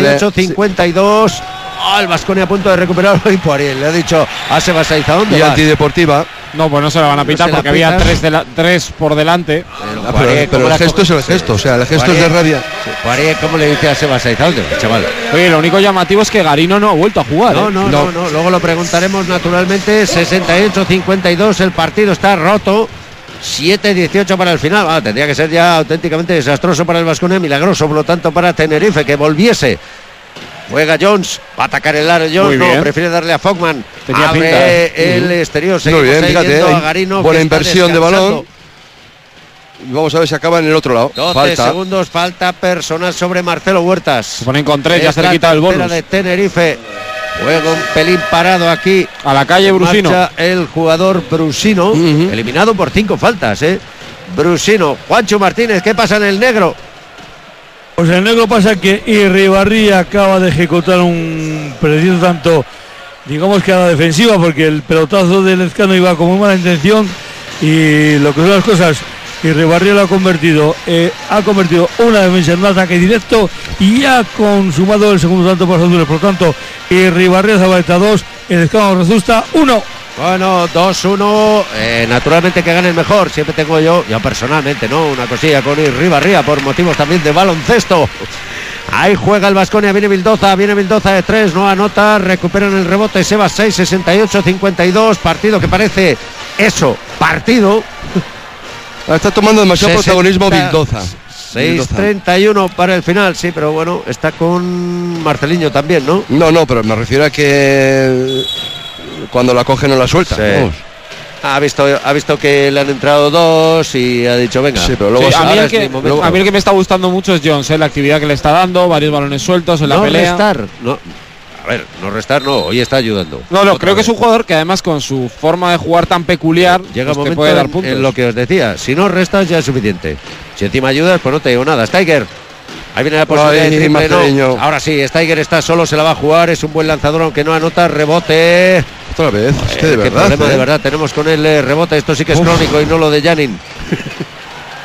68-52. El Baskonia a punto de recuperarlo y Poirier le ha dicho a Sebas Aiza, ¿dónde vas? Antideportiva. No, pues no se la van a pitar porque había 3 por delante. Pero el gesto es el gesto, o sea, el gesto es de rabia. Poirier, ¿cómo le dice a Sebas Aiza, dónde vas, chaval? Oye, lo único llamativo es que Garino no ha vuelto a jugar. No, luego lo preguntaremos naturalmente. 68-52, el partido está roto. 7-18 para el final. Tendría que ser ya auténticamente desastroso para el Baskonia, milagroso por lo tanto para Tenerife que volviese. Juega Jones, va a atacar el aro Jones, no, prefiere darle a Fogman. Abre el exterior, seguimos viendo a Garino. Buena inversión de balón. Vamos a ver si acaba en el otro lado. 12 segundos, falta personal sobre Marcelo Huertas. Se ponen con 3, ya se le quita el bonus. De Tenerife. Juega un pelín parado aquí. A la calle Brusino. Marcha el jugador Brusino, eliminado por 5 faltas, Brusino. Juancho Martínez, ¿qué pasa en el negro? Pues el negro pasa que Irribarri acaba de ejecutar un preciso tanto, digamos que a la defensiva, porque el pelotazo del Lezcano iba con muy mala intención y lo que son las cosas, Irribarri lo ha convertido una defensa en un ataque directo y ha consumado el segundo tanto para los Honduras. Por lo tanto, Irribarri Zabaleta 2, el Lezcano Rezusta 1. Bueno, 2-1, naturalmente que gane el mejor, siempre tengo yo personalmente, ¿no? Una cosilla con Irribarría por motivos también de baloncesto. Ahí juega el Baskonia, viene Vildoza de 3, no anota, recuperan el rebote, Sebas 6, 68-52, partido que parece partido. Está tomando demasiado protagonismo Vildoza. 6-31 para el final, sí, pero bueno, está con Marceliño también, ¿no? No, pero me refiero a que cuando la coge no la suelta. Sí. Ha visto que le han entrado 2 y ha dicho venga. Sí, pero luego a mí el que me está gustando mucho es Jones, la actividad que le está dando, varios balones sueltos en la pelea. No restar, hoy está ayudando. Creo que es un jugador que además con su forma de jugar tan peculiar llega un momento puede dar puntos. En lo que os decía, si no restas ya es suficiente. Si encima ayudas, pues no te digo nada. Steiger. Ahí viene la posibilidad de triple, no. Ahora sí, Steiger está solo, se la va a jugar, es un buen lanzador, aunque no anota, rebote. Otra vez, es que de verdad. ¿Qué problema de verdad tenemos con el rebote? Esto sí que es crónico y no lo de Janin.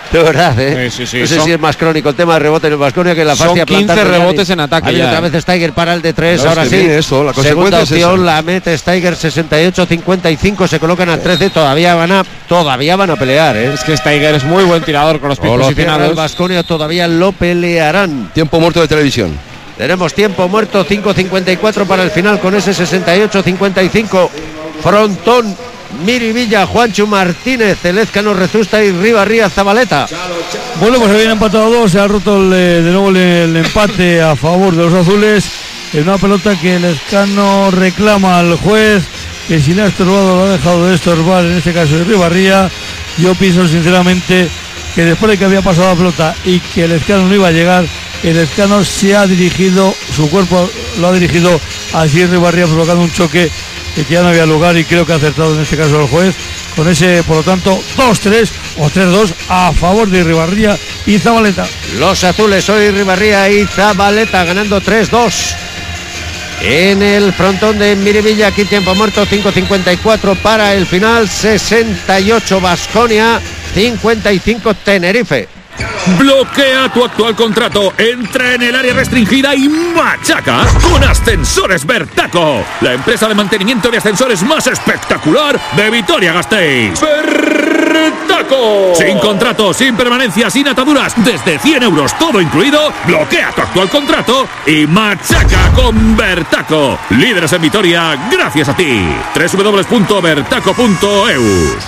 De verdad, ¿eh? Sí. No sé si es más crónico el tema de rebote en el Baskonia que la fascia plantar. Son 15 rebotes en ataque. Ahí otra vez Steiger para el de 3, No, ahora es que sí. viene eso, la Segunda consecuencia es opción, esa. la mete Steiger, 68-55, se colocan a 13, todavía van a pelear, ¿eh? Es que Steiger es muy buen tirador con los pies El posicionados. Baskonia todavía lo pelearán. Tiempo muerto de televisión. Tenemos tiempo muerto, 5.54 para el final con ese 68-55. Frontón, Miribilla, Juancho Martínez, Elezcano, Rezusta y Ribarría, Zabaleta. Bueno, pues habían empatado 2, se ha roto de nuevo el empate a favor de los azules. En una pelota que Elezcano reclama al juez, que si le ha estorbado lo ha dejado de estorbar, en este caso de Ribarría. Yo pienso sinceramente que después de que había pasado la pelota y que Elezcano no iba a llegar, Elezcano se ha dirigido, su cuerpo lo ha dirigido así Ribarría, provocando un choque que ya no había lugar, y creo que ha acertado en este caso el juez con ese, por lo tanto, 2-3 o 3-2 a favor de Ribarría y Zabaleta. Los azules hoy, Ribarría y Zabaleta ganando 3-2 en el frontón de Miribilla. Aquí tiempo muerto, 5.54 para el final, 68 Baskonia, 55 Tenerife. Bloquea tu actual contrato, entra en el área restringida y machaca con Ascensores Bertaco, la empresa de mantenimiento de ascensores más espectacular de Vitoria-Gasteiz. ¡Bertaco! Sin contrato, sin permanencia, sin ataduras, desde 100 euros todo incluido. Bloquea tu actual contrato y machaca con Bertaco. Líderes en Vitoria, gracias a ti. www.bertaco.eus.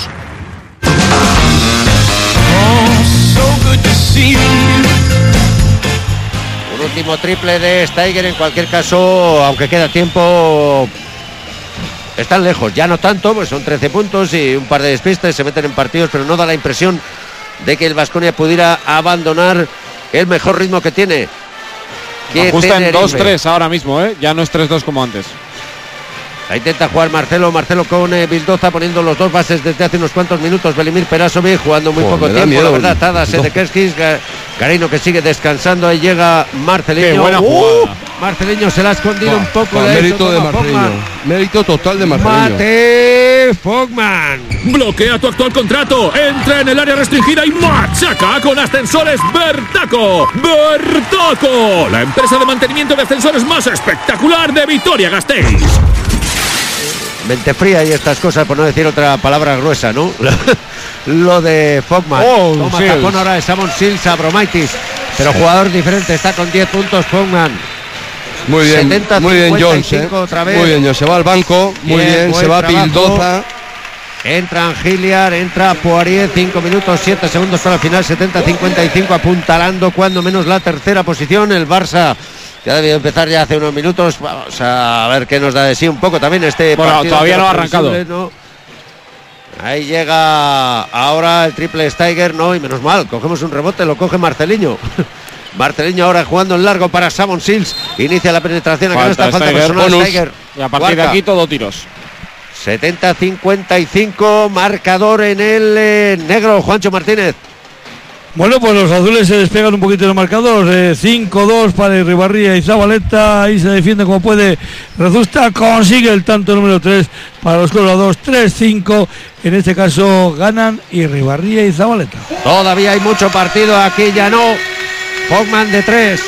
Un último triple de Steiger, en cualquier caso, aunque queda tiempo, están lejos, ya no tanto, pues son 13 puntos y un par de despistes, se meten en partidos, pero no da la impresión de que el Baskonia pudiera abandonar el mejor ritmo que tiene. Ajusta en 2-3 ahora mismo, ya no es 3-2 como antes. La intenta jugar Marcelo con Bildoza, poniendo los dos bases desde hace unos cuantos minutos. Velimir Perasovic jugando muy poco tiempo, miedo, la verdad. Tadas, Sedekerskis, Garino que sigue descansando. Ahí llega Marceliño. Qué buena jugada. Marceliño se la ha escondido un poco. Mérito de Marceliño. Mérito total de Marceliño. Mate Fogman. Bloquea tu actual contrato, entra en el área restringida y machaca con Ascensores Bertaco. Bertaco, la empresa de mantenimiento de ascensores más espectacular de Vitoria-Gasteiz. Mente fría y estas cosas, por no decir otra palabra gruesa, ¿no? Lo de Fogman. Toma tapón ahora de Samon Sils, Abromaitis, pero jugador diferente, está con 10 puntos Fogman. Muy bien, 70, muy bien Jones, otra vez. Muy bien, Jones, se va al banco, muy bien, se va Bildoza. Entra Angiliar, entra Poirier, 5 minutos 7 segundos para el final, 70-55, apuntalando cuando menos la tercera posición. El Barça que ha debido empezar ya hace unos minutos. Vamos a ver qué nos da de sí un poco también este partido. Todavía no ha arrancado. ¿No? Ahí llega ahora el triple Steiger, no, y menos mal, cogemos un rebote, lo coge Marceliño. Marceliño ahora jugando en largo para Samon Sils. Inicia la penetración, acá no está falta personal Steiger. Y a partir de aquí todo tiros. 70-55, marcador en el negro, Juancho Martínez. Bueno, pues los azules se despegan un poquito del marcador, 5-2 para Ribarría y Zabaleta, ahí se defiende como puede Rezusta, consigue el tanto número 3 para los colorados, 3-5, en este caso ganan y Ribarría y Zabaleta. Todavía hay mucho partido, aquí ya no. Fogman de 3,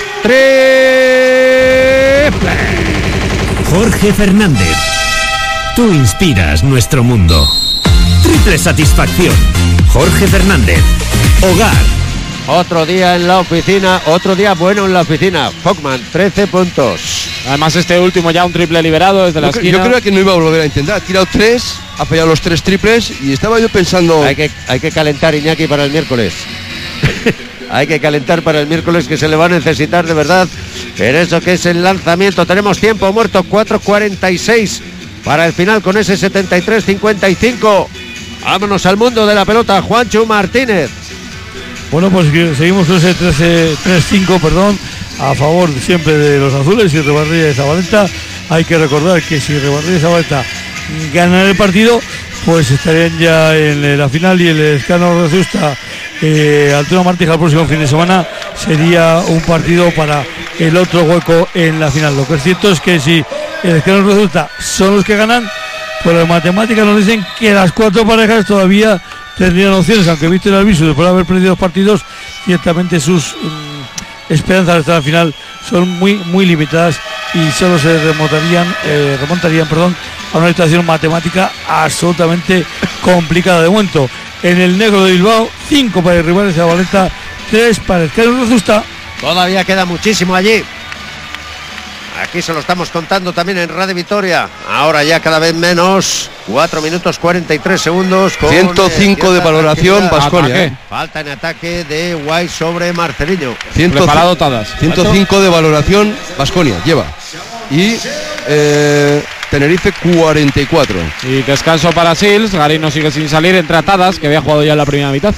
triple. Jorge Fernández, tú inspiras nuestro mundo. Triple satisfacción, Jorge Fernández. Hogar. Otro día en la oficina, otro día bueno en la oficina. Fogman, 13 puntos. Además este último ya un triple liberado desde la esquina. Yo creo que no iba a volver a intentar. Ha tirado 3, ha fallado los 3 triples y estaba yo pensando... Hay que calentar, Iñaki, para el miércoles. Hay que calentar para el miércoles, que se le va a necesitar de verdad en eso que es el lanzamiento. Tenemos tiempo muerto, 4:46 para el final con ese 73-55. Vámonos al mundo de la pelota, Juancho Martínez. Bueno, pues seguimos con ese 3-5, perdón, a favor siempre de los azules y Ribarría y Zabaleta. Hay que recordar que si Ribarría y Zabaleta ganan el partido, pues estarían ya en la final, y el Elezcano Rezusta Altuna Martija el próximo fin de semana sería un partido para el otro hueco en la final. Lo que es cierto es que si el Elezcano Rezusta son los que ganan, pues las matemáticas nos dicen que las 4 parejas todavía tendrían opciones, aunque Víctor Albisu, después de haber perdido 2 partidos, ciertamente sus esperanzas hasta la final son muy limitadas y solo se remontarían a una situación matemática absolutamente complicada. De momento, en el negro de Bilbao, 5 para el rival de Zabaleta, 3 para el Esquerra Rozusta. Todavía queda muchísimo allí. Aquí se lo estamos contando también en Radio Vitoria. Ahora ya cada vez menos. 4 minutos 43 segundos. Con 105 de valoración Baskonia. Falta en ataque de White sobre Marceliño. 105 de valoración Baskonia lleva. Y Tenerife 44. Y descanso para Sils. Garino sigue sin salir. Entra Tadas, que había jugado ya en la primera mitad.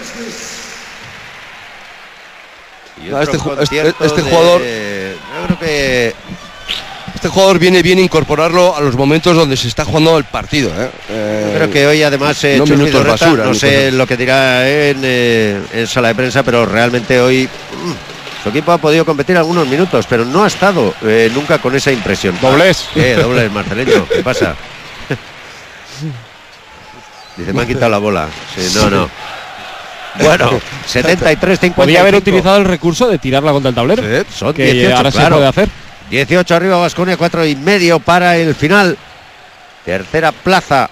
Este jugador, yo creo que este jugador viene bien incorporarlo a los momentos donde se está jugando el partido. Yo creo que hoy además no minutos basura, no sé lo que dirá en sala de prensa, pero realmente hoy su equipo ha podido competir algunos minutos, pero no ha estado nunca con esa impresión. Dobles. Dobles, Marceleño, ¿qué pasa? Dice, me han quitado la bola. Sí, no. Bueno, 73-55. Podría haber utilizado el recurso de tirarla contra el tablero. Sí, son que 18, ahora claro. se puede hacer. 18 arriba Baskonia, 4,5 para el final. Tercera plaza.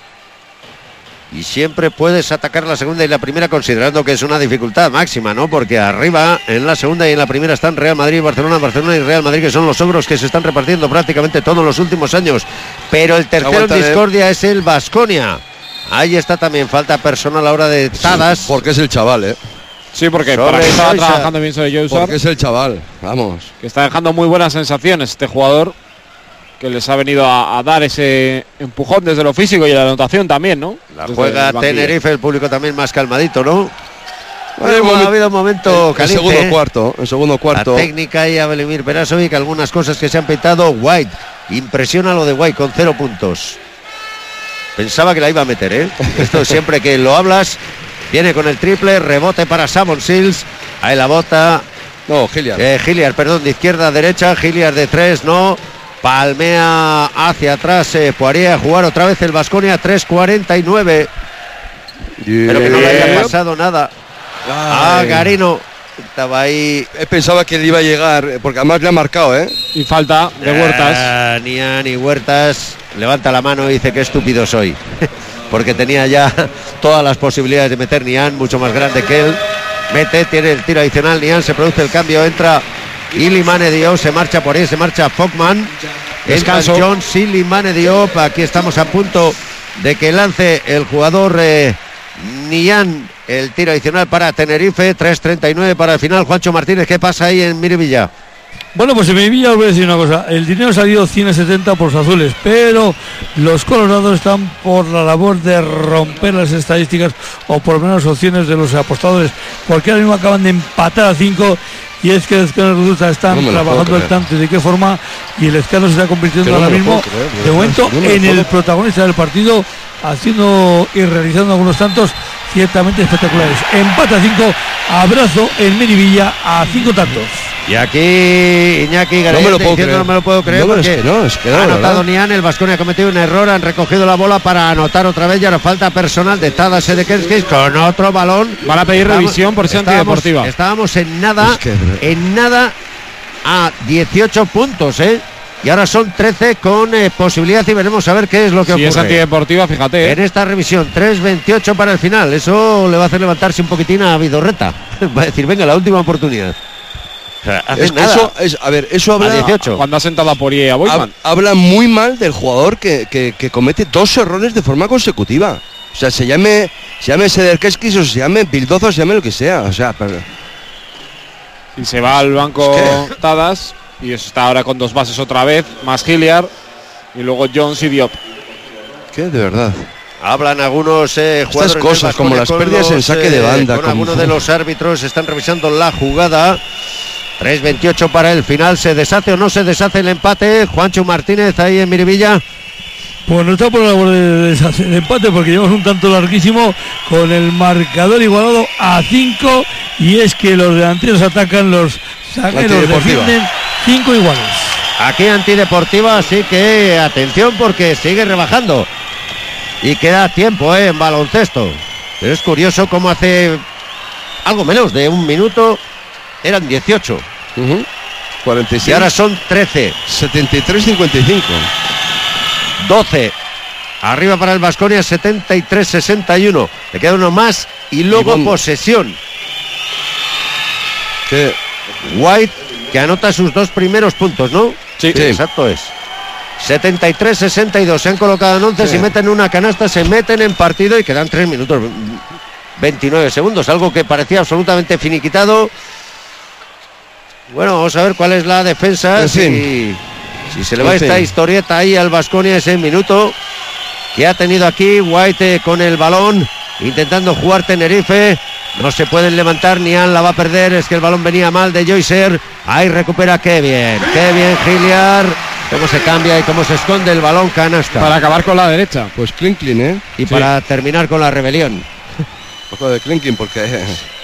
Y siempre puedes atacar la segunda y la primera, considerando que es una dificultad máxima, ¿no? Porque arriba, en la segunda y en la primera, están Real Madrid y Barcelona y Real Madrid, que son los ogros que se están repartiendo prácticamente todos los últimos años. Pero el tercero en discordia es el Baskonia. Ahí está también, falta personal ahora de Tadas. Sí, porque es el chaval, Sí, porque para que estaba trabajando bien sobre Jousar. Porque es el chaval, vamos. Que está dejando muy buenas sensaciones este jugador, que les ha venido a dar ese empujón desde lo físico y la anotación también, ¿no? La juega Tenerife, el público también más calmadito, ¿no? Bueno, ha habido un momento caliente. En segundo cuarto. La técnica y a Belimir Perasovic, algunas cosas que se han pitado. White, impresiona lo de White con 0 puntos. Pensaba que la iba a meter, Esto siempre que lo hablas, viene con el triple, rebote para Samon Sils. Ahí la bota. No, Hilliard. Hilliard, perdón, de izquierda a derecha. Hilliard de 3, no. Palmea hacia atrás, Poirier a jugar otra vez el Baskonia, 3:49. Pero que no le haya pasado nada. Garino estaba ahí. Pensaba que le iba a llegar, porque además le ha marcado, Y falta de Huertas. Ni Huertas levanta la mano y dice que estúpido soy. Porque tenía ya todas las posibilidades de meter Nian, mucho más grande que él. Mete, tiene el tiro adicional, Nian, se produce el cambio, entra Ilimane Diop, se marcha por ahí, se marcha Fogman. Descanso. John Ilimane Diop, aquí estamos a punto de que lance el jugador Nian. El tiro adicional para Tenerife, 3:39 para el final. Juancho Martínez, ¿qué pasa ahí en Miribilla? Bueno, pues en Miribilla os voy a decir una cosa. El dinero ha salido 170 por los azules, pero los colorados están por la labor de romper las estadísticas o por lo menos opciones de los apostadores, porque ahora mismo acaban de empatar a 5. Y es que el Esquerra Rozusta están trabajando el tanto y de qué forma, y el Esquerra se está convirtiendo ahora mismo de momento en el protagonista del partido, haciendo y realizando algunos tantos ciertamente espectaculares. Empate a 5, abrazo en Miribilla a 5 tantos. Y aquí Iñaki García no me lo puedo creer, porque ha anotado Nian, el Baskonia ha cometido un error, han recogido la bola para anotar otra vez y ahora falta personal de Tadas Sedekerskis con otro balón. Van a pedir revisión por ser antideportiva. Estábamos en nada a 18 puntos, y ahora son 13 con posibilidad, y veremos a ver qué es lo que ocurre. Si es antideportiva, fíjate. En esta revisión, 3:28 para el final. Eso le va a hacer levantarse un poquitín a Vidorreta. Va a decir, venga, la última oportunidad. Eso habla, 18. Cuando ha sentado a Poirier y a Boyman. Habla muy mal del jugador que comete 2 errores de forma consecutiva. O sea, se llame Sedekerskis o se llame Bildoza o se llame lo que sea. O sea, y se va al banco Tadas y está ahora con 2 bases otra vez, más Hilliard y luego Jones y Diop. ¿Qué? De verdad. Hablan algunos jugadores. Estas cosas como las pérdidas en saque de banda. Con algunos de los árbitros están revisando la jugada. 3:28 para el final. ¿Se deshace o no se deshace el empate? Juancho Martínez ahí en Miribilla. Pues no está por la labor de deshacer el empate, porque llevamos un tanto larguísimo con el marcador igualado a 5, y es que los delanteros atacan, los zagueros defienden, 5 iguales. Aquí antideportiva, así que atención porque sigue rebajando y queda tiempo en baloncesto. Pero es curioso cómo hace algo menos de un minuto eran 18. 46. Y ahora son 13. 73-55. 12. Arriba para el Baskonia, 73-61. Le queda uno más y luego posesión. Sí. White, que anota sus 2 primeros puntos, ¿no? Sí. Exacto es. 73-62. Se han colocado en 11, Sí. si meten una canasta, se meten en partido y quedan 3 minutos 29 segundos. Algo que parecía absolutamente finiquitado. Bueno, vamos a ver cuál es la defensa. Si se le va esta historieta ahí al Baskonia, ese minuto que ha tenido aquí White con el balón, intentando jugar Tenerife. No se pueden levantar, Nian la va a perder, es que el balón venía mal de Joycer. Ahí recupera Kevin Hilliard. Cómo se cambia y cómo se esconde el balón, canasta. Para acabar con la derecha. Pues Klinklin, ¿eh? Y para terminar con la rebelión. Un poco de Klinklin porque...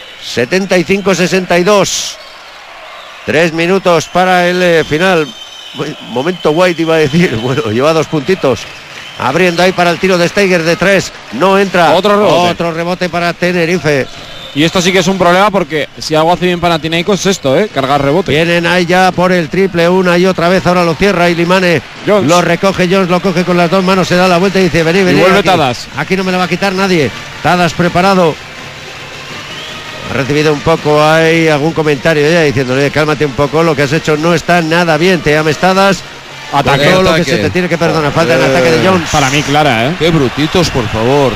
75-62. 3 minutos para el final. Momento White iba a decir. Bueno, lleva 2 puntitos. Abriendo ahí para el tiro de Steiger de 3. No entra. Otro rebote para Tenerife. Y esto sí que es un problema porque si algo hace bien Panathinaikos es esto, cargar rebote. Vienen ahí ya por el triple una y otra vez. Ahora lo cierra y Limane lo recoge. Jones lo coge con las 2 manos. Se da la vuelta y dice vení. Y vuelve aquí. Tadas. Aquí no me la va a quitar nadie. Tadas preparado. Ha recibido un poco ahí algún comentario ya diciéndole cálmate un poco. Lo que has hecho no está nada bien. Te llames Tadas. Ataque. Todo lo que se te tiene que perdonar. Falta en ataque de Jones. Para mí clara, Qué brutitos, por favor.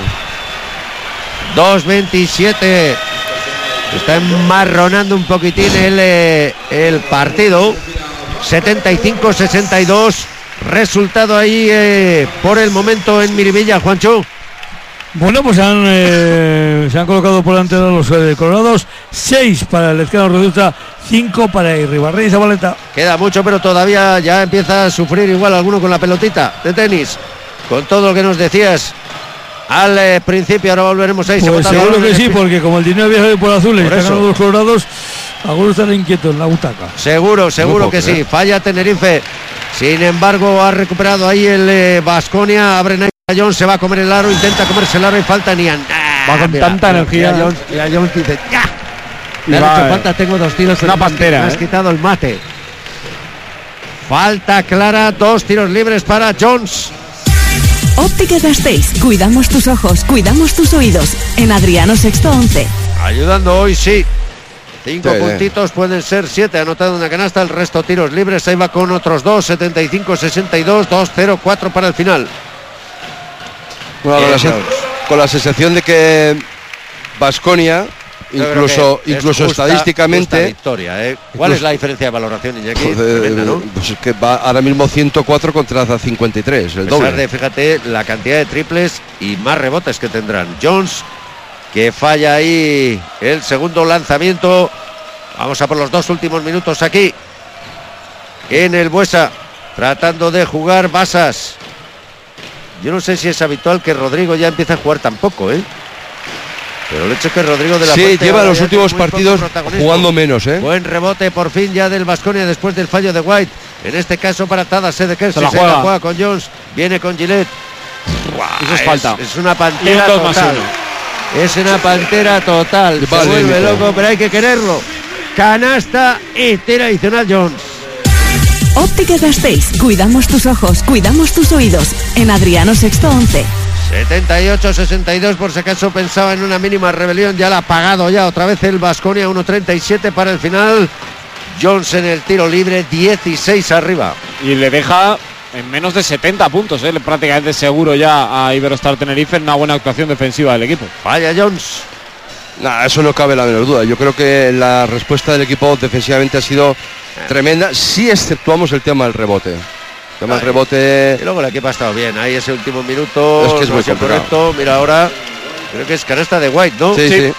2:27. Está enmarronando un poquitín el partido. 75-62. Resultado ahí por el momento en Miribilla, Juancho. Bueno, pues se han colocado por delante de los colorados. 6 para el Ezquerra Reduta, 5 para Irribarri y Zabaleta. Queda mucho, pero todavía ya empieza a sufrir igual alguno con la pelotita de tenis. Con todo lo que nos decías al principio, ahora volveremos ahí. Pues seguro que sí, porque como el dinero viaja por azules y están ganando los colorados, algunos están inquietos en la butaca. Seguro que sí. Falla Tenerife. Sin embargo, ha recuperado ahí el Baskonia. Abren ahí. Jones se va a comer el aro, intenta comerse el aro y falta Nian. Va con tanta energía. Jones dice, ¡ya! Me ha hecho falta, tengo 2 tiros. Una pantera. Me has quitado el mate. Falta clara, 2 tiros libres para Jones. Óptica Gasteiz. Cuidamos tus ojos, cuidamos tus oídos. En Adriano Sexto 11. Ayudando hoy, sí. 5 puntitos, pueden ser 7. Anotado una canasta, el resto tiros libres. Ahí va con otros 2, 75-62, 2-0-4 para el final. Bueno, con la sensación de que Baskonia, incluso estadísticamente... Justa victoria, ¿Cuál es la diferencia de valoración, Iñaki? Tremenda, ¿no? Pues es que va ahora mismo 104 contra 53, el doble. De, fíjate, la cantidad de triples y más rebotes que tendrán. Jones, que falla ahí el segundo lanzamiento. Vamos a por los 2 últimos minutos aquí en el Buesa, tratando de jugar Basas. Yo no sé si es habitual que Rodrigo ya empiece a jugar tampoco, pero el hecho es que Rodrigo de la Fuente lleva los últimos partidos jugando menos, Buen rebote por fin ya del Baskonia después del fallo de White. En este caso para Tadas, de que se la juega con Jones. Viene con Gillette. Eso es falta. Es una pantera total. Es una pantera total. Se vuelve loco, pero hay que quererlo. Canasta y tira adicional Jones. Óptica Gasteiz. Cuidamos tus ojos, cuidamos tus oídos. En Adriano Sexto 11. 78-62, por si acaso pensaba en una mínima rebelión. Ya la ha pagado ya otra vez el Baskonia. 1:37 para el final. Jones en el tiro libre, 16 arriba. Y le deja en menos de 70 puntos, prácticamente seguro ya a Iberostar Tenerife en una buena actuación defensiva del equipo. Vaya Jones. Nada, eso no cabe la menor duda. Yo creo que la respuesta del equipo defensivamente ha sido tremenda, si exceptuamos el tema del rebote. El tema del rebote. Y luego el equipo ha estado bien. Ahí ese último minuto. Es que es muy correcto. Mira ahora. Creo que es canasta de White, ¿no? Sí.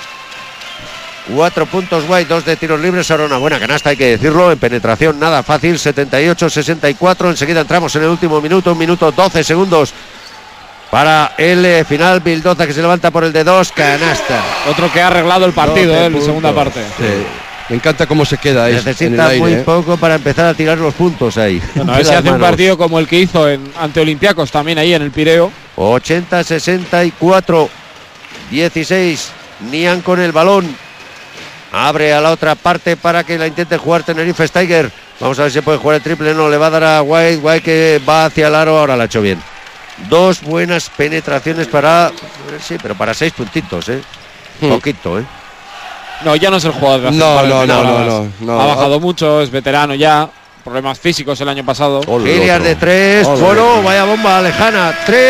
4 puntos White, 2 de tiros libres. Ahora una buena canasta, hay que decirlo. En penetración nada fácil. 78-64. Enseguida entramos en el último minuto. 1 minuto 12 segundos. Para el final, Bildoza que se levanta por el de 2, canasta. Otro que ha arreglado el partido en la segunda parte. Sí. Me encanta cómo se queda ahí. Necesita en el aire, muy poco para empezar a tirar los puntos ahí. Bueno, a ver si hace un partido como el que hizo ante Olympiacos también ahí en el Pireo. 80-64. 16. Nian con el balón. Abre a la otra parte para que la intente jugar Tenerife. Steiger. Vamos a ver si puede jugar el triple. No, le va a dar a White. White que va hacia el aro. Ahora la ha hecho bien. 2 buenas penetraciones para... Sí, pero para 6 puntitos, Poquito, No, ya no es el jugador de No. Ha bajado mucho, es veterano ya. Problemas físicos el año pasado. Hilliard de 3. Bueno, vaya bomba lejana. Triple.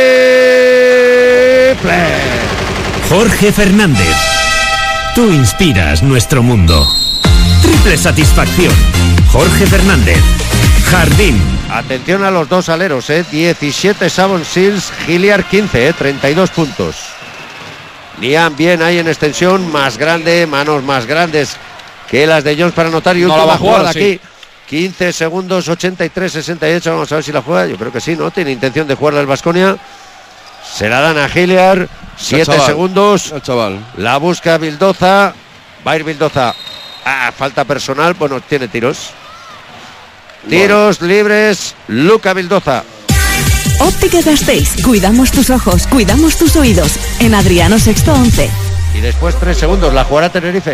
Jorge Fernández. Tú inspiras nuestro mundo. Triple satisfacción. Jorge Fernández. Jardín. Atención a los dos aleros, 17 Savon Seals, Hilliard 15, 32 puntos. Nian bien ahí en extensión, más grande, manos más grandes que las de Jones para anotar. Y última jugada aquí. 15 segundos, 83-68. Vamos a ver si la juega. Yo creo que sí, ¿no? Tiene intención de jugarla el Baskonia. Se la dan a Hilliard. 7 segundos. El chaval. La busca Vildoza. Va a ir Vildoza. Falta personal. Bueno, tiene tiros. Tiros libres. Luca Vildoza. Óptica Gasteiz. Cuidamos tus ojos, cuidamos tus oídos. En Adriano Sexto 11. Y después 3 segundos. La jugará Tenerife.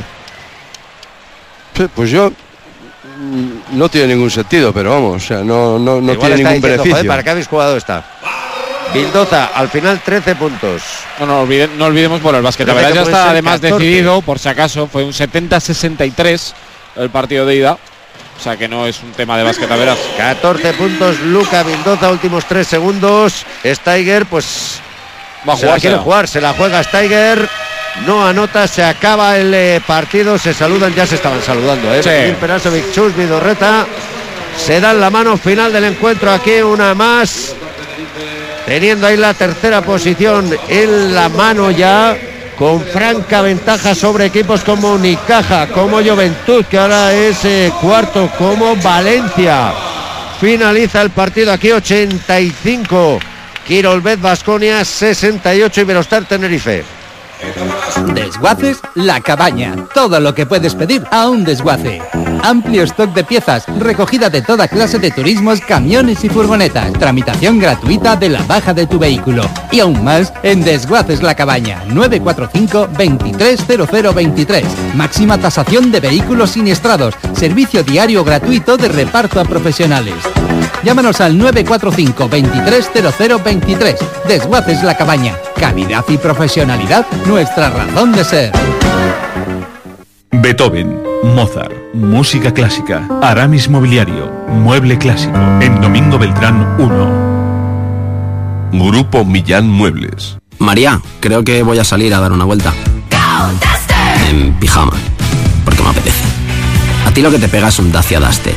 Pues yo... No tiene ningún sentido, pero vamos, o sea, no tiene ningún beneficio. ¿Para qué habéis jugado esta? Vildoza, al final 13 puntos. No olvidemos, bueno, el Basquetaveras ya está además 14. Decidido, por si acaso, fue un 70-63 el partido de ida. O sea que no es un tema de Basquetaveras. 14 puntos, Luca Vildoza, últimos 3 segundos. Steiger, pues va a jugar, la quiere jugar, se la juega Steiger. No anota, se acaba el partido, se saludan, ya se estaban saludando, Sí. Perasovic, Chus, Vidorreta, se dan la mano final del encuentro, aquí una más, teniendo ahí la tercera posición en la mano ya, con franca ventaja sobre equipos como Unicaja, como Juventud, que ahora es cuarto, como Valencia. Finaliza el partido aquí, 85, Quirolbet Baskonia, 68, Iberostar Tenerife. Desguaces La Cabaña. Todo lo que puedes pedir a un desguace. Amplio stock de piezas, recogida de toda clase de turismos, camiones y furgonetas. Tramitación gratuita de la baja de tu vehículo. Y aún más en Desguaces La Cabaña. 945-230023. Máxima tasación de vehículos siniestrados. Servicio diario gratuito de reparto a profesionales. Llámanos al 945-230023. Desguaces La Cabaña. Calidad y profesionalidad, nuestra razón de ser. Beethoven, Mozart, música clásica, Aramis Mobiliario, mueble clásico, en Domingo Beltrán 1. Grupo Millán Muebles. María, creo que voy a salir a dar una vuelta. En pijama, porque me apetece. A ti lo que te pega es un Dacia Duster.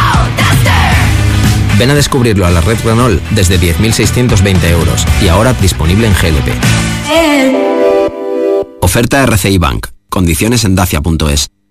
Ven a descubrirlo a la red Renault desde 10.620 euros y ahora disponible en GLP. Oferta RCI Bank. Condiciones en dacia.es.